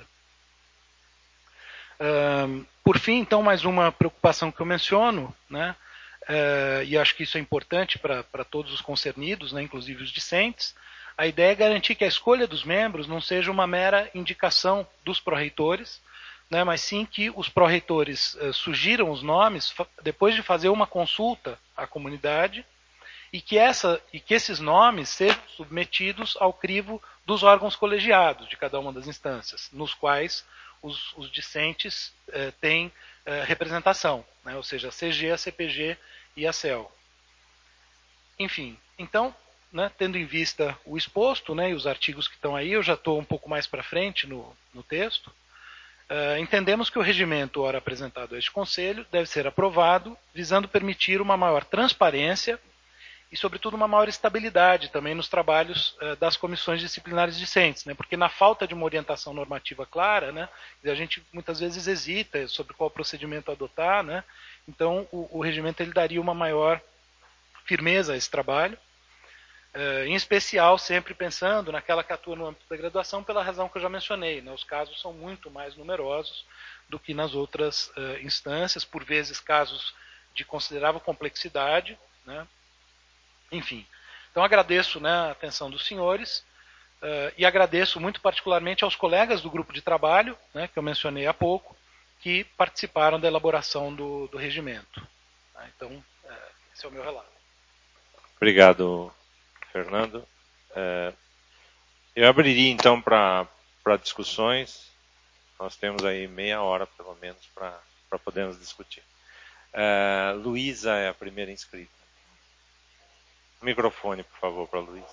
Uh, por fim, então, mais uma preocupação que eu menciono, né, uh, e acho que isso é importante para todos os concernidos, né, inclusive os discentes, a ideia é garantir que a escolha dos membros não seja uma mera indicação dos pró-reitores, né, mas sim que os pró-reitores uh, sugiram os nomes depois de fazer uma consulta à comunidade, e que, essa, e que esses nomes sejam submetidos ao crivo dos órgãos colegiados de cada uma das instâncias, nos quais os, os discentes eh, têm eh, representação, né? Ou seja, a C G, a C P G e a C E L. Enfim, então, né, tendo em vista o exposto, né, e os artigos que estão aí, eu já estou um pouco mais para frente no, no texto, uh, entendemos que o regimento, ora apresentado a este Conselho, deve ser aprovado, visando permitir uma maior transparência e, sobretudo, uma maior estabilidade também nos trabalhos uh, das comissões disciplinares discentes, né? Porque na falta de uma orientação normativa clara, né, a gente muitas vezes hesita sobre qual procedimento adotar, né, Então, o, o regimento ele daria uma maior firmeza a esse trabalho, uh, em especial sempre pensando naquela que atua no âmbito da graduação, pela razão que eu já mencionei, né? Os casos são muito mais numerosos do que nas outras uh, instâncias, por vezes casos de considerável complexidade, né? Enfim. Então agradeço, né, a atenção dos senhores uh, e agradeço muito particularmente aos colegas do grupo de trabalho, né, que eu mencionei há pouco, que participaram da elaboração do, do regimento. Tá? Então, uh, esse é o meu relato. Obrigado, Fernando. Uh, eu abriria então para discussões. Nós temos aí meia hora, pelo menos, para podermos discutir. Uh, Luísa é a primeira inscrita. Microfone, por favor, para a Luísa.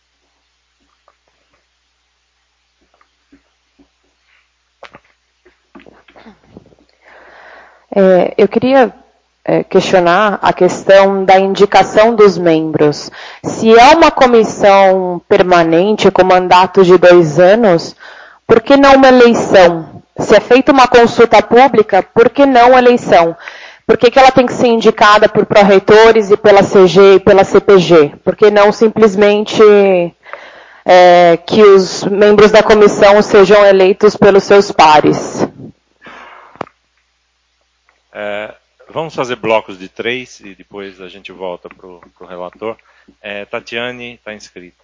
É, eu queria é, questionar a questão da indicação dos membros. Se é uma comissão permanente com mandato de dois anos, por que não uma eleição? Se é feita uma consulta pública, por que não eleição? Por que, que ela tem que ser indicada por pró-reitores e pela C G e pela C P G? Por que não simplesmente é, que os membros da comissão sejam eleitos pelos seus pares? É, vamos fazer blocos de três e depois a gente volta para o relator. É, Tatiane está inscrita.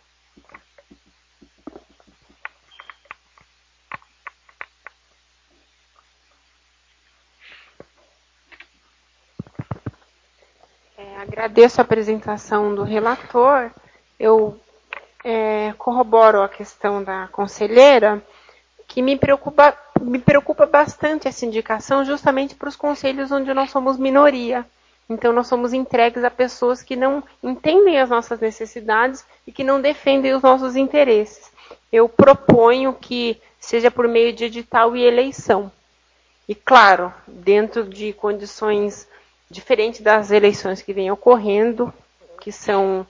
Agradeço a apresentação do relator. Eu é, corroboro a questão da conselheira, que me preocupa, me preocupa bastante essa indicação justamente para os conselhos onde nós somos minoria. Então, nós somos entregues a pessoas que não entendem as nossas necessidades e que não defendem os nossos interesses. Eu proponho que seja por meio de edital e eleição. E, claro, dentro de condições diferente das eleições que vêm ocorrendo, que são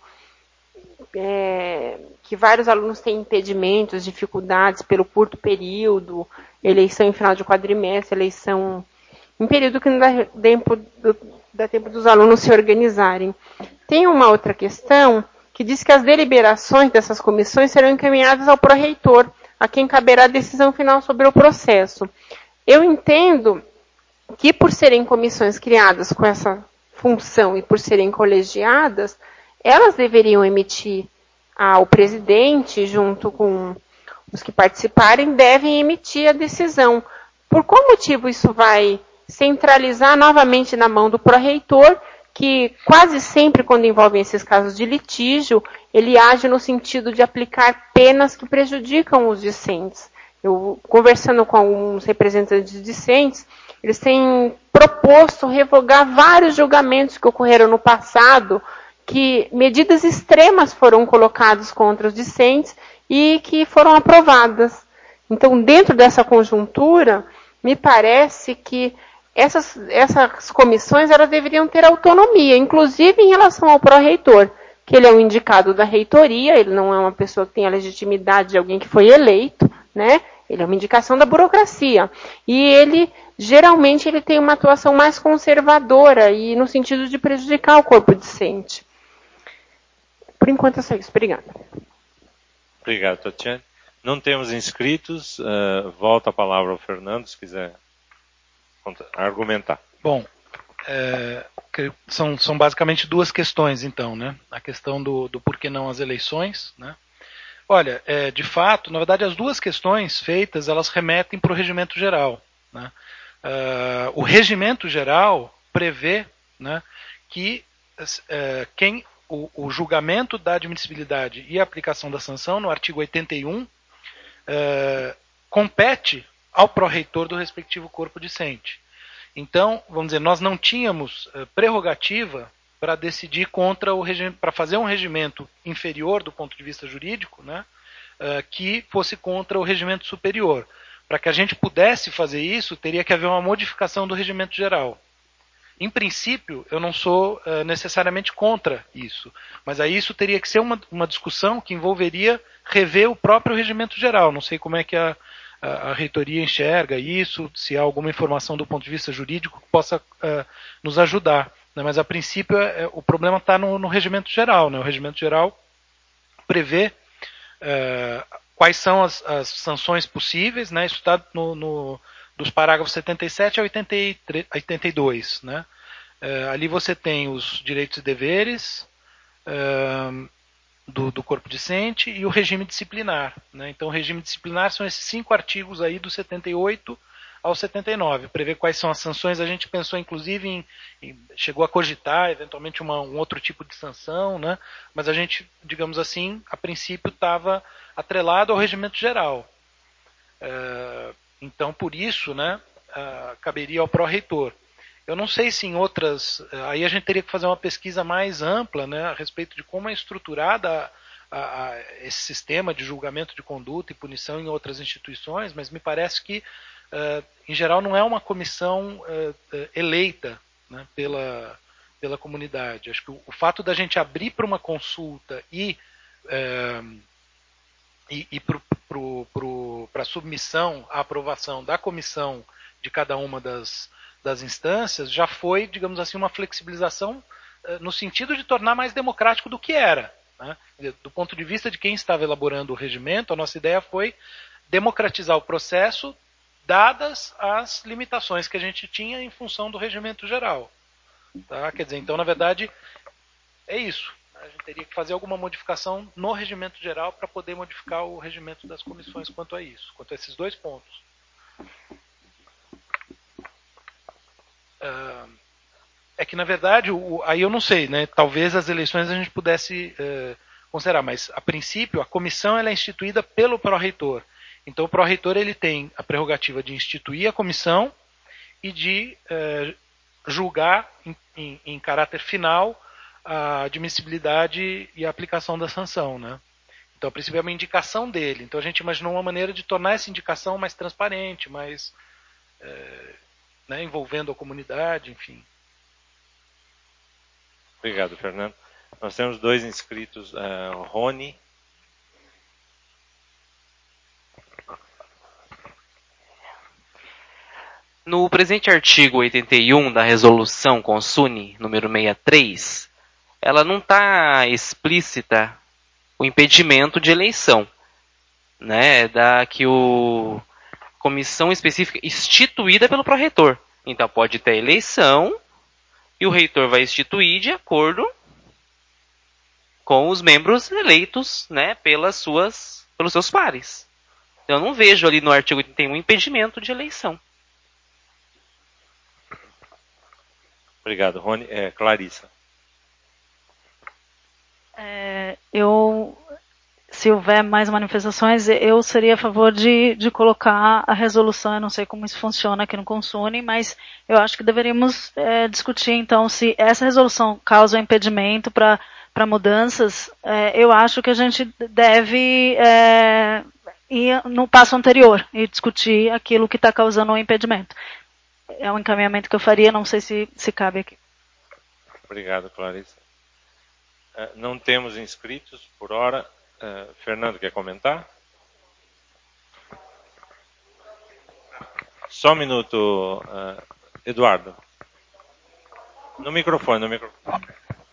é, que vários alunos têm impedimentos, dificuldades pelo curto período, eleição em final de quadrimestre, eleição em período que não dá tempo, dá tempo dos alunos se organizarem. Tem uma outra questão que diz que as deliberações dessas comissões serão encaminhadas ao pró-reitor, a quem caberá a decisão final sobre o processo. Eu entendo que por serem comissões criadas com essa função e por serem colegiadas, elas deveriam emitir ao presidente, junto com os que participarem, devem emitir a decisão. Por qual motivo isso vai centralizar novamente na mão do pró-reitor, que quase sempre, quando envolvem esses casos de litígio, ele age no sentido de aplicar penas que prejudicam os discentes. Eu, conversando com alguns representantes discentes, eles têm proposto revogar vários julgamentos que ocorreram no passado, que medidas extremas foram colocadas contra os discentes e que foram aprovadas. Então, dentro dessa conjuntura, me parece que essas, essas comissões elas deveriam ter autonomia, inclusive em relação ao pró-reitor, que ele é um indicado da reitoria, ele não é uma pessoa que tem a legitimidade de alguém que foi eleito, né? Ele é uma indicação da burocracia. E ele, geralmente, ele tem uma atuação mais conservadora e no sentido de prejudicar o corpo discente. Por enquanto é só isso. Obrigada. Obrigado, Tatiane. Não temos inscritos. Uh, volta a palavra ao Fernando, se quiser argumentar. Bom, é, são, são basicamente duas questões, então, né? A questão do, do porquê não as eleições, né? Olha, é, de fato, na verdade, as duas questões feitas, elas remetem para o regimento geral, né? Uh, o regimento geral prevê, né, que uh, quem, o, o julgamento da admissibilidade e a aplicação da sanção, no artigo oitenta e um, uh, compete ao pró-reitor do respectivo corpo discente. Então, vamos dizer, nós não tínhamos uh, prerrogativa para decidir contra o regimento, para fazer um regimento inferior do ponto de vista jurídico, né, uh, que fosse contra o regimento superior. Para que a gente pudesse fazer isso, teria que haver uma modificação do regimento geral. Em princípio, eu não sou uh, necessariamente contra isso, mas aí isso teria que ser uma, uma discussão que envolveria rever o próprio regimento geral. Não sei como é que a, a, a reitoria enxerga isso, se há alguma informação do ponto de vista jurídico que possa uh, nos ajudar. Né? Mas, a princípio, é, o problema está no, no regimento geral. Né? O regimento geral prevê uh, quais são as, as sanções possíveis, né? Isso está no, no, dos parágrafos setenta e sete a oitenta e dois. Né? Uh, ali você tem os direitos e deveres uh, do, do corpo discente e o regime disciplinar. Né? Então, o regime disciplinar são esses cinco artigos aí do setenta e oito ao setenta e nove. Prevê quais são as sanções. A gente pensou, inclusive, em, em chegou a cogitar, eventualmente, uma, um outro tipo de sanção, né? Mas a gente, digamos assim, a princípio estava atrelado ao regimento geral. Uh, então, por isso, né, uh, caberia ao pró-reitor. Eu não sei se em outras... Aí a gente teria que fazer uma pesquisa mais ampla, né, a respeito de como é estruturada a, a, esse sistema de julgamento de conduta e punição em outras instituições, mas me parece que, uh, em geral, não é uma comissão uh, uh, eleita, né, pela, pela comunidade. Acho que o, o fato da gente abrir para uma consulta e... Uh, e, e para a submissão, a aprovação da comissão de cada uma das, das instâncias, já foi, digamos assim, uma flexibilização eh, no sentido de tornar mais democrático do que era. Né? Do ponto de vista de quem estava elaborando o regimento, a nossa ideia foi democratizar o processo, dadas as limitações que a gente tinha em função do regimento geral. Tá? Quer dizer, então, na verdade, é isso. A gente teria que fazer alguma modificação no regimento geral para poder modificar o regimento das comissões quanto a isso, quanto a esses dois pontos. Uh, é que, na verdade, o, aí eu não sei, né? Talvez as eleições a gente pudesse uh, considerar, mas, a princípio, a comissão ela é instituída pelo pró-reitor. Então, o pró-reitor ele tem a prerrogativa de instituir a comissão e de uh, julgar em, em, em caráter final a admissibilidade e a aplicação da sanção, né? Então, a princípio, é uma indicação dele. Então, a gente imaginou uma maneira de tornar essa indicação mais transparente, mais é, né, envolvendo a comunidade, enfim. Obrigado, Fernando. Nós temos dois inscritos, uh, Rony. No presente artigo oitenta e um da Resolução Consune, número sessenta e três, ela não está explícita o impedimento de eleição, né, da que o comissão específica instituída pelo pró-reitor. Então pode ter eleição e o reitor vai instituir de acordo com os membros eleitos, né, pelas suas, pelos seus pares. Então eu não vejo ali no artigo oitenta e um impedimento de eleição. Obrigado, Rony. É, Clarissa. É, eu, se houver mais manifestações, eu seria a favor de, de colocar a resolução. Eu não sei como isso funciona aqui no Consune, mas eu acho que deveríamos é, discutir, então, se essa resolução causa impedimento para para mudanças. É, eu acho que a gente deve é, ir no passo anterior e discutir aquilo que está causando o impedimento. É um encaminhamento que eu faria, não sei se, se cabe aqui. Obrigado, Clarissa. Uh, não temos inscritos por hora. Uh, Fernando, quer comentar? Só um minuto, uh, Eduardo. No microfone, no microfone.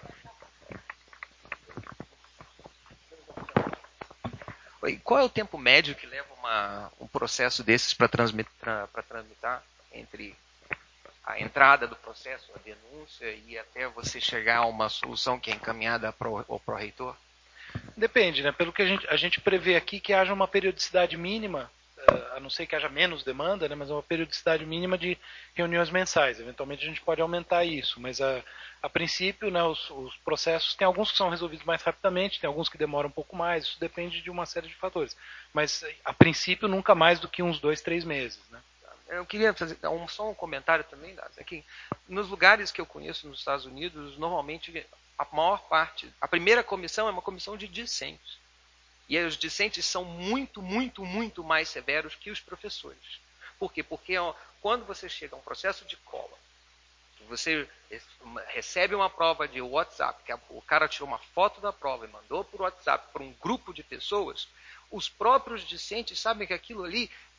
Oi, qual é o tempo médio que leva uma, um processo desses para tramitar entre a entrada do processo, a denúncia e até você chegar a uma solução que é encaminhada pro, ao pró-reitor? Depende, né? Pelo que a gente, a gente prevê aqui que haja uma periodicidade mínima, a não ser que haja menos demanda, né? Mas uma periodicidade mínima de reuniões mensais. Eventualmente a gente pode aumentar isso, mas a, a princípio, né, os, os processos, tem alguns que são resolvidos mais rapidamente, tem alguns que demoram um pouco mais, isso depende de uma série de fatores. Mas a princípio nunca mais do que uns dois, três meses, né? Eu queria fazer um, só um comentário também, é que nos lugares que eu conheço nos Estados Unidos, normalmente a maior parte, a primeira comissão é uma comissão de discentes. E aí os discentes são muito, muito, muito mais severos que os professores. Por quê? Porque ó, quando você chega a um processo de cola, você recebe uma prova de WhatsApp, que o cara tirou uma foto da prova e mandou por WhatsApp para um grupo de pessoas, os próprios discentes sabem que aquilo ali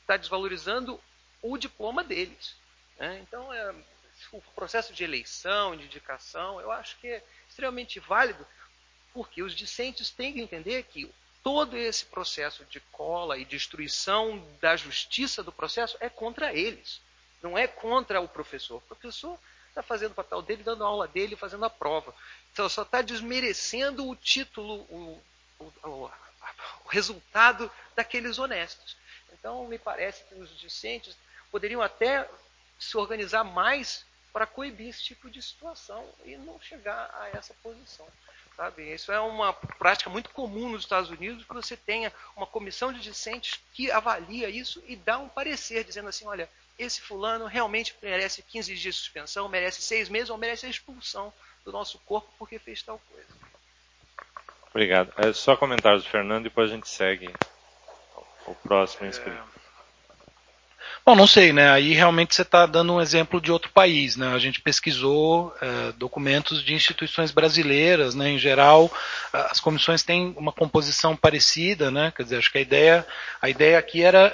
está desvalorizando o diploma deles. Né? Então, é, o processo de eleição, de indicação, eu acho que é extremamente válido, porque os discentes têm que entender que todo esse processo de cola e destruição da justiça do processo é contra eles, não é contra o professor. O professor está fazendo o papel dele, dando a aula dele, fazendo a prova. Então, só está desmerecendo o título, o, o, o, o resultado daqueles honestos. Então, me parece que os discentes poderiam até se organizar mais para coibir esse tipo de situação e não chegar a essa posição. Sabe? Isso é uma prática muito comum nos Estados Unidos, que você tenha uma comissão de discentes que avalia isso e dá um parecer, dizendo assim, olha, esse fulano realmente merece quinze dias de suspensão, merece seis meses ou merece a expulsão do nosso corpo porque fez tal coisa. Obrigado. É só comentários do Fernando e depois a gente segue o próximo inscrito. Bom, não sei, né? Aí realmente você está dando um exemplo de outro país, né? A gente pesquisou é, documentos de instituições brasileiras, né? Em geral, as comissões têm uma composição parecida, né? Quer dizer, acho que a ideia, a ideia aqui era...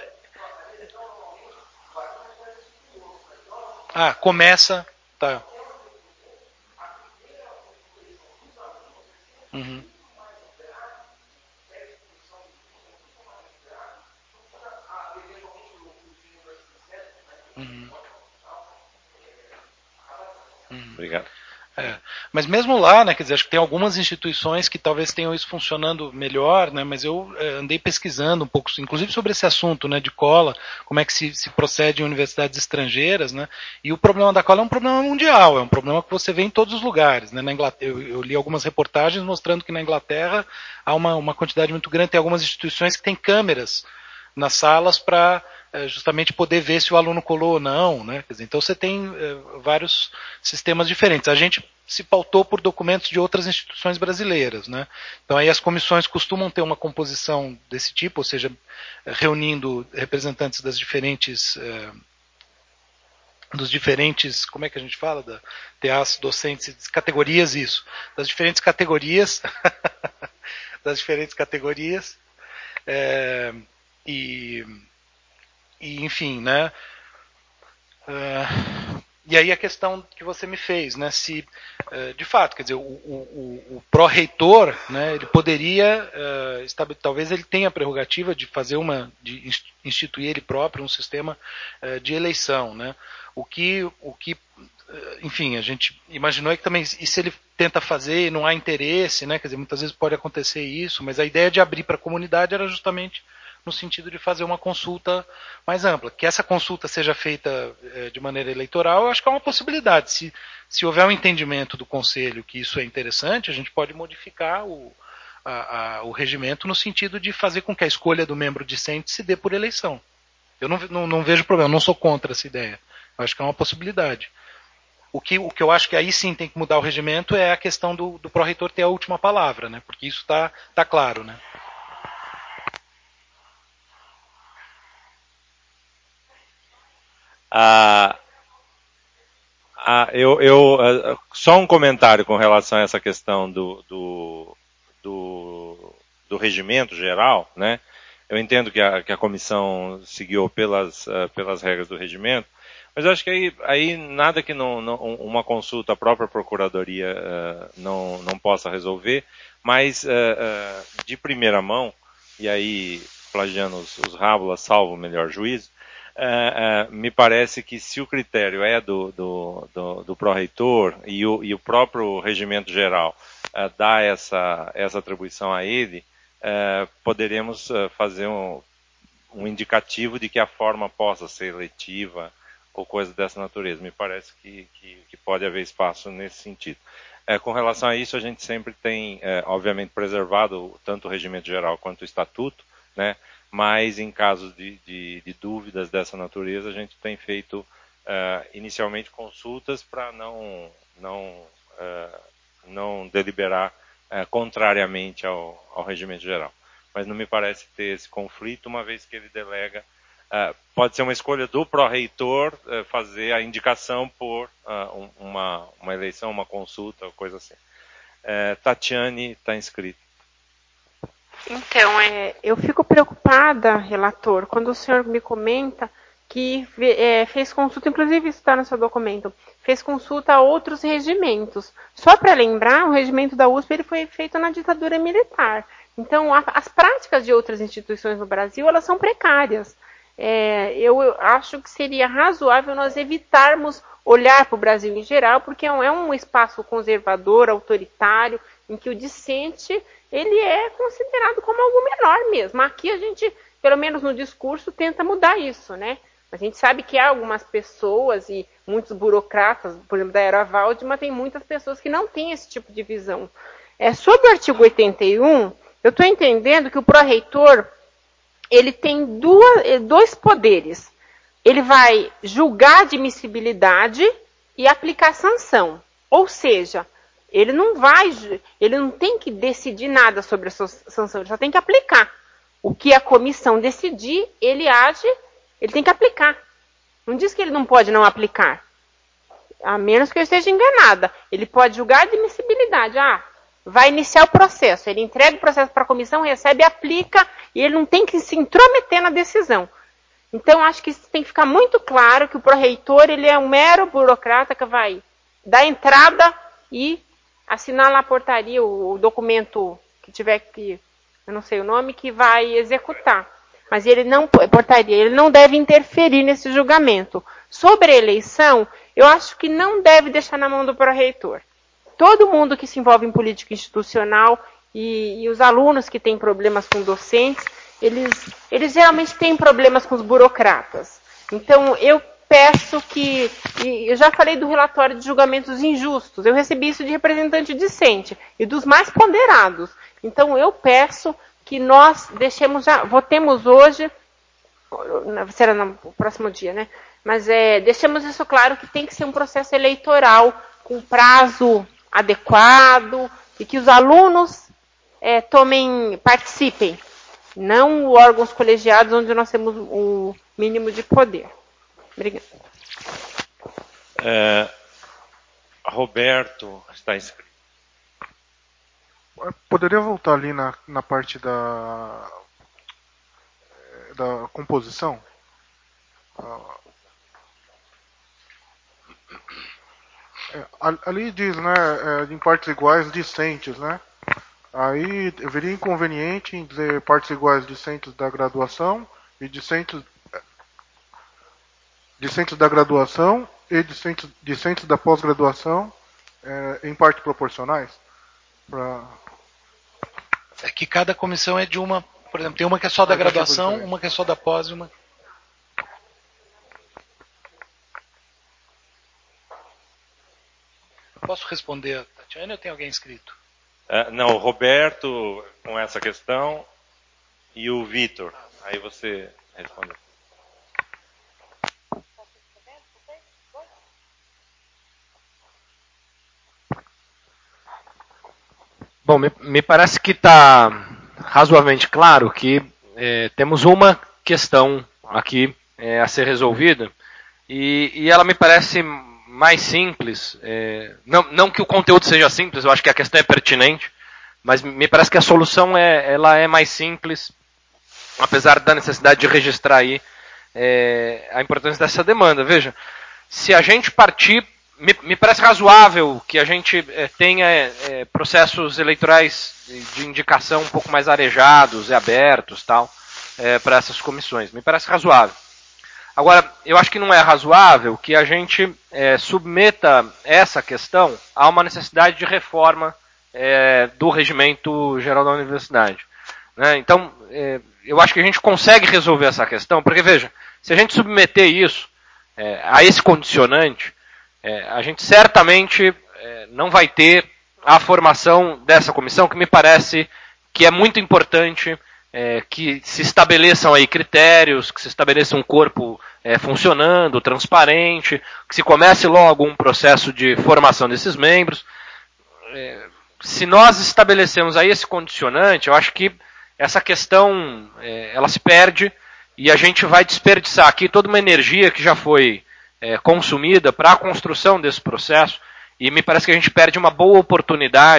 Ah, começa... Tá. Uhum. Uhum. Uhum. Obrigado. É, mas mesmo lá, né, quer dizer, acho que tem algumas instituições que talvez tenham isso funcionando melhor, né, mas eu é, andei pesquisando um pouco, inclusive sobre esse assunto, né, de cola, como é que se, se procede em universidades estrangeiras, né, e o problema da cola é um problema mundial, é um problema que você vê em todos os lugares, né, na Inglaterra, eu, eu li algumas reportagens mostrando que na Inglaterra há uma, uma quantidade muito grande, tem algumas instituições que têm câmeras nas salas para é, justamente poder ver se o aluno colou ou não, né? Quer dizer, então você tem é, vários sistemas diferentes. A gente se pautou por documentos de outras instituições brasileiras, né? Então aí as comissões costumam ter uma composição desse tipo, ou seja, reunindo representantes das diferentes é, dos diferentes, como é que a gente fala, da T As, docentes, categorias, isso, das diferentes categorias, das diferentes categorias, é, e, e, enfim, né? Uh, e aí a questão que você me fez, né? Se, uh, de fato, quer dizer, o, o, o pró-reitor, né? Ele poderia, uh, estabelecer, talvez ele tenha a prerrogativa de fazer uma, de instituir ele próprio um sistema uh, de eleição, né? O que, o que, uh, enfim, a gente imaginou que também, e se ele tenta fazer e não há interesse, né? Quer dizer, muitas vezes pode acontecer isso, mas a ideia de abrir para a comunidade era justamente no sentido de fazer uma consulta mais ampla. Que essa consulta seja feita é, de maneira eleitoral, eu acho que é uma possibilidade. Se, se houver um entendimento do Conselho que isso é interessante, a gente pode modificar o, a, a, o regimento no sentido de fazer com que a escolha do membro discente se dê por eleição. Eu não, não, não vejo problema, não sou contra essa ideia. Eu acho que é uma possibilidade. O que, o que eu acho que aí sim tem que mudar o regimento é a questão do, do pró-reitor ter a última palavra, né? Porque isso está tá claro, né? Ah, ah, eu, eu, ah, só um comentário com relação a essa questão do, do, do, do regimento geral, né? Eu entendo que a, que a comissão seguiu pelas, uh, pelas regras do regimento, mas eu acho que aí, aí nada que não, não, uma consulta à própria procuradoria uh, não, não possa resolver, mas uh, uh, de primeira mão, e aí plagiando os, os rábulas, salvo o melhor juízo, Uh, uh, me parece que se o critério é do, do, do, do pró-reitor e o, e o próprio regimento geral uh, dá essa, essa atribuição a ele, uh, poderemos uh, fazer um, um indicativo de que a forma possa ser eletiva ou coisa dessa natureza. Me parece que, que, que pode haver espaço nesse sentido. Uh, com relação a isso, a gente sempre tem, uh, obviamente, preservado tanto o regimento geral quanto o estatuto, né? Mas em casos de, de, de dúvidas dessa natureza, a gente tem feito uh, inicialmente consultas para não, não, uh, não deliberar uh, contrariamente ao, ao regimento geral. Mas não me parece ter esse conflito, uma vez que ele delega. Uh, pode ser uma escolha do pró-reitor uh, fazer a indicação por uh, um, uma, uma eleição, uma consulta, coisa assim. Uh, Tatiane está inscrita. Então, é, eu fico preocupada, relator, quando o senhor me comenta que é, fez consulta, inclusive isso está no seu documento, fez consulta a outros regimentos. Só para lembrar, o regimento da U S P ele foi feito na ditadura militar. Então, a, as práticas de outras instituições no Brasil, elas são precárias. É, eu, eu acho que seria razoável nós evitarmos olhar para o Brasil em geral, porque é um, é um espaço conservador, autoritário, em que o discente ele é considerado como algo menor mesmo. Aqui a gente, pelo menos no discurso, tenta mudar isso, né? A gente sabe que há algumas pessoas e muitos burocratas, por exemplo, da Era Waldman, tem muitas pessoas que não têm esse tipo de visão. É, sobre o artigo oitenta e um, eu estou entendendo que o pró-reitor ele tem duas, dois poderes. Ele vai julgar a admissibilidade e aplicar sanção. Ou seja, ele não vai, ele não tem que decidir nada sobre a sua sanção, ele só tem que aplicar. O que a comissão decidir, ele age, ele tem que aplicar. Não diz que ele não pode não aplicar. A menos que eu esteja enganada. Ele pode julgar a admissibilidade. Ah, vai iniciar o processo. Ele entrega o processo para a comissão, recebe, aplica, e ele não tem que se intrometer na decisão. Então, acho que isso tem que ficar muito claro que o pró-reitor ele é um mero burocrata que vai dar entrada e assinar lá a portaria, o, o documento que tiver que, eu não sei o nome, que vai executar. Mas ele não, portaria, ele não deve interferir nesse julgamento. Sobre a eleição, eu acho que não deve deixar na mão do pró-reitor. Todo mundo que se envolve em política institucional e, e os alunos que têm problemas com docentes, eles, eles geralmente têm problemas com os burocratas. Então, eu peço que... E eu já falei do relatório de julgamentos injustos. Eu recebi isso de representante discente e dos mais ponderados. Então, eu peço que nós deixemos já... Votemos hoje... Será no próximo dia, né? Mas é, deixemos isso claro que tem que ser um processo eleitoral com prazo adequado e que os alunos é, tomem, participem. Não órgãos colegiados onde nós temos o mínimo de poder. Obrigada. É, Roberto está inscrito. Poderia voltar ali na, na parte da, da composição? É, ali diz, né, é, em partes iguais discentes, né? Aí haveria inconveniente em dizer partes iguais discentes da graduação e discentes, discentes da graduação e discentes, discentes da pós-graduação é, em partes proporcionais? Pra... É que cada comissão é de uma, por exemplo, tem uma que é só da graduação, uma que é só da pós e uma... Posso responder a Tatiana ou tem alguém inscrito? Uh, não, o Roberto com essa questão e o Vitor. Aí você responde. Bom, me, me parece que está razoavelmente claro que é, temos uma questão aqui é, a ser resolvida e, e ela me parece mais simples, é, não, não que o conteúdo seja simples, eu acho que a questão é pertinente, mas me parece que a solução é, ela é mais simples, apesar da necessidade de registrar aí é, a importância dessa demanda. Veja, se a gente partir, me, me parece razoável que a gente é, tenha é, processos eleitorais de indicação um pouco mais arejados e abertos tal, é, para essas comissões, me parece razoável. Agora, eu acho que não é razoável que a gente é, submeta essa questão a uma necessidade de reforma é, do regimento geral da universidade. Né? Então, é, eu acho que a gente consegue resolver essa questão, porque, veja, se a gente submeter isso é, a esse condicionante, é, a gente certamente é, não vai ter a formação dessa comissão, que me parece que é muito importante É, que se estabeleçam aí critérios, que se estabeleça um corpo é, funcionando, transparente, que se comece logo um processo de formação desses membros. É, se nós estabelecemos aí esse condicionante, eu acho que essa questão é, ela se perde e a gente vai desperdiçar aqui toda uma energia que já foi é, consumida para a construção desse processo e me parece que a gente perde uma boa oportunidade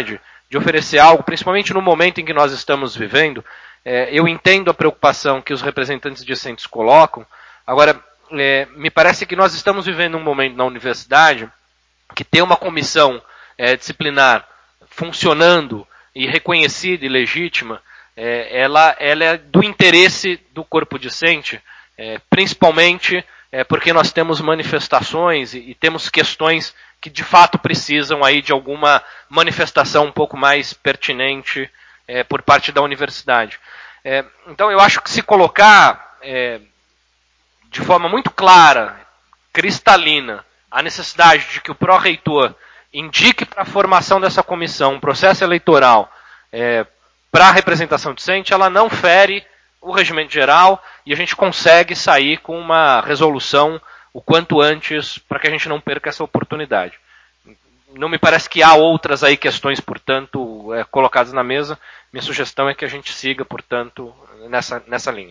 de oferecer algo, principalmente no momento em que nós estamos vivendo. É, eu entendo a preocupação que os representantes discentes colocam. Agora, é, me parece que nós estamos vivendo um momento na universidade que ter uma comissão é, disciplinar funcionando e reconhecida e legítima, é, ela, ela é do interesse do corpo discente, é, principalmente é, porque nós temos manifestações e, e temos questões que de fato precisam aí de alguma manifestação um pouco mais pertinente é, por parte da universidade. É, então eu acho que se colocar é, de forma muito clara, cristalina, a necessidade de que o pró-reitor indique para a formação dessa comissão um processo eleitoral é, para a representação discente, ela não fere o regimento geral e a gente consegue sair com uma resolução o quanto antes para que a gente não perca essa oportunidade. Não me parece que há outras aí questões, portanto, é, colocadas na mesa. Minha sugestão é que a gente siga, portanto, nessa, nessa linha.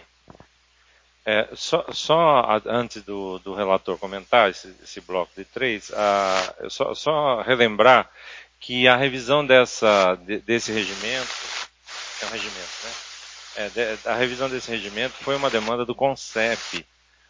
É, só, só antes do, do relator comentar esse, esse bloco de três, uh, só, só relembrar que a revisão dessa, de, desse regimento, é um regimento, né? É, de, a revisão desse regimento foi uma demanda do CONCEP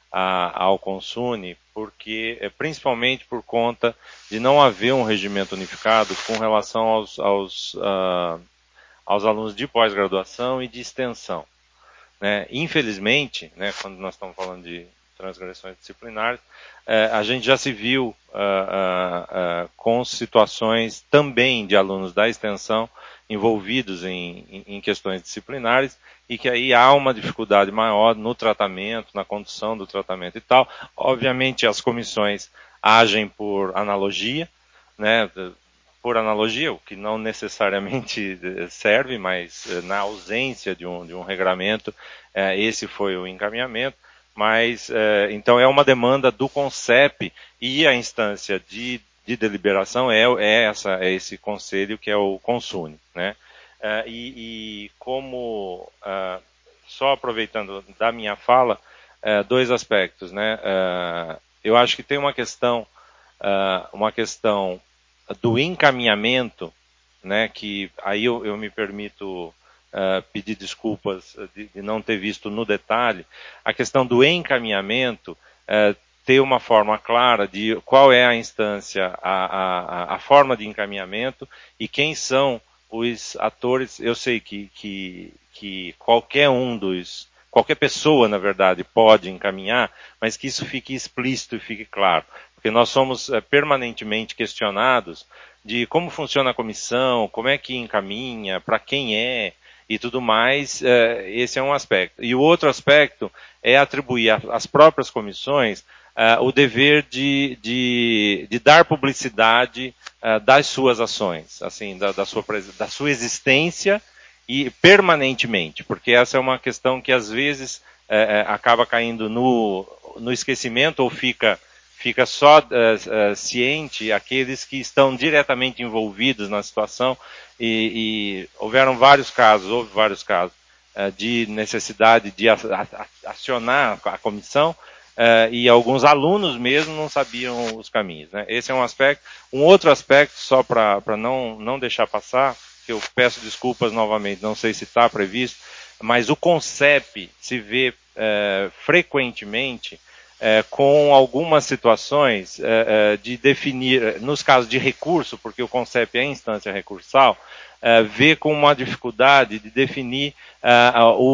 a, ao Consune, porque, é, principalmente por conta de não haver um regimento unificado com relação aos, aos, uh, aos alunos de pós-graduação e de extensão. Né? Infelizmente, né, quando nós estamos falando de transgressões disciplinares, eh, a gente já se viu uh, uh, uh, com situações também de alunos da extensão envolvidos em, em, em questões disciplinares e que aí há uma dificuldade maior no tratamento, na condução do tratamento e tal. Obviamente as comissões agem por analogia, né, por analogia, o que não necessariamente serve, mas na ausência de um, de um regramento, eh, esse foi o encaminhamento, mas eh, então é uma demanda do CONCEP e a instância de, de deliberação é, é, essa, é esse conselho que é o Consune, né? Eh, e, e como, uh, só aproveitando da minha fala, uh, dois aspectos, né? Uh, eu acho que tem uma questão, uh, uma questão do encaminhamento, né, que aí eu, eu me permito uh, pedir desculpas de, de não ter visto no detalhe, a questão do encaminhamento, uh, ter uma forma clara de qual é a instância, a, a, a forma de encaminhamento e quem são os atores. Eu sei que, que, que qualquer um dos, qualquer pessoa, na verdade, pode encaminhar, mas que isso fique explícito e fique claro. Porque nós somos é, permanentemente questionados de como funciona a comissão, como é que encaminha, para quem é e tudo mais. É, esse é um aspecto. E o outro aspecto é atribuir às próprias comissões é, o dever de, de, de dar publicidade é, das suas ações, assim, da, da, sua, da sua existência e permanentemente, porque essa é uma questão que às vezes é, acaba caindo no, no esquecimento ou fica fica só uh, uh, ciente aqueles que estão diretamente envolvidos na situação e, e houveram vários casos, houve vários casos uh, de necessidade de a, a, acionar a comissão uh, e alguns alunos mesmo não sabiam os caminhos, né? Esse é um aspecto. Um outro aspecto, só para não, não deixar passar, que eu peço desculpas novamente, não sei se está previsto, mas o CONCEP se vê uh, frequentemente É, com algumas situações é, é, de definir, nos casos de recurso, porque o CONCEP é instância recursal, é, vê com uma dificuldade de definir é,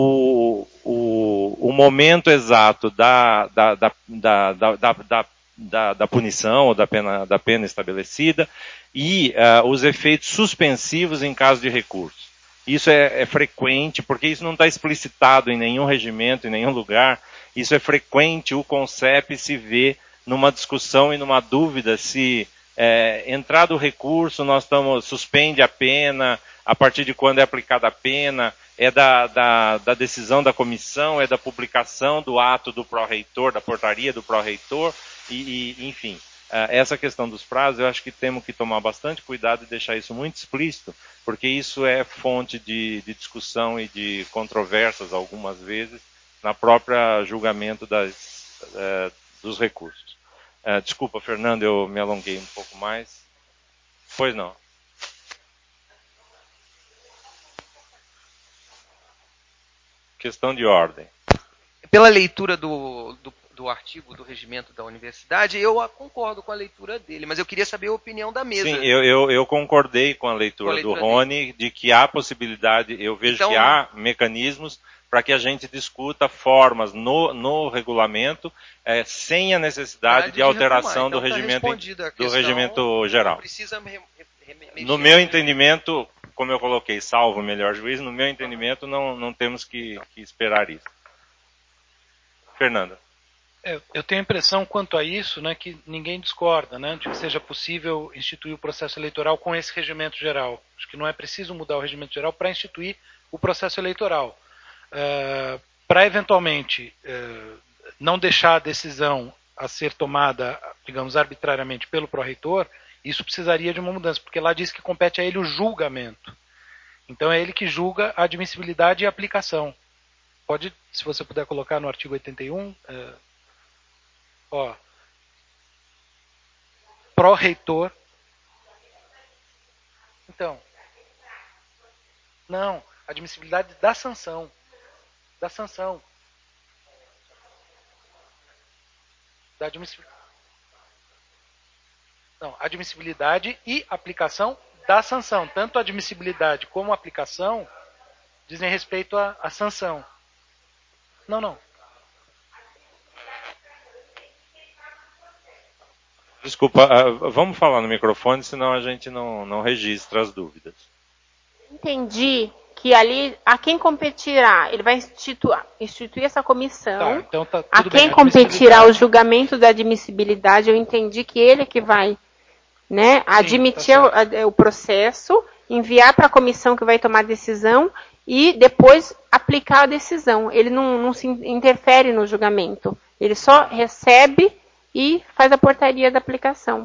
o, o, o momento exato da, da, da, da, da, da, da, da punição ou da pena, da pena estabelecida e é, os efeitos suspensivos em caso de recurso. Isso é, é frequente, porque isso não está explicitado em nenhum regimento, em nenhum lugar. Isso é frequente, o CONCEP se vê numa discussão e numa dúvida se é, entrado o recurso, nós estamos, suspende a pena, a partir de quando é aplicada a pena, é da, da, da decisão da comissão, é da publicação do ato do pró-reitor, da portaria do pró-reitor, e, e, enfim. Essa questão dos prazos, eu acho que temos que tomar bastante cuidado e deixar isso muito explícito, porque isso é fonte de, de discussão e de controvérsias, algumas vezes, na própria julgamento das, uh, dos recursos. Uh, desculpa, Fernando, eu me alonguei um pouco mais. Pois não. questão de ordem. Pela leitura do, do, do artigo do regimento da universidade, eu concordo com a leitura dele, mas eu queria saber a opinião da mesa. Sim, eu, eu, eu concordei com a leitura, com a leitura do Rony, dele. De que há possibilidade, eu vejo então, que há mecanismos para que a gente discuta formas no, no regulamento, é, sem a necessidade de, de alteração então, do, tá regimento, do regimento geral. Precisa me, me, no meu entendimento, como eu coloquei, salvo o melhor juízo, no meu entendimento não, não temos que, que esperar isso. Fernanda. É, eu tenho a impressão quanto a isso, né, que ninguém discorda, né, de que seja possível instituir o processo eleitoral com esse regimento geral. Acho que não é preciso mudar o regimento geral para instituir o processo eleitoral. Uh, para eventualmente uh, não deixar a decisão a ser tomada, digamos, arbitrariamente pelo pró-reitor, isso precisaria de uma mudança, porque lá diz que compete a ele o julgamento. Então é ele que julga a admissibilidade e a aplicação. Pode, se você puder colocar no artigo oitenta e um, uh, ó, pró-reitor. Então, não, admissibilidade da sanção. Da sanção. Da admissibilidade. Não, admissibilidade e aplicação da sanção. Tanto a admissibilidade como a aplicação dizem respeito à, à sanção. Não, não. Desculpa, uh, vamos falar no microfone, senão a gente não, não registra as dúvidas. Entendi que ali, a quem competirá, ele vai instituir, instituir essa comissão, tá, então tá a quem bem, competirá o julgamento da admissibilidade, eu entendi que ele é que vai, né, Sim, admitir tá o, o processo, enviar para a comissão que vai tomar a decisão e depois aplicar a decisão. Ele não, não se interfere no julgamento, ele só recebe e faz a portaria da aplicação.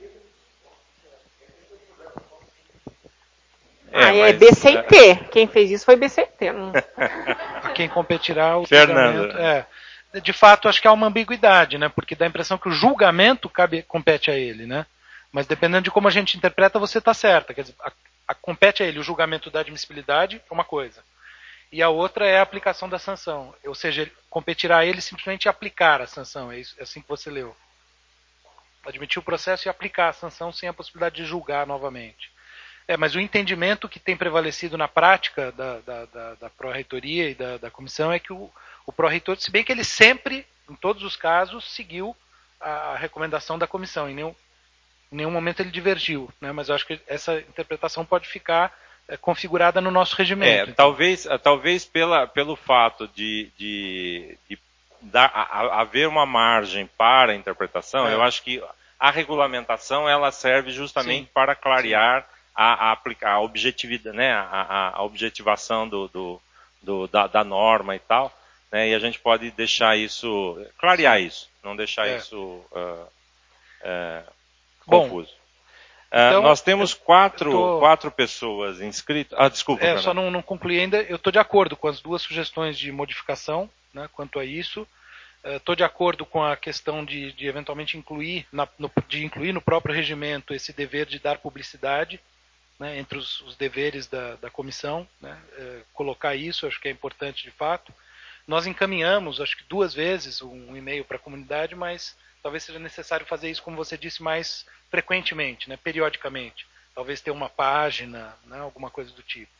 É, ah, é B C T. Quem fez isso foi B C T. Quem competirá o julgamento. É. De fato, acho que há uma ambiguidade, né? Porque dá a impressão que o julgamento cabe, compete a ele, né? Mas dependendo de como a gente interpreta, você está certa. Quer dizer, a, a, compete a ele o julgamento da admissibilidade, é uma coisa. E a outra é a aplicação da sanção. Ou seja, ele, competirá a ele simplesmente aplicar a sanção. É, isso, é assim que você leu. Admitir o processo e aplicar a sanção sem a possibilidade de julgar novamente. É, mas o entendimento que tem prevalecido na prática da, da, da, da pró-reitoria e da, da comissão é que o, o pró-reitor, se bem que ele sempre, em todos os casos, seguiu a, a recomendação da comissão, em nenhum, em nenhum momento ele divergiu, né? Mas eu acho que essa interpretação pode ficar é, configurada no nosso regimento. É, então. talvez, talvez pela, pelo fato de, de, de dar, a, haver uma margem para a interpretação, é. eu acho que a regulamentação ela serve justamente Sim. para clarear Sim. A, a, a objetividade, né, a, a, a objetivação do, do, do, da, da norma e tal, né, e a gente pode deixar isso, clarear Sim. isso, não deixar é. isso uh, uh, confuso. Bom, uh, então, nós temos quatro, tô... quatro pessoas inscritas. Ah, desculpa. É, só não, não concluí ainda. Eu estou de acordo com as duas sugestões de modificação, né, quanto a isso. Estou uh, de acordo com a questão de, de eventualmente incluir, na, no, de incluir no próprio regimento esse dever de dar publicidade. Né, entre os, os deveres da, da comissão, né, é, colocar isso, acho que é importante de fato. Nós encaminhamos, acho que duas vezes, um e-mail para a comunidade, mas talvez seja necessário fazer isso, como você disse, mais frequentemente, né, periodicamente. Talvez ter uma página, né, alguma coisa do tipo.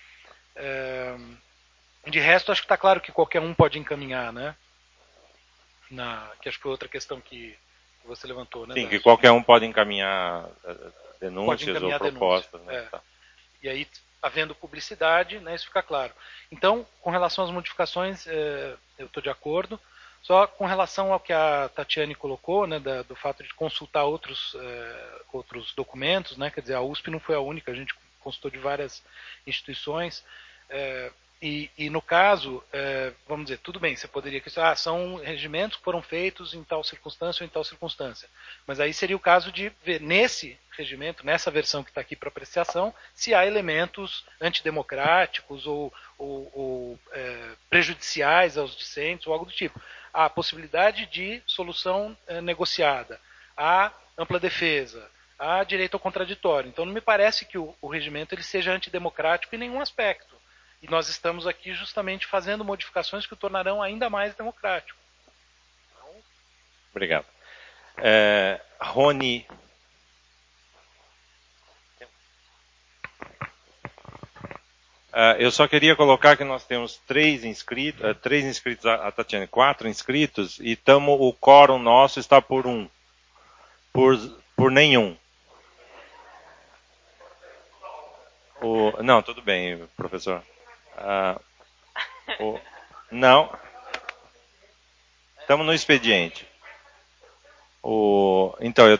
É, de resto, acho que está claro que qualquer um pode encaminhar, né, na, que acho que foi outra questão que, que você levantou. Né, Sim, Dácio? Que qualquer um pode encaminhar denúncias ou propostas. Denúncia, né? é. Tá. E aí, havendo publicidade, né, isso fica claro. Então, com relação às modificações, é, eu estou de acordo. Só com relação ao que a Tatiane colocou, né, da, do fato de consultar outros, é, outros documentos, né, quer dizer, a U S P não foi a única, a gente consultou de várias instituições. É, e, e no caso, é, vamos dizer, tudo bem, você poderia questionar, ah, são regimentos que foram feitos em tal circunstância ou em tal circunstância. Mas aí seria o caso de ver nesse regimento, nessa versão que está aqui para apreciação, se há elementos antidemocráticos ou, ou, ou é, prejudiciais aos discentes ou algo do tipo. Há possibilidade de solução é, negociada, há ampla defesa, há direito ao contraditório. Então não me parece que o, o regimento ele seja antidemocrático em nenhum aspecto. E nós estamos aqui justamente fazendo modificações que o tornarão ainda mais democrático. Obrigado. É, Rony. Uh, eu só queria colocar que nós temos três inscritos, uh, três inscritos, a, a Tatiana, quatro inscritos, e tamo, o quórum nosso está por um, por, por nenhum. O, não, tudo bem, professor. Uh, o, não. Estamos no expediente. O, então, eu...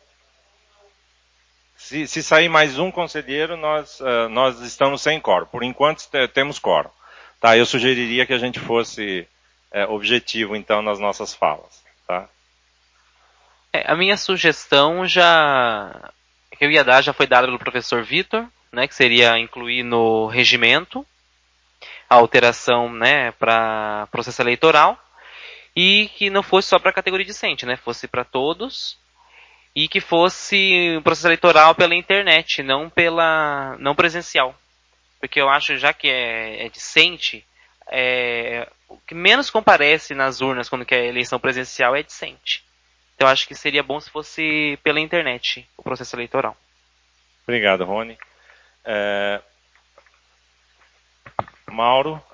Se, se sair mais um conselheiro, nós, uh, nós estamos sem quórum. Por enquanto, temos quórum. Tá, eu sugeriria que a gente fosse uh, objetivo, então, nas nossas falas. Tá? É, a minha sugestão já que eu ia dar já foi dada pelo professor Vitor, né, que seria incluir no regimento a alteração, né, para processo eleitoral e que não fosse só para a categoria discente, né, fosse para todos. E que fosse um processo eleitoral pela internet, não pela não presencial. Porque eu acho, já que é, é discente, é, o que menos comparece nas urnas quando que é eleição presencial é discente. Então eu acho que seria bom se fosse pela internet o processo eleitoral. Obrigado, Rony. É... Mauro.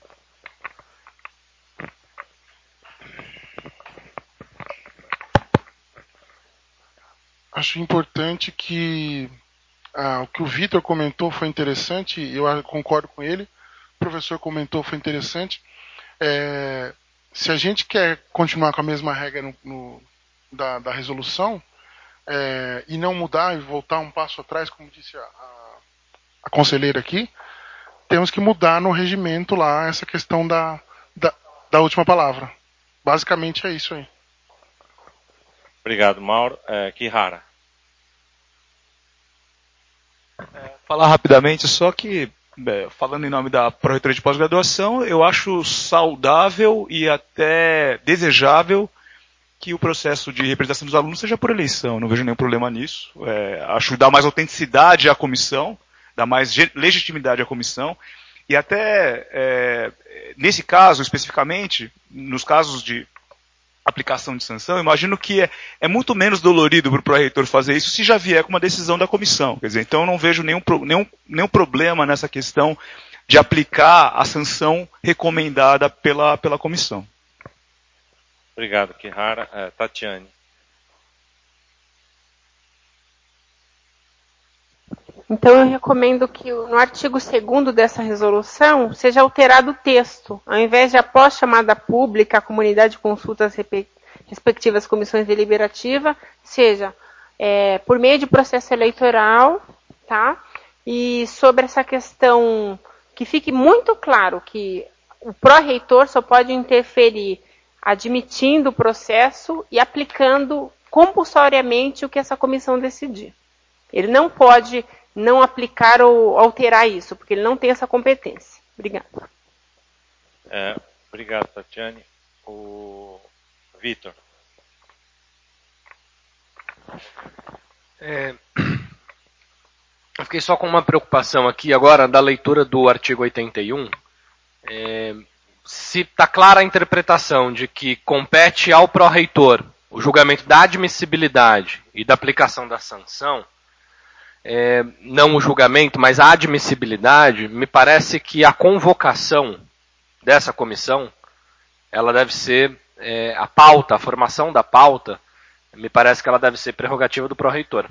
Acho importante que ah, o que o Vitor comentou foi interessante, eu concordo com ele, o professor comentou foi interessante. É, se a gente quer continuar com a mesma regra no, no, da, da resolução é, e não mudar e voltar um passo atrás, como disse a, a, a conselheira aqui, temos que mudar no regimento lá essa questão da, da, da última palavra. Basicamente é isso aí. Obrigado, Mauro. É, Kihara. É, falar rapidamente, só que, é, falando em nome da Pró-Reitoria de Pós-Graduação, eu acho saudável e até desejável que o processo de representação dos alunos seja por eleição. Não vejo nenhum problema nisso. É, acho que dá mais autenticidade à comissão, dá mais legitimidade à comissão. E até, é, nesse caso especificamente, nos casos de aplicação de sanção, eu imagino que é, é muito menos dolorido para o pró-reitor fazer isso se já vier com uma decisão da comissão. Quer dizer, então eu não vejo nenhum, nenhum, nenhum problema nessa questão de aplicar a sanção recomendada pela, pela comissão. Obrigado, Kihara. Uh, Tatiane. Então eu recomendo que no artigo segundo dessa resolução seja alterado o texto. Ao invés de após chamada pública, a comunidade consulta as respectivas comissões deliberativas, seja é, por meio de processo eleitoral, tá? E sobre essa questão, que fique muito claro que o pró-reitor só pode interferir admitindo o processo e aplicando compulsoriamente o que essa comissão decidir. Ele não pode não aplicar ou alterar isso, porque ele não tem essa competência. Obrigada. É, obrigado, Tatiane. O Vitor. É, eu fiquei só com uma preocupação aqui agora da leitura do artigo oitenta e um. É, se está clara a interpretação de que compete ao pró-reitor o julgamento da admissibilidade e da aplicação da sanção, É, não o julgamento, mas a admissibilidade, me parece que a convocação dessa comissão, ela deve ser, é, a pauta, a formação da pauta, me parece que ela deve ser prerrogativa do pró-reitor.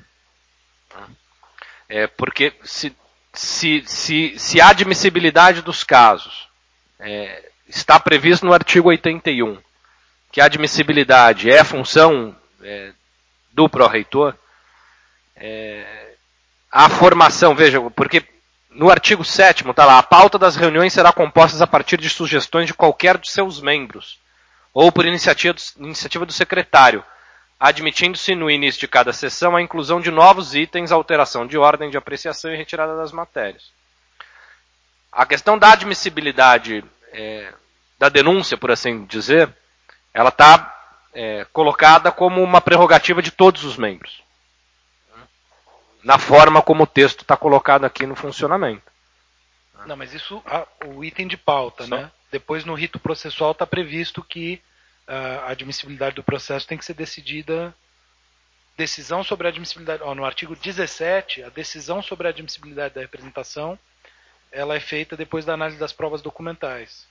É, porque se, se, se, se a admissibilidade dos casos é, está previsto no artigo oitenta e um, que a admissibilidade é função é, do pró-reitor, é, a formação, veja, porque no artigo sétimo está lá, a pauta das reuniões será composta a partir de sugestões de qualquer de seus membros, ou por iniciativa do, iniciativa do secretário, admitindo-se no início de cada sessão a inclusão de novos itens, alteração de ordem de apreciação e retirada das matérias. A questão da admissibilidade é, da denúncia, por assim dizer, ela está é, colocada como uma prerrogativa de todos os membros, na forma como o texto está colocado aqui no funcionamento. Não, mas isso, a, o item de pauta, Só. né? Depois no rito processual está previsto que a admissibilidade do processo tem que ser decidida, decisão sobre a admissibilidade, ó, no artigo dezessete, a decisão sobre a admissibilidade da representação, ela é feita depois da análise das provas documentais.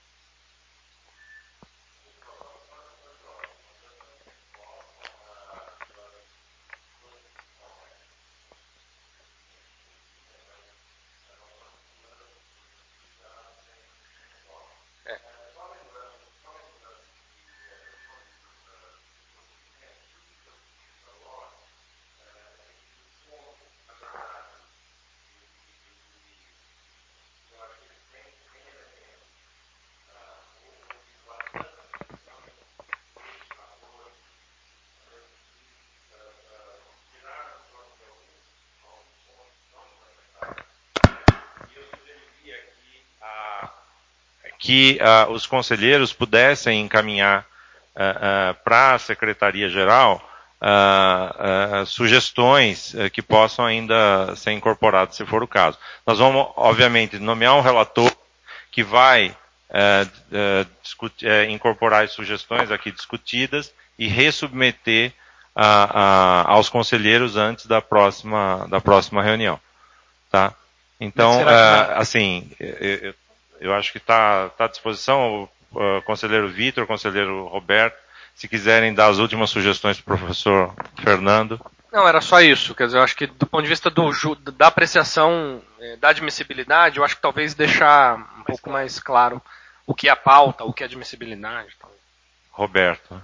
que uh, os conselheiros pudessem encaminhar uh, uh, para a Secretaria-Geral uh, uh, sugestões uh, que possam ainda ser incorporadas, se for o caso. Nós vamos, obviamente, nomear um relator que vai uh, uh, discutir, uh, incorporar as sugestões aqui discutidas e resubmeter uh, uh, aos conselheiros antes da próxima, da próxima reunião. Tá? Então, uh, assim, eu, eu acho que está tá à disposição o uh, conselheiro Vitor, o conselheiro Roberto, se quiserem dar as últimas sugestões para o professor Fernando. Não, era só isso. Quer dizer, eu acho que do ponto de vista do, da apreciação eh, da admissibilidade, eu acho que talvez deixar um pouco mais claro o que é a pauta, o que é admissibilidade. Roberto.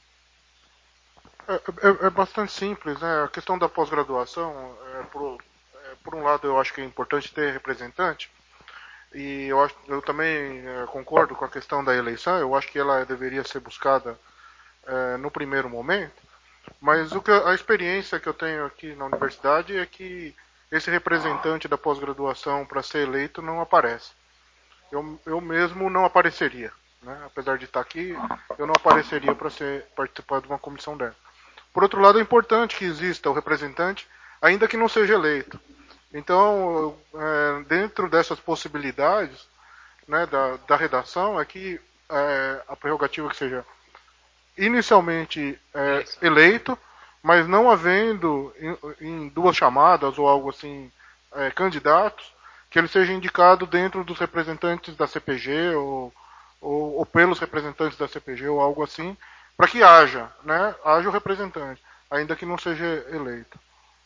É, é, é bastante simples, né? A questão da pós-graduação, é, por, é, por um lado eu acho que é importante ter representante, e eu, acho, eu também é, concordo com a questão da eleição, eu acho que ela deveria ser buscada é, no primeiro momento, mas o que, a experiência que eu tenho aqui na universidade é que esse representante da pós-graduação para ser eleito não aparece. Eu, eu mesmo não apareceria, né? Apesar de estar aqui, eu não apareceria para ser, participar de uma comissão dessa. Por outro lado, é importante que exista o representante, ainda que não seja eleito. Então, é, dentro dessas possibilidades, né, da, da redação, é que é, a prerrogativa que seja inicialmente é, eleito, mas não havendo em, em duas chamadas ou algo assim, é, candidatos, que ele seja indicado dentro dos representantes da C P G ou, ou, ou pelos representantes da C P G ou algo assim, para que haja, né, haja o representante, ainda que não seja eleito.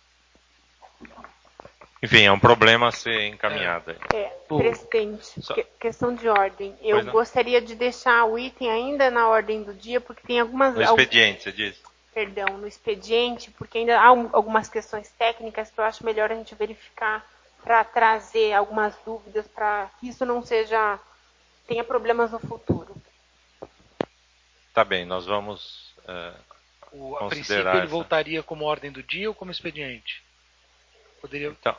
Enfim, é um problema a ser encaminhado. É, presidente, Só... que, questão de ordem. Eu não. gostaria de deixar o item ainda na ordem do dia, porque tem algumas... No expediente, você diz? Perdão, no expediente, porque ainda há um, algumas questões técnicas que eu acho melhor a gente verificar para trazer algumas dúvidas, para que isso não seja... tenha problemas no futuro. Tá bem, nós vamos uh, o, a considerar princípio ele essa... voltaria como ordem do dia ou como expediente? Poderia... Então...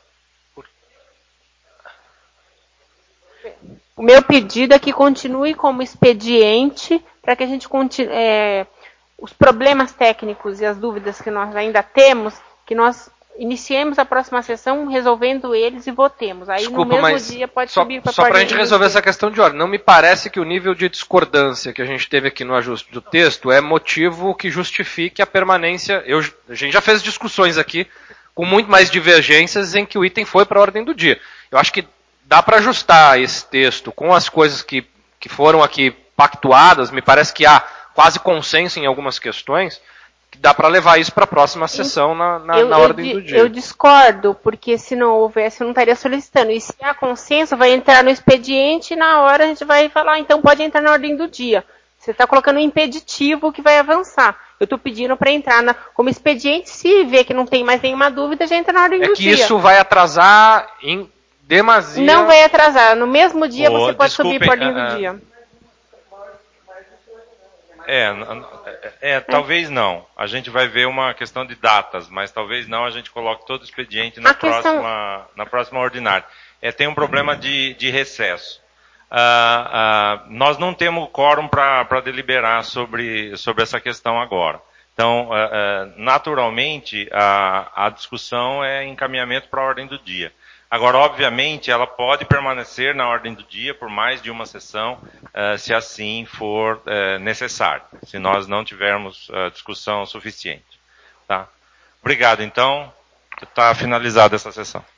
O meu pedido é que continue como expediente, para que a gente continue... É, os problemas técnicos e as dúvidas que nós ainda temos, que nós iniciemos a próxima sessão resolvendo eles e votemos. Aí Desculpa, no mesmo mas dia pode só, subir para a Só para a gente resolver essa questão de ordem. Não me parece que o nível de discordância que a gente teve aqui no ajuste do texto é motivo que justifique a permanência. Eu, a gente já fez discussões aqui com muito mais divergências em que o item foi para a ordem do dia. Eu acho que dá para ajustar esse texto com as coisas que, que foram aqui pactuadas. Me parece que há quase consenso em algumas questões, que dá para levar isso para a próxima sessão na, na, eu, na ordem eu, do dia. Eu discordo, porque se não houvesse, eu não estaria solicitando. E se há consenso, vai entrar no expediente e na hora a gente vai falar, então pode entrar na ordem do dia. Você está colocando um impeditivo que vai avançar. Eu estou pedindo para entrar na, como expediente, se vê que não tem mais nenhuma dúvida, já entra na ordem é do dia. É que isso vai atrasar em demasia... Não vai atrasar. No mesmo dia oh, você pode subir para a ordem uh, do dia. É, é, é, talvez não. A gente vai ver uma questão de datas, mas talvez não a gente coloque todo o expediente na, próxima, questão... na próxima ordinária. É, tem um problema de, de recesso. Uh, uh, nós não temos quórum para deliberar sobre, sobre essa questão agora. Então, uh, uh, naturalmente, a, a discussão é encaminhamento para a ordem do dia. Agora, obviamente, ela pode permanecer na ordem do dia por mais de uma sessão, uh, se assim for uh, necessário, se nós não tivermos uh, discussão suficiente. Tá? Obrigado, então. Está finalizada essa sessão.